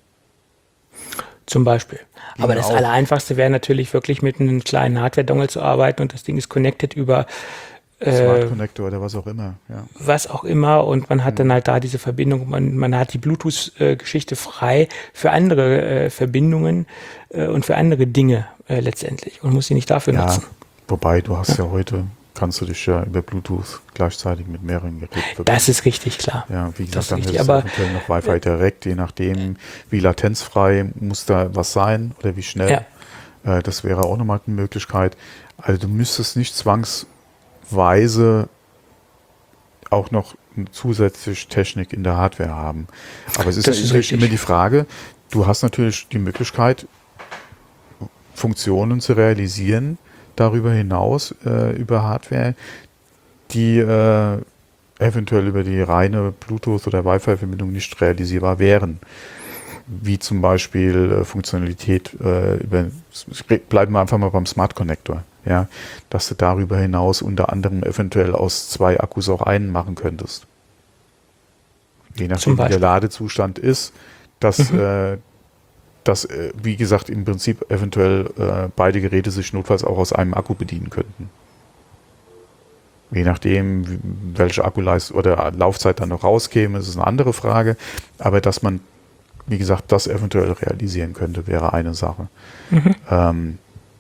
zum Beispiel. Aber Ginge das auch. Allereinfachste wäre natürlich wirklich mit einem kleinen Hardware-Dongle zu arbeiten und das Ding ist connected über Smart äh, Connector oder was auch immer. Ja. was auch immer, und man hat dann halt da diese Verbindung, man, man hat die Bluetooth-Geschichte frei für andere äh, Verbindungen äh, und für andere Dinge äh, letztendlich und muss sie nicht dafür Ja, nutzen. wobei du hast ja heute, kannst du dich ja über Bluetooth gleichzeitig mit mehreren Geräten verbinden. Das ist richtig, klar. Ja, wie das gesagt, ist dann richtig, hättest du aber- eventuell noch Wi-Fi direkt, je nachdem, wie latenzfrei muss da was sein oder wie schnell. Äh, das wäre auch nochmal eine Möglichkeit. Also du müsstest nicht zwangsweise auch noch zusätzlich Technik in der Hardware haben. Aber es ist, Das ja ist natürlich richtig. immer die Frage, du hast natürlich die Möglichkeit, Funktionen zu realisieren, darüber hinaus, äh, über Hardware, die äh, eventuell über die reine Bluetooth- oder Wi-Fi-Verbindung nicht realisierbar wären. Wie zum Beispiel äh, Funktionalität äh, über, bleiben wir einfach mal beim Smart Connector, ja, dass du darüber hinaus unter anderem eventuell aus zwei Akkus auch einen machen könntest. Je nachdem, Zum wie der Beispiel. Ladezustand ist, dass, äh, dass äh, wie gesagt, im Prinzip eventuell äh, beide Geräte sich notfalls auch aus einem Akku bedienen könnten. Je nachdem, wie- welche Akkuleistung oder Laufzeit dann noch rauskäme, ist es eine andere Frage. Aber dass man, wie gesagt, das eventuell realisieren könnte, wäre eine Sache. Ähm,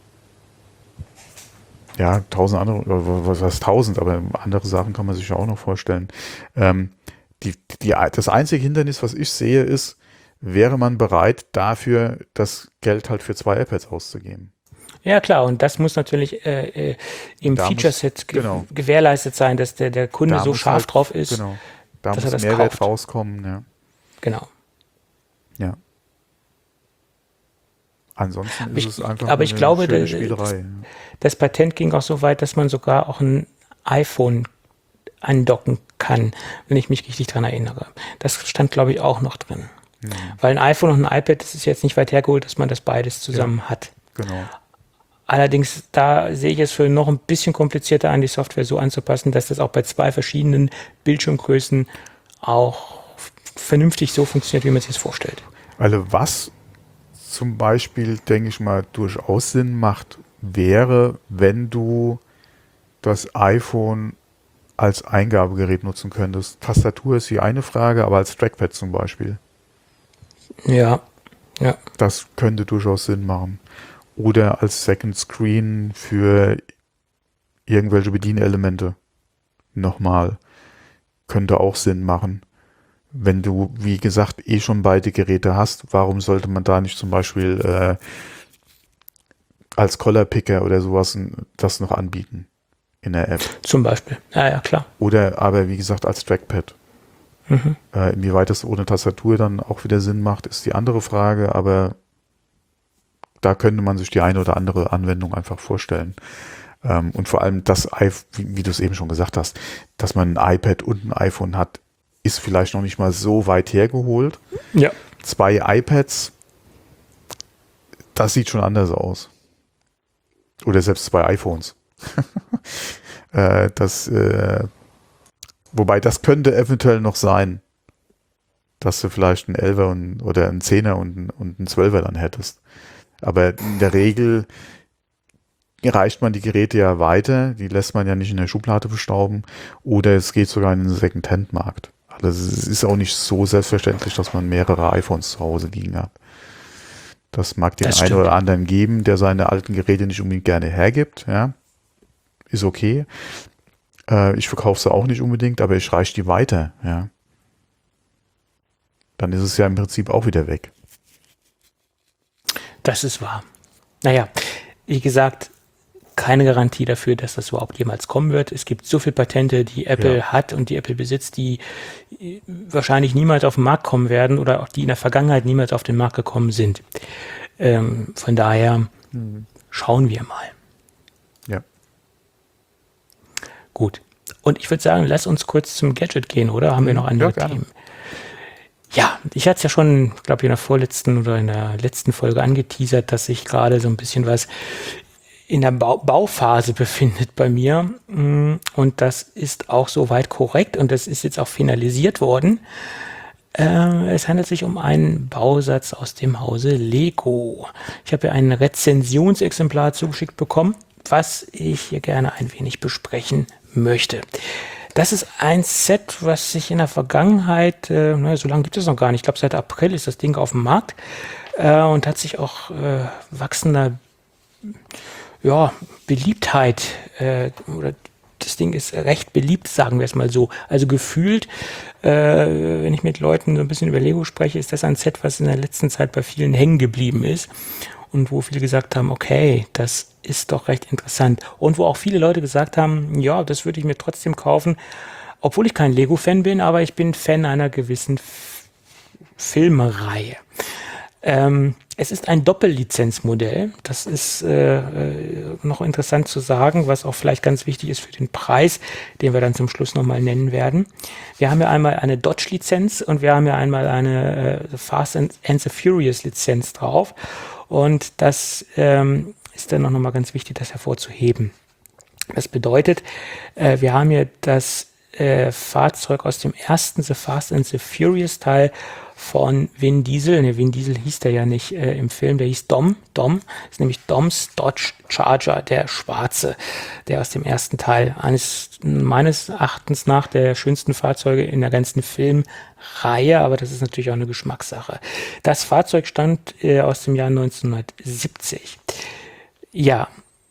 ja, tausend andere, oder was heißt tausend, aber andere Sachen kann man sich ja auch noch vorstellen. Ähm, die, die, das einzige Hindernis, was ich sehe, ist, wäre man bereit, dafür das Geld halt für zwei iPads auszugeben. Ja, klar, und das muss natürlich äh, äh, im Da muss- Feature-Set ge genau. gewährleistet sein, dass der, der Kunde Da so muss scharf halt- drauf ist. Genau. Da dass muss er das Mehrwert kauft. rauskommen, ja. Genau. Ansonsten Aber ist ich, es einfach aber ich eine glaube, schöne das, Spielerei. das Patent ging auch so weit, dass man sogar auch ein iPhone andocken kann, wenn ich mich richtig dran erinnere. Das stand, glaube ich, auch noch drin. Hm. Weil ein iPhone und ein iPad, das ist jetzt nicht weit hergeholt, dass man das beides zusammen Ja. hat. Genau. Allerdings, da sehe ich es für noch ein bisschen komplizierter an, die Software so anzupassen, dass das auch bei zwei verschiedenen Bildschirmgrößen auch vernünftig so funktioniert, wie man sich das vorstellt. Also was zum Beispiel, denke ich mal, durchaus Sinn macht, wäre, wenn du das iPhone als Eingabegerät nutzen könntest. Tastatur ist die eine Frage, aber als Trackpad zum Beispiel. Ja, ja. Das könnte durchaus Sinn machen. Oder als Second Screen für irgendwelche Bedienelemente. Nochmal. Könnte auch Sinn machen. Wenn du, wie gesagt, eh schon beide Geräte hast, warum sollte man da nicht zum Beispiel äh, als Color-Picker oder sowas das noch anbieten in der App? Zum Beispiel. Ja, ja, klar. Oder aber, wie gesagt, als Trackpad. Mhm. Äh, inwieweit das ohne Tastatur dann auch wieder Sinn macht, ist die andere Frage, aber da könnte man sich die eine oder andere Anwendung einfach vorstellen. Ähm, und vor allem das, wie, wie du es eben schon gesagt hast, dass man ein iPad und ein iPhone hat, ist vielleicht noch nicht mal so weit hergeholt. Ja. Zwei iPads, das sieht schon anders aus. Oder selbst zwei iPhones. äh, das, äh, wobei das könnte eventuell noch sein, dass du vielleicht einen Elfer und, oder einen Zehner und, und einen Zwölfer dann hättest. Aber in der Regel reicht man die Geräte ja weiter, die lässt man ja nicht in der Schublade verstauben, oder es geht sogar in den Second-Hand-Markt. Also es ist auch nicht so selbstverständlich, dass man mehrere iPhones zu Hause liegen hat. Das mag den Das einen stimmt. oder anderen geben, der seine alten Geräte nicht unbedingt gerne hergibt, ja. Ist okay. Äh, ich verkaufe sie auch nicht unbedingt, aber ich reiche die weiter, ja. Dann ist es ja im Prinzip auch wieder weg. Das ist wahr. Naja, wie gesagt, keine Garantie dafür, dass das überhaupt jemals kommen wird. Es gibt so viele Patente, die Apple Ja. hat und die Apple besitzt, die wahrscheinlich niemals auf den Markt kommen werden oder auch die in der Vergangenheit niemals auf den Markt gekommen sind. Ähm, von daher Hm. schauen wir mal. Ja. Gut. Und ich würde sagen, lass uns kurz zum Gadget gehen, oder? Haben wir noch andere Ja, gerne. Themen? Ja, ich hatte es ja schon, glaube ich, in der vorletzten oder in der letzten Folge angeteasert, dass sich gerade so ein bisschen was in der Bau- Bauphase befindet bei mir. Mm, Und das ist auch soweit korrekt und das ist jetzt auch finalisiert worden. Äh, es handelt sich um einen Bausatz aus dem Hause Lego. Ich habe ja ein Rezensionsexemplar zugeschickt bekommen, was ich hier gerne ein wenig besprechen möchte. Das ist ein Set, was sich in der Vergangenheit, äh, naja, so lange gibt es noch gar nicht, ich glaube seit April ist das Ding auf dem Markt äh, und hat sich auch äh, wachsender ja, Beliebtheit, äh, oder das Ding ist recht beliebt, sagen wir es mal so. Also gefühlt, äh, wenn ich mit Leuten so ein bisschen über Lego spreche, ist das ein Set, was in der letzten Zeit bei vielen hängen geblieben ist und wo viele gesagt haben, okay, das ist doch recht interessant. Und wo auch viele Leute gesagt haben, ja, das würde ich mir trotzdem kaufen, obwohl ich kein Lego-Fan bin, aber ich bin Fan einer gewissen F- Filmreihe. Ähm, es ist ein Doppellizenzmodell. Das ist äh, äh, noch interessant zu sagen, was auch vielleicht ganz wichtig ist für den Preis, den wir dann zum Schluss nochmal nennen werden. Wir haben ja einmal eine Dodge-Lizenz und wir haben ja einmal eine äh, Fast and, and the Furious-Lizenz drauf. Und das ähm, ist dann auch nochmal ganz wichtig, das hervorzuheben. Das bedeutet, äh, wir haben hier das äh, Fahrzeug aus dem ersten The Fast and the Furious Teil von Vin Diesel. Ne, Vin Diesel hieß der ja nicht äh, im Film, der hieß Dom. Dom ist nämlich Doms Dodge Charger, der schwarze, der aus dem ersten Teil, eines meines Erachtens nach der schönsten Fahrzeuge in der ganzen Filmreihe, aber das ist natürlich auch eine Geschmackssache. Das Fahrzeug stammt äh, aus dem Jahr neunzehnhundertsiebzig. Ja,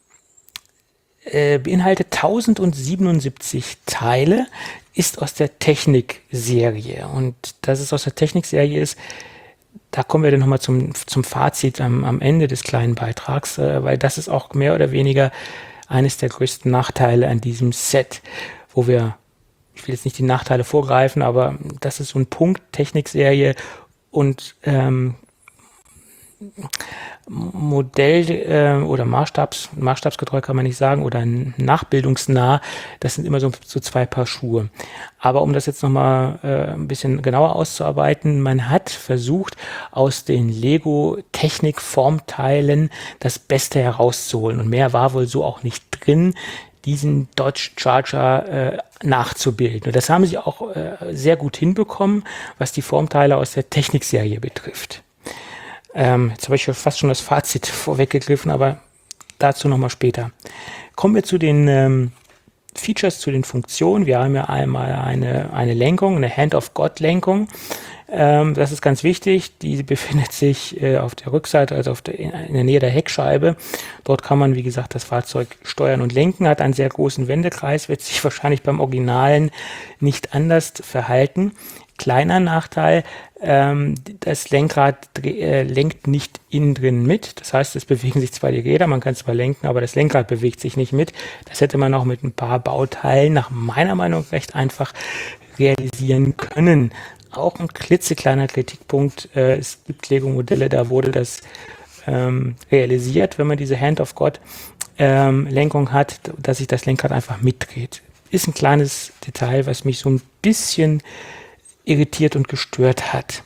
äh, beinhaltet tausendsiebenundsiebzig Teile, ist aus der Technik-Serie. Und dass es aus der Technik-Serie ist, da kommen wir dann nochmal zum, zum Fazit am, am Ende des kleinen Beitrags, äh, weil das ist auch mehr oder weniger eines der größten Nachteile an diesem Set, wo wir, ich will jetzt nicht die Nachteile vorgreifen, aber das ist so ein Punkt, Technik-Serie und ähm, Modell äh, oder Maßstabs, maßstabsgetreu kann man nicht sagen, oder nachbildungsnah, das sind immer so, so zwei Paar Schuhe. Aber um das jetzt nochmal äh, ein bisschen genauer auszuarbeiten, man hat versucht, aus den Lego-Technik-Formteilen das Beste herauszuholen. Und mehr war wohl so auch nicht drin, diesen Dodge Charger äh, nachzubilden. Und das haben sie auch äh, sehr gut hinbekommen, was die Formteile aus der Technikserie betrifft. Ähm, jetzt habe ich fast schon das Fazit vorweggegriffen, aber dazu nochmal später. Kommen wir zu den ähm, Features, zu den Funktionen. Wir haben ja einmal eine, eine Lenkung, eine Hand-of-God-Lenkung. Ähm, das ist ganz wichtig. Die befindet sich äh, auf der Rückseite, also auf der, in der Nähe der Heckscheibe. Dort kann man, wie gesagt, das Fahrzeug steuern und lenken, hat einen sehr großen Wendekreis, wird sich wahrscheinlich beim Originalen nicht anders verhalten. Kleiner Nachteil, ähm, das Lenkrad äh, lenkt nicht innen drin mit. Das heißt, es bewegen sich zwar die Räder, man kann zwar lenken, aber das Lenkrad bewegt sich nicht mit. Das hätte man auch mit ein paar Bauteilen nach meiner Meinung recht einfach realisieren können. Auch ein klitzekleiner Kritikpunkt, äh, es gibt Lego-Modelle, da wurde das ähm, realisiert, wenn man diese Hand-of-God-Lenkung ähm, hat, dass sich das Lenkrad einfach mitdreht. Ist ein kleines Detail, was mich so ein bisschen irritiert und gestört hat.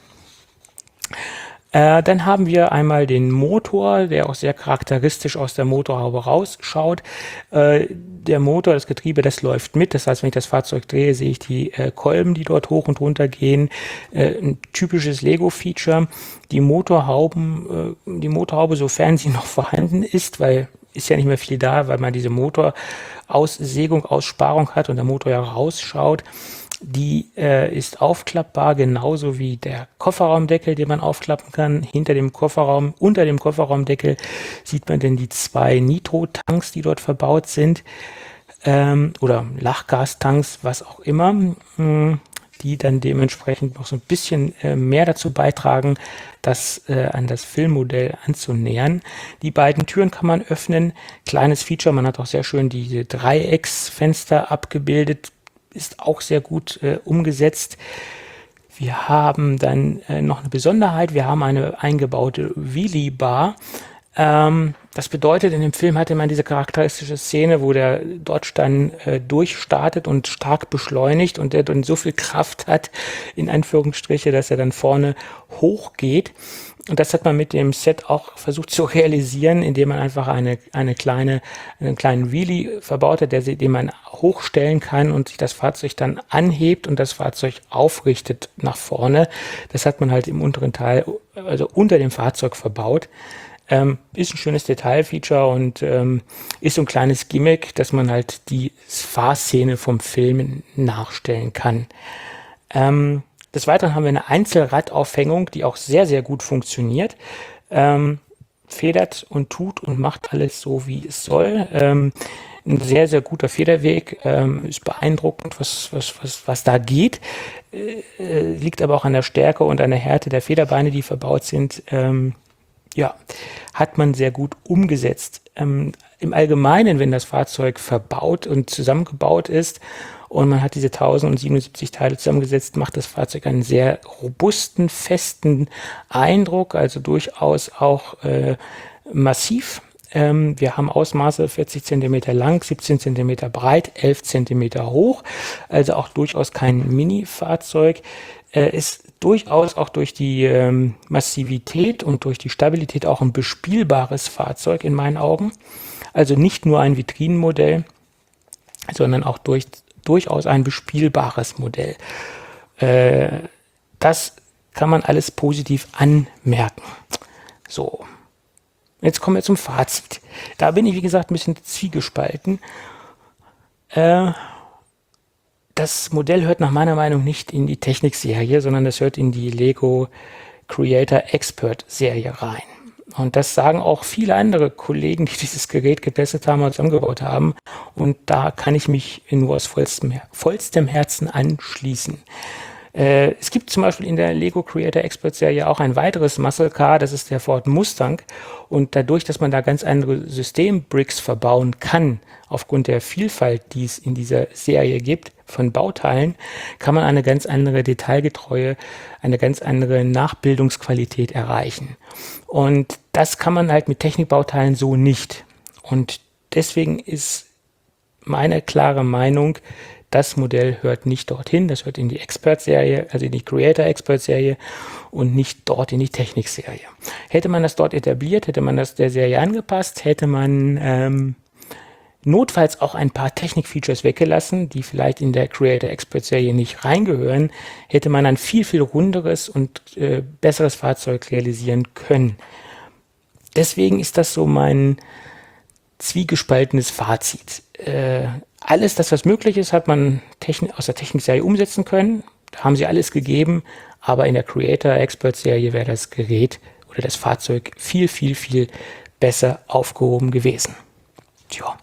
Äh, dann haben wir einmal den Motor, der auch sehr charakteristisch aus der Motorhaube rausschaut. Äh, der Motor, das Getriebe, das läuft mit. Das heißt, wenn ich das Fahrzeug drehe, sehe ich die äh, Kolben, die dort hoch und runter gehen. Äh, ein typisches Lego-Feature. Die Motorhauben, äh, die Motorhaube, sofern sie noch vorhanden ist, weil ist ja nicht mehr viel da, weil man diese Motoraussägung, Aussparung hat und der Motor ja rausschaut. Die äh, ist aufklappbar, genauso wie der Kofferraumdeckel, den man aufklappen kann. Hinter dem Kofferraum, unter dem Kofferraumdeckel sieht man denn die zwei Nitro-Tanks, die dort verbaut sind, ähm, oder Lachgastanks, was auch immer, mh, die dann dementsprechend noch so ein bisschen äh, mehr dazu beitragen, das äh, an das Filmmodell anzunähern. Die beiden Türen kann man öffnen. Kleines Feature, man hat auch sehr schön diese Dreiecksfenster abgebildet, ist auch sehr gut äh, umgesetzt. Wir haben dann äh, noch eine Besonderheit. Wir haben eine eingebaute Wheelie-Bar. Ähm, das bedeutet, in dem Film hatte man diese charakteristische Szene, wo der Dodge dann äh, durchstartet und stark beschleunigt und der dann so viel Kraft hat, in Anführungsstriche, dass er dann vorne hochgeht. Und das hat man mit dem Set auch versucht zu realisieren, indem man einfach eine, eine kleine, einen kleinen Wheelie verbaut hat, der, den man hochstellen kann und sich das Fahrzeug dann anhebt und das Fahrzeug aufrichtet nach vorne. Das hat man halt im unteren Teil, also unter dem Fahrzeug verbaut. Ähm, ist ein schönes Detailfeature und ähm, ist so ein kleines Gimmick, dass man halt die Fahrszene vom Film nachstellen kann. Ähm, Des Weiteren haben wir eine Einzelradaufhängung, die auch sehr, sehr gut funktioniert. Ähm, federt und tut und macht alles so, wie es soll. Ähm, ein sehr, sehr guter Federweg. Ähm, ist beeindruckend, was, was, was, was da geht. Äh, liegt aber auch an der Stärke und an der Härte der Federbeine, die verbaut sind. Ähm, ja, hat man sehr gut umgesetzt. Ähm, im Allgemeinen, wenn das Fahrzeug verbaut und zusammengebaut ist, und man hat diese tausendsiebenundsiebzig Teile zusammengesetzt, macht das Fahrzeug einen sehr robusten, festen Eindruck, also durchaus auch äh, massiv. Ähm, wir haben Ausmaße vierzig Zentimeter lang, siebzehn Zentimeter breit, elf Zentimeter hoch, also auch durchaus kein Mini-Fahrzeug. Äh, ist durchaus auch durch die ähm, Massivität und durch die Stabilität auch ein bespielbares Fahrzeug in meinen Augen. Also nicht nur ein Vitrinenmodell, sondern auch durch durchaus ein bespielbares Modell. Äh, das kann man alles positiv anmerken. So, jetzt kommen wir zum Fazit. Da bin ich, wie gesagt, ein bisschen zwiegespalten. Äh, das Modell hört nach meiner Meinung nicht in die Technikserie, sondern das hört in die Lego Creator Expert Serie rein. Und das sagen auch viele andere Kollegen, die dieses Gerät getestet haben und zusammengebaut haben. Und da kann ich mich nur aus vollstem, vollstem Herzen anschließen. Äh, es gibt zum Beispiel in der Lego Creator Expert Serie auch ein weiteres Muscle Car, das ist der Ford Mustang. Und dadurch, dass man da ganz andere Systembricks verbauen kann, aufgrund der Vielfalt, die es in dieser Serie gibt von Bauteilen, kann man eine ganz andere Detailgetreue, eine ganz andere Nachbildungsqualität erreichen. Und das kann man halt mit Technikbauteilen so nicht. Und deswegen ist meine klare Meinung, das Modell hört nicht dorthin, das hört in die Expert-Serie, also in die Creator-Expert-Serie und nicht dort in die Technik-Serie. Hätte man das dort etabliert, hätte man das der Serie angepasst, hätte man ähm, notfalls auch ein paar Technik-Features weggelassen, die vielleicht in der Creator-Expert-Serie nicht reingehören, hätte man ein viel, viel runderes und äh, besseres Fahrzeug realisieren können. Deswegen ist das so mein zwiegespaltenes Fazit. Äh, alles, das was möglich ist, hat man Technik, aus der Technik-Serie umsetzen können. Da haben sie alles gegeben, aber in der Creator-Expert-Serie wäre das Gerät oder das Fahrzeug viel, viel, viel besser aufgehoben gewesen. Tja,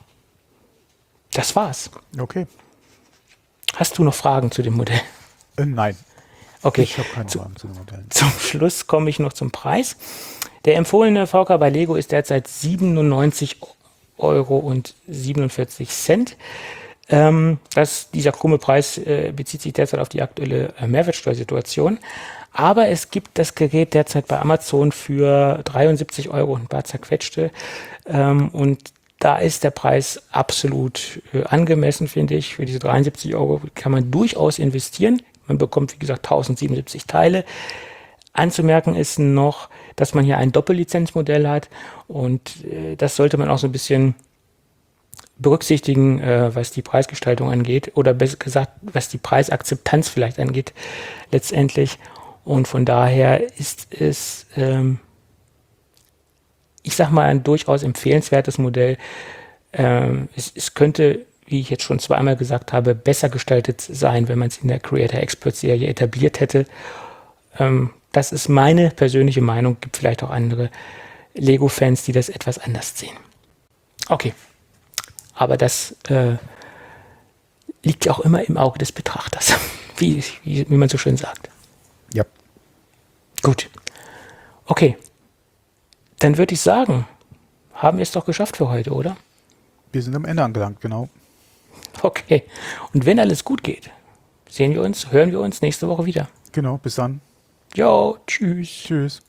das war's. Okay. Hast du noch Fragen zu dem Modell? Äh, nein. Okay. Ich habe keine Zu- Fragen zu den Modellen. Zum Schluss komme ich noch zum Preis. Der empfohlene V K bei Lego ist derzeit siebenundneunzig Euro und siebenundvierzig Cent. Ähm, das, dieser krumme Preis äh, bezieht sich derzeit auf die aktuelle äh, Mehrwertsteuersituation. Aber es gibt das Gerät derzeit bei Amazon für dreiundsiebzig Euro und ein paar zerquetschte. Ähm, und da ist der Preis absolut äh, angemessen, finde ich. Für diese dreiundsiebzig Euro kann man durchaus investieren. Man bekommt, wie gesagt, tausendsiebenundsiebzig Teile. Anzumerken ist noch, dass man hier ein Doppellizenzmodell hat und äh, das sollte man auch so ein bisschen berücksichtigen, äh, was die Preisgestaltung angeht oder besser gesagt, was die Preisakzeptanz vielleicht angeht letztendlich. Und von daher ist es, ähm, ich sag mal, ein durchaus empfehlenswertes Modell. Ähm, es, es könnte, wie ich jetzt schon zweimal gesagt habe, besser gestaltet sein, wenn man es in der Creator Expert Serie etabliert hätte. Ähm, Das ist meine persönliche Meinung. Gibt vielleicht auch andere Lego-Fans, die das etwas anders sehen. Okay, aber das äh, liegt ja auch immer im Auge des Betrachters, wie, wie, wie man so schön sagt. Ja. Gut, okay, dann würde ich sagen, haben wir es doch geschafft für heute, oder? Wir sind am Ende angelangt, genau. Okay, und wenn alles gut geht, sehen wir uns, hören wir uns nächste Woche wieder. Genau, bis dann. Jo, tschüss. Tschüss.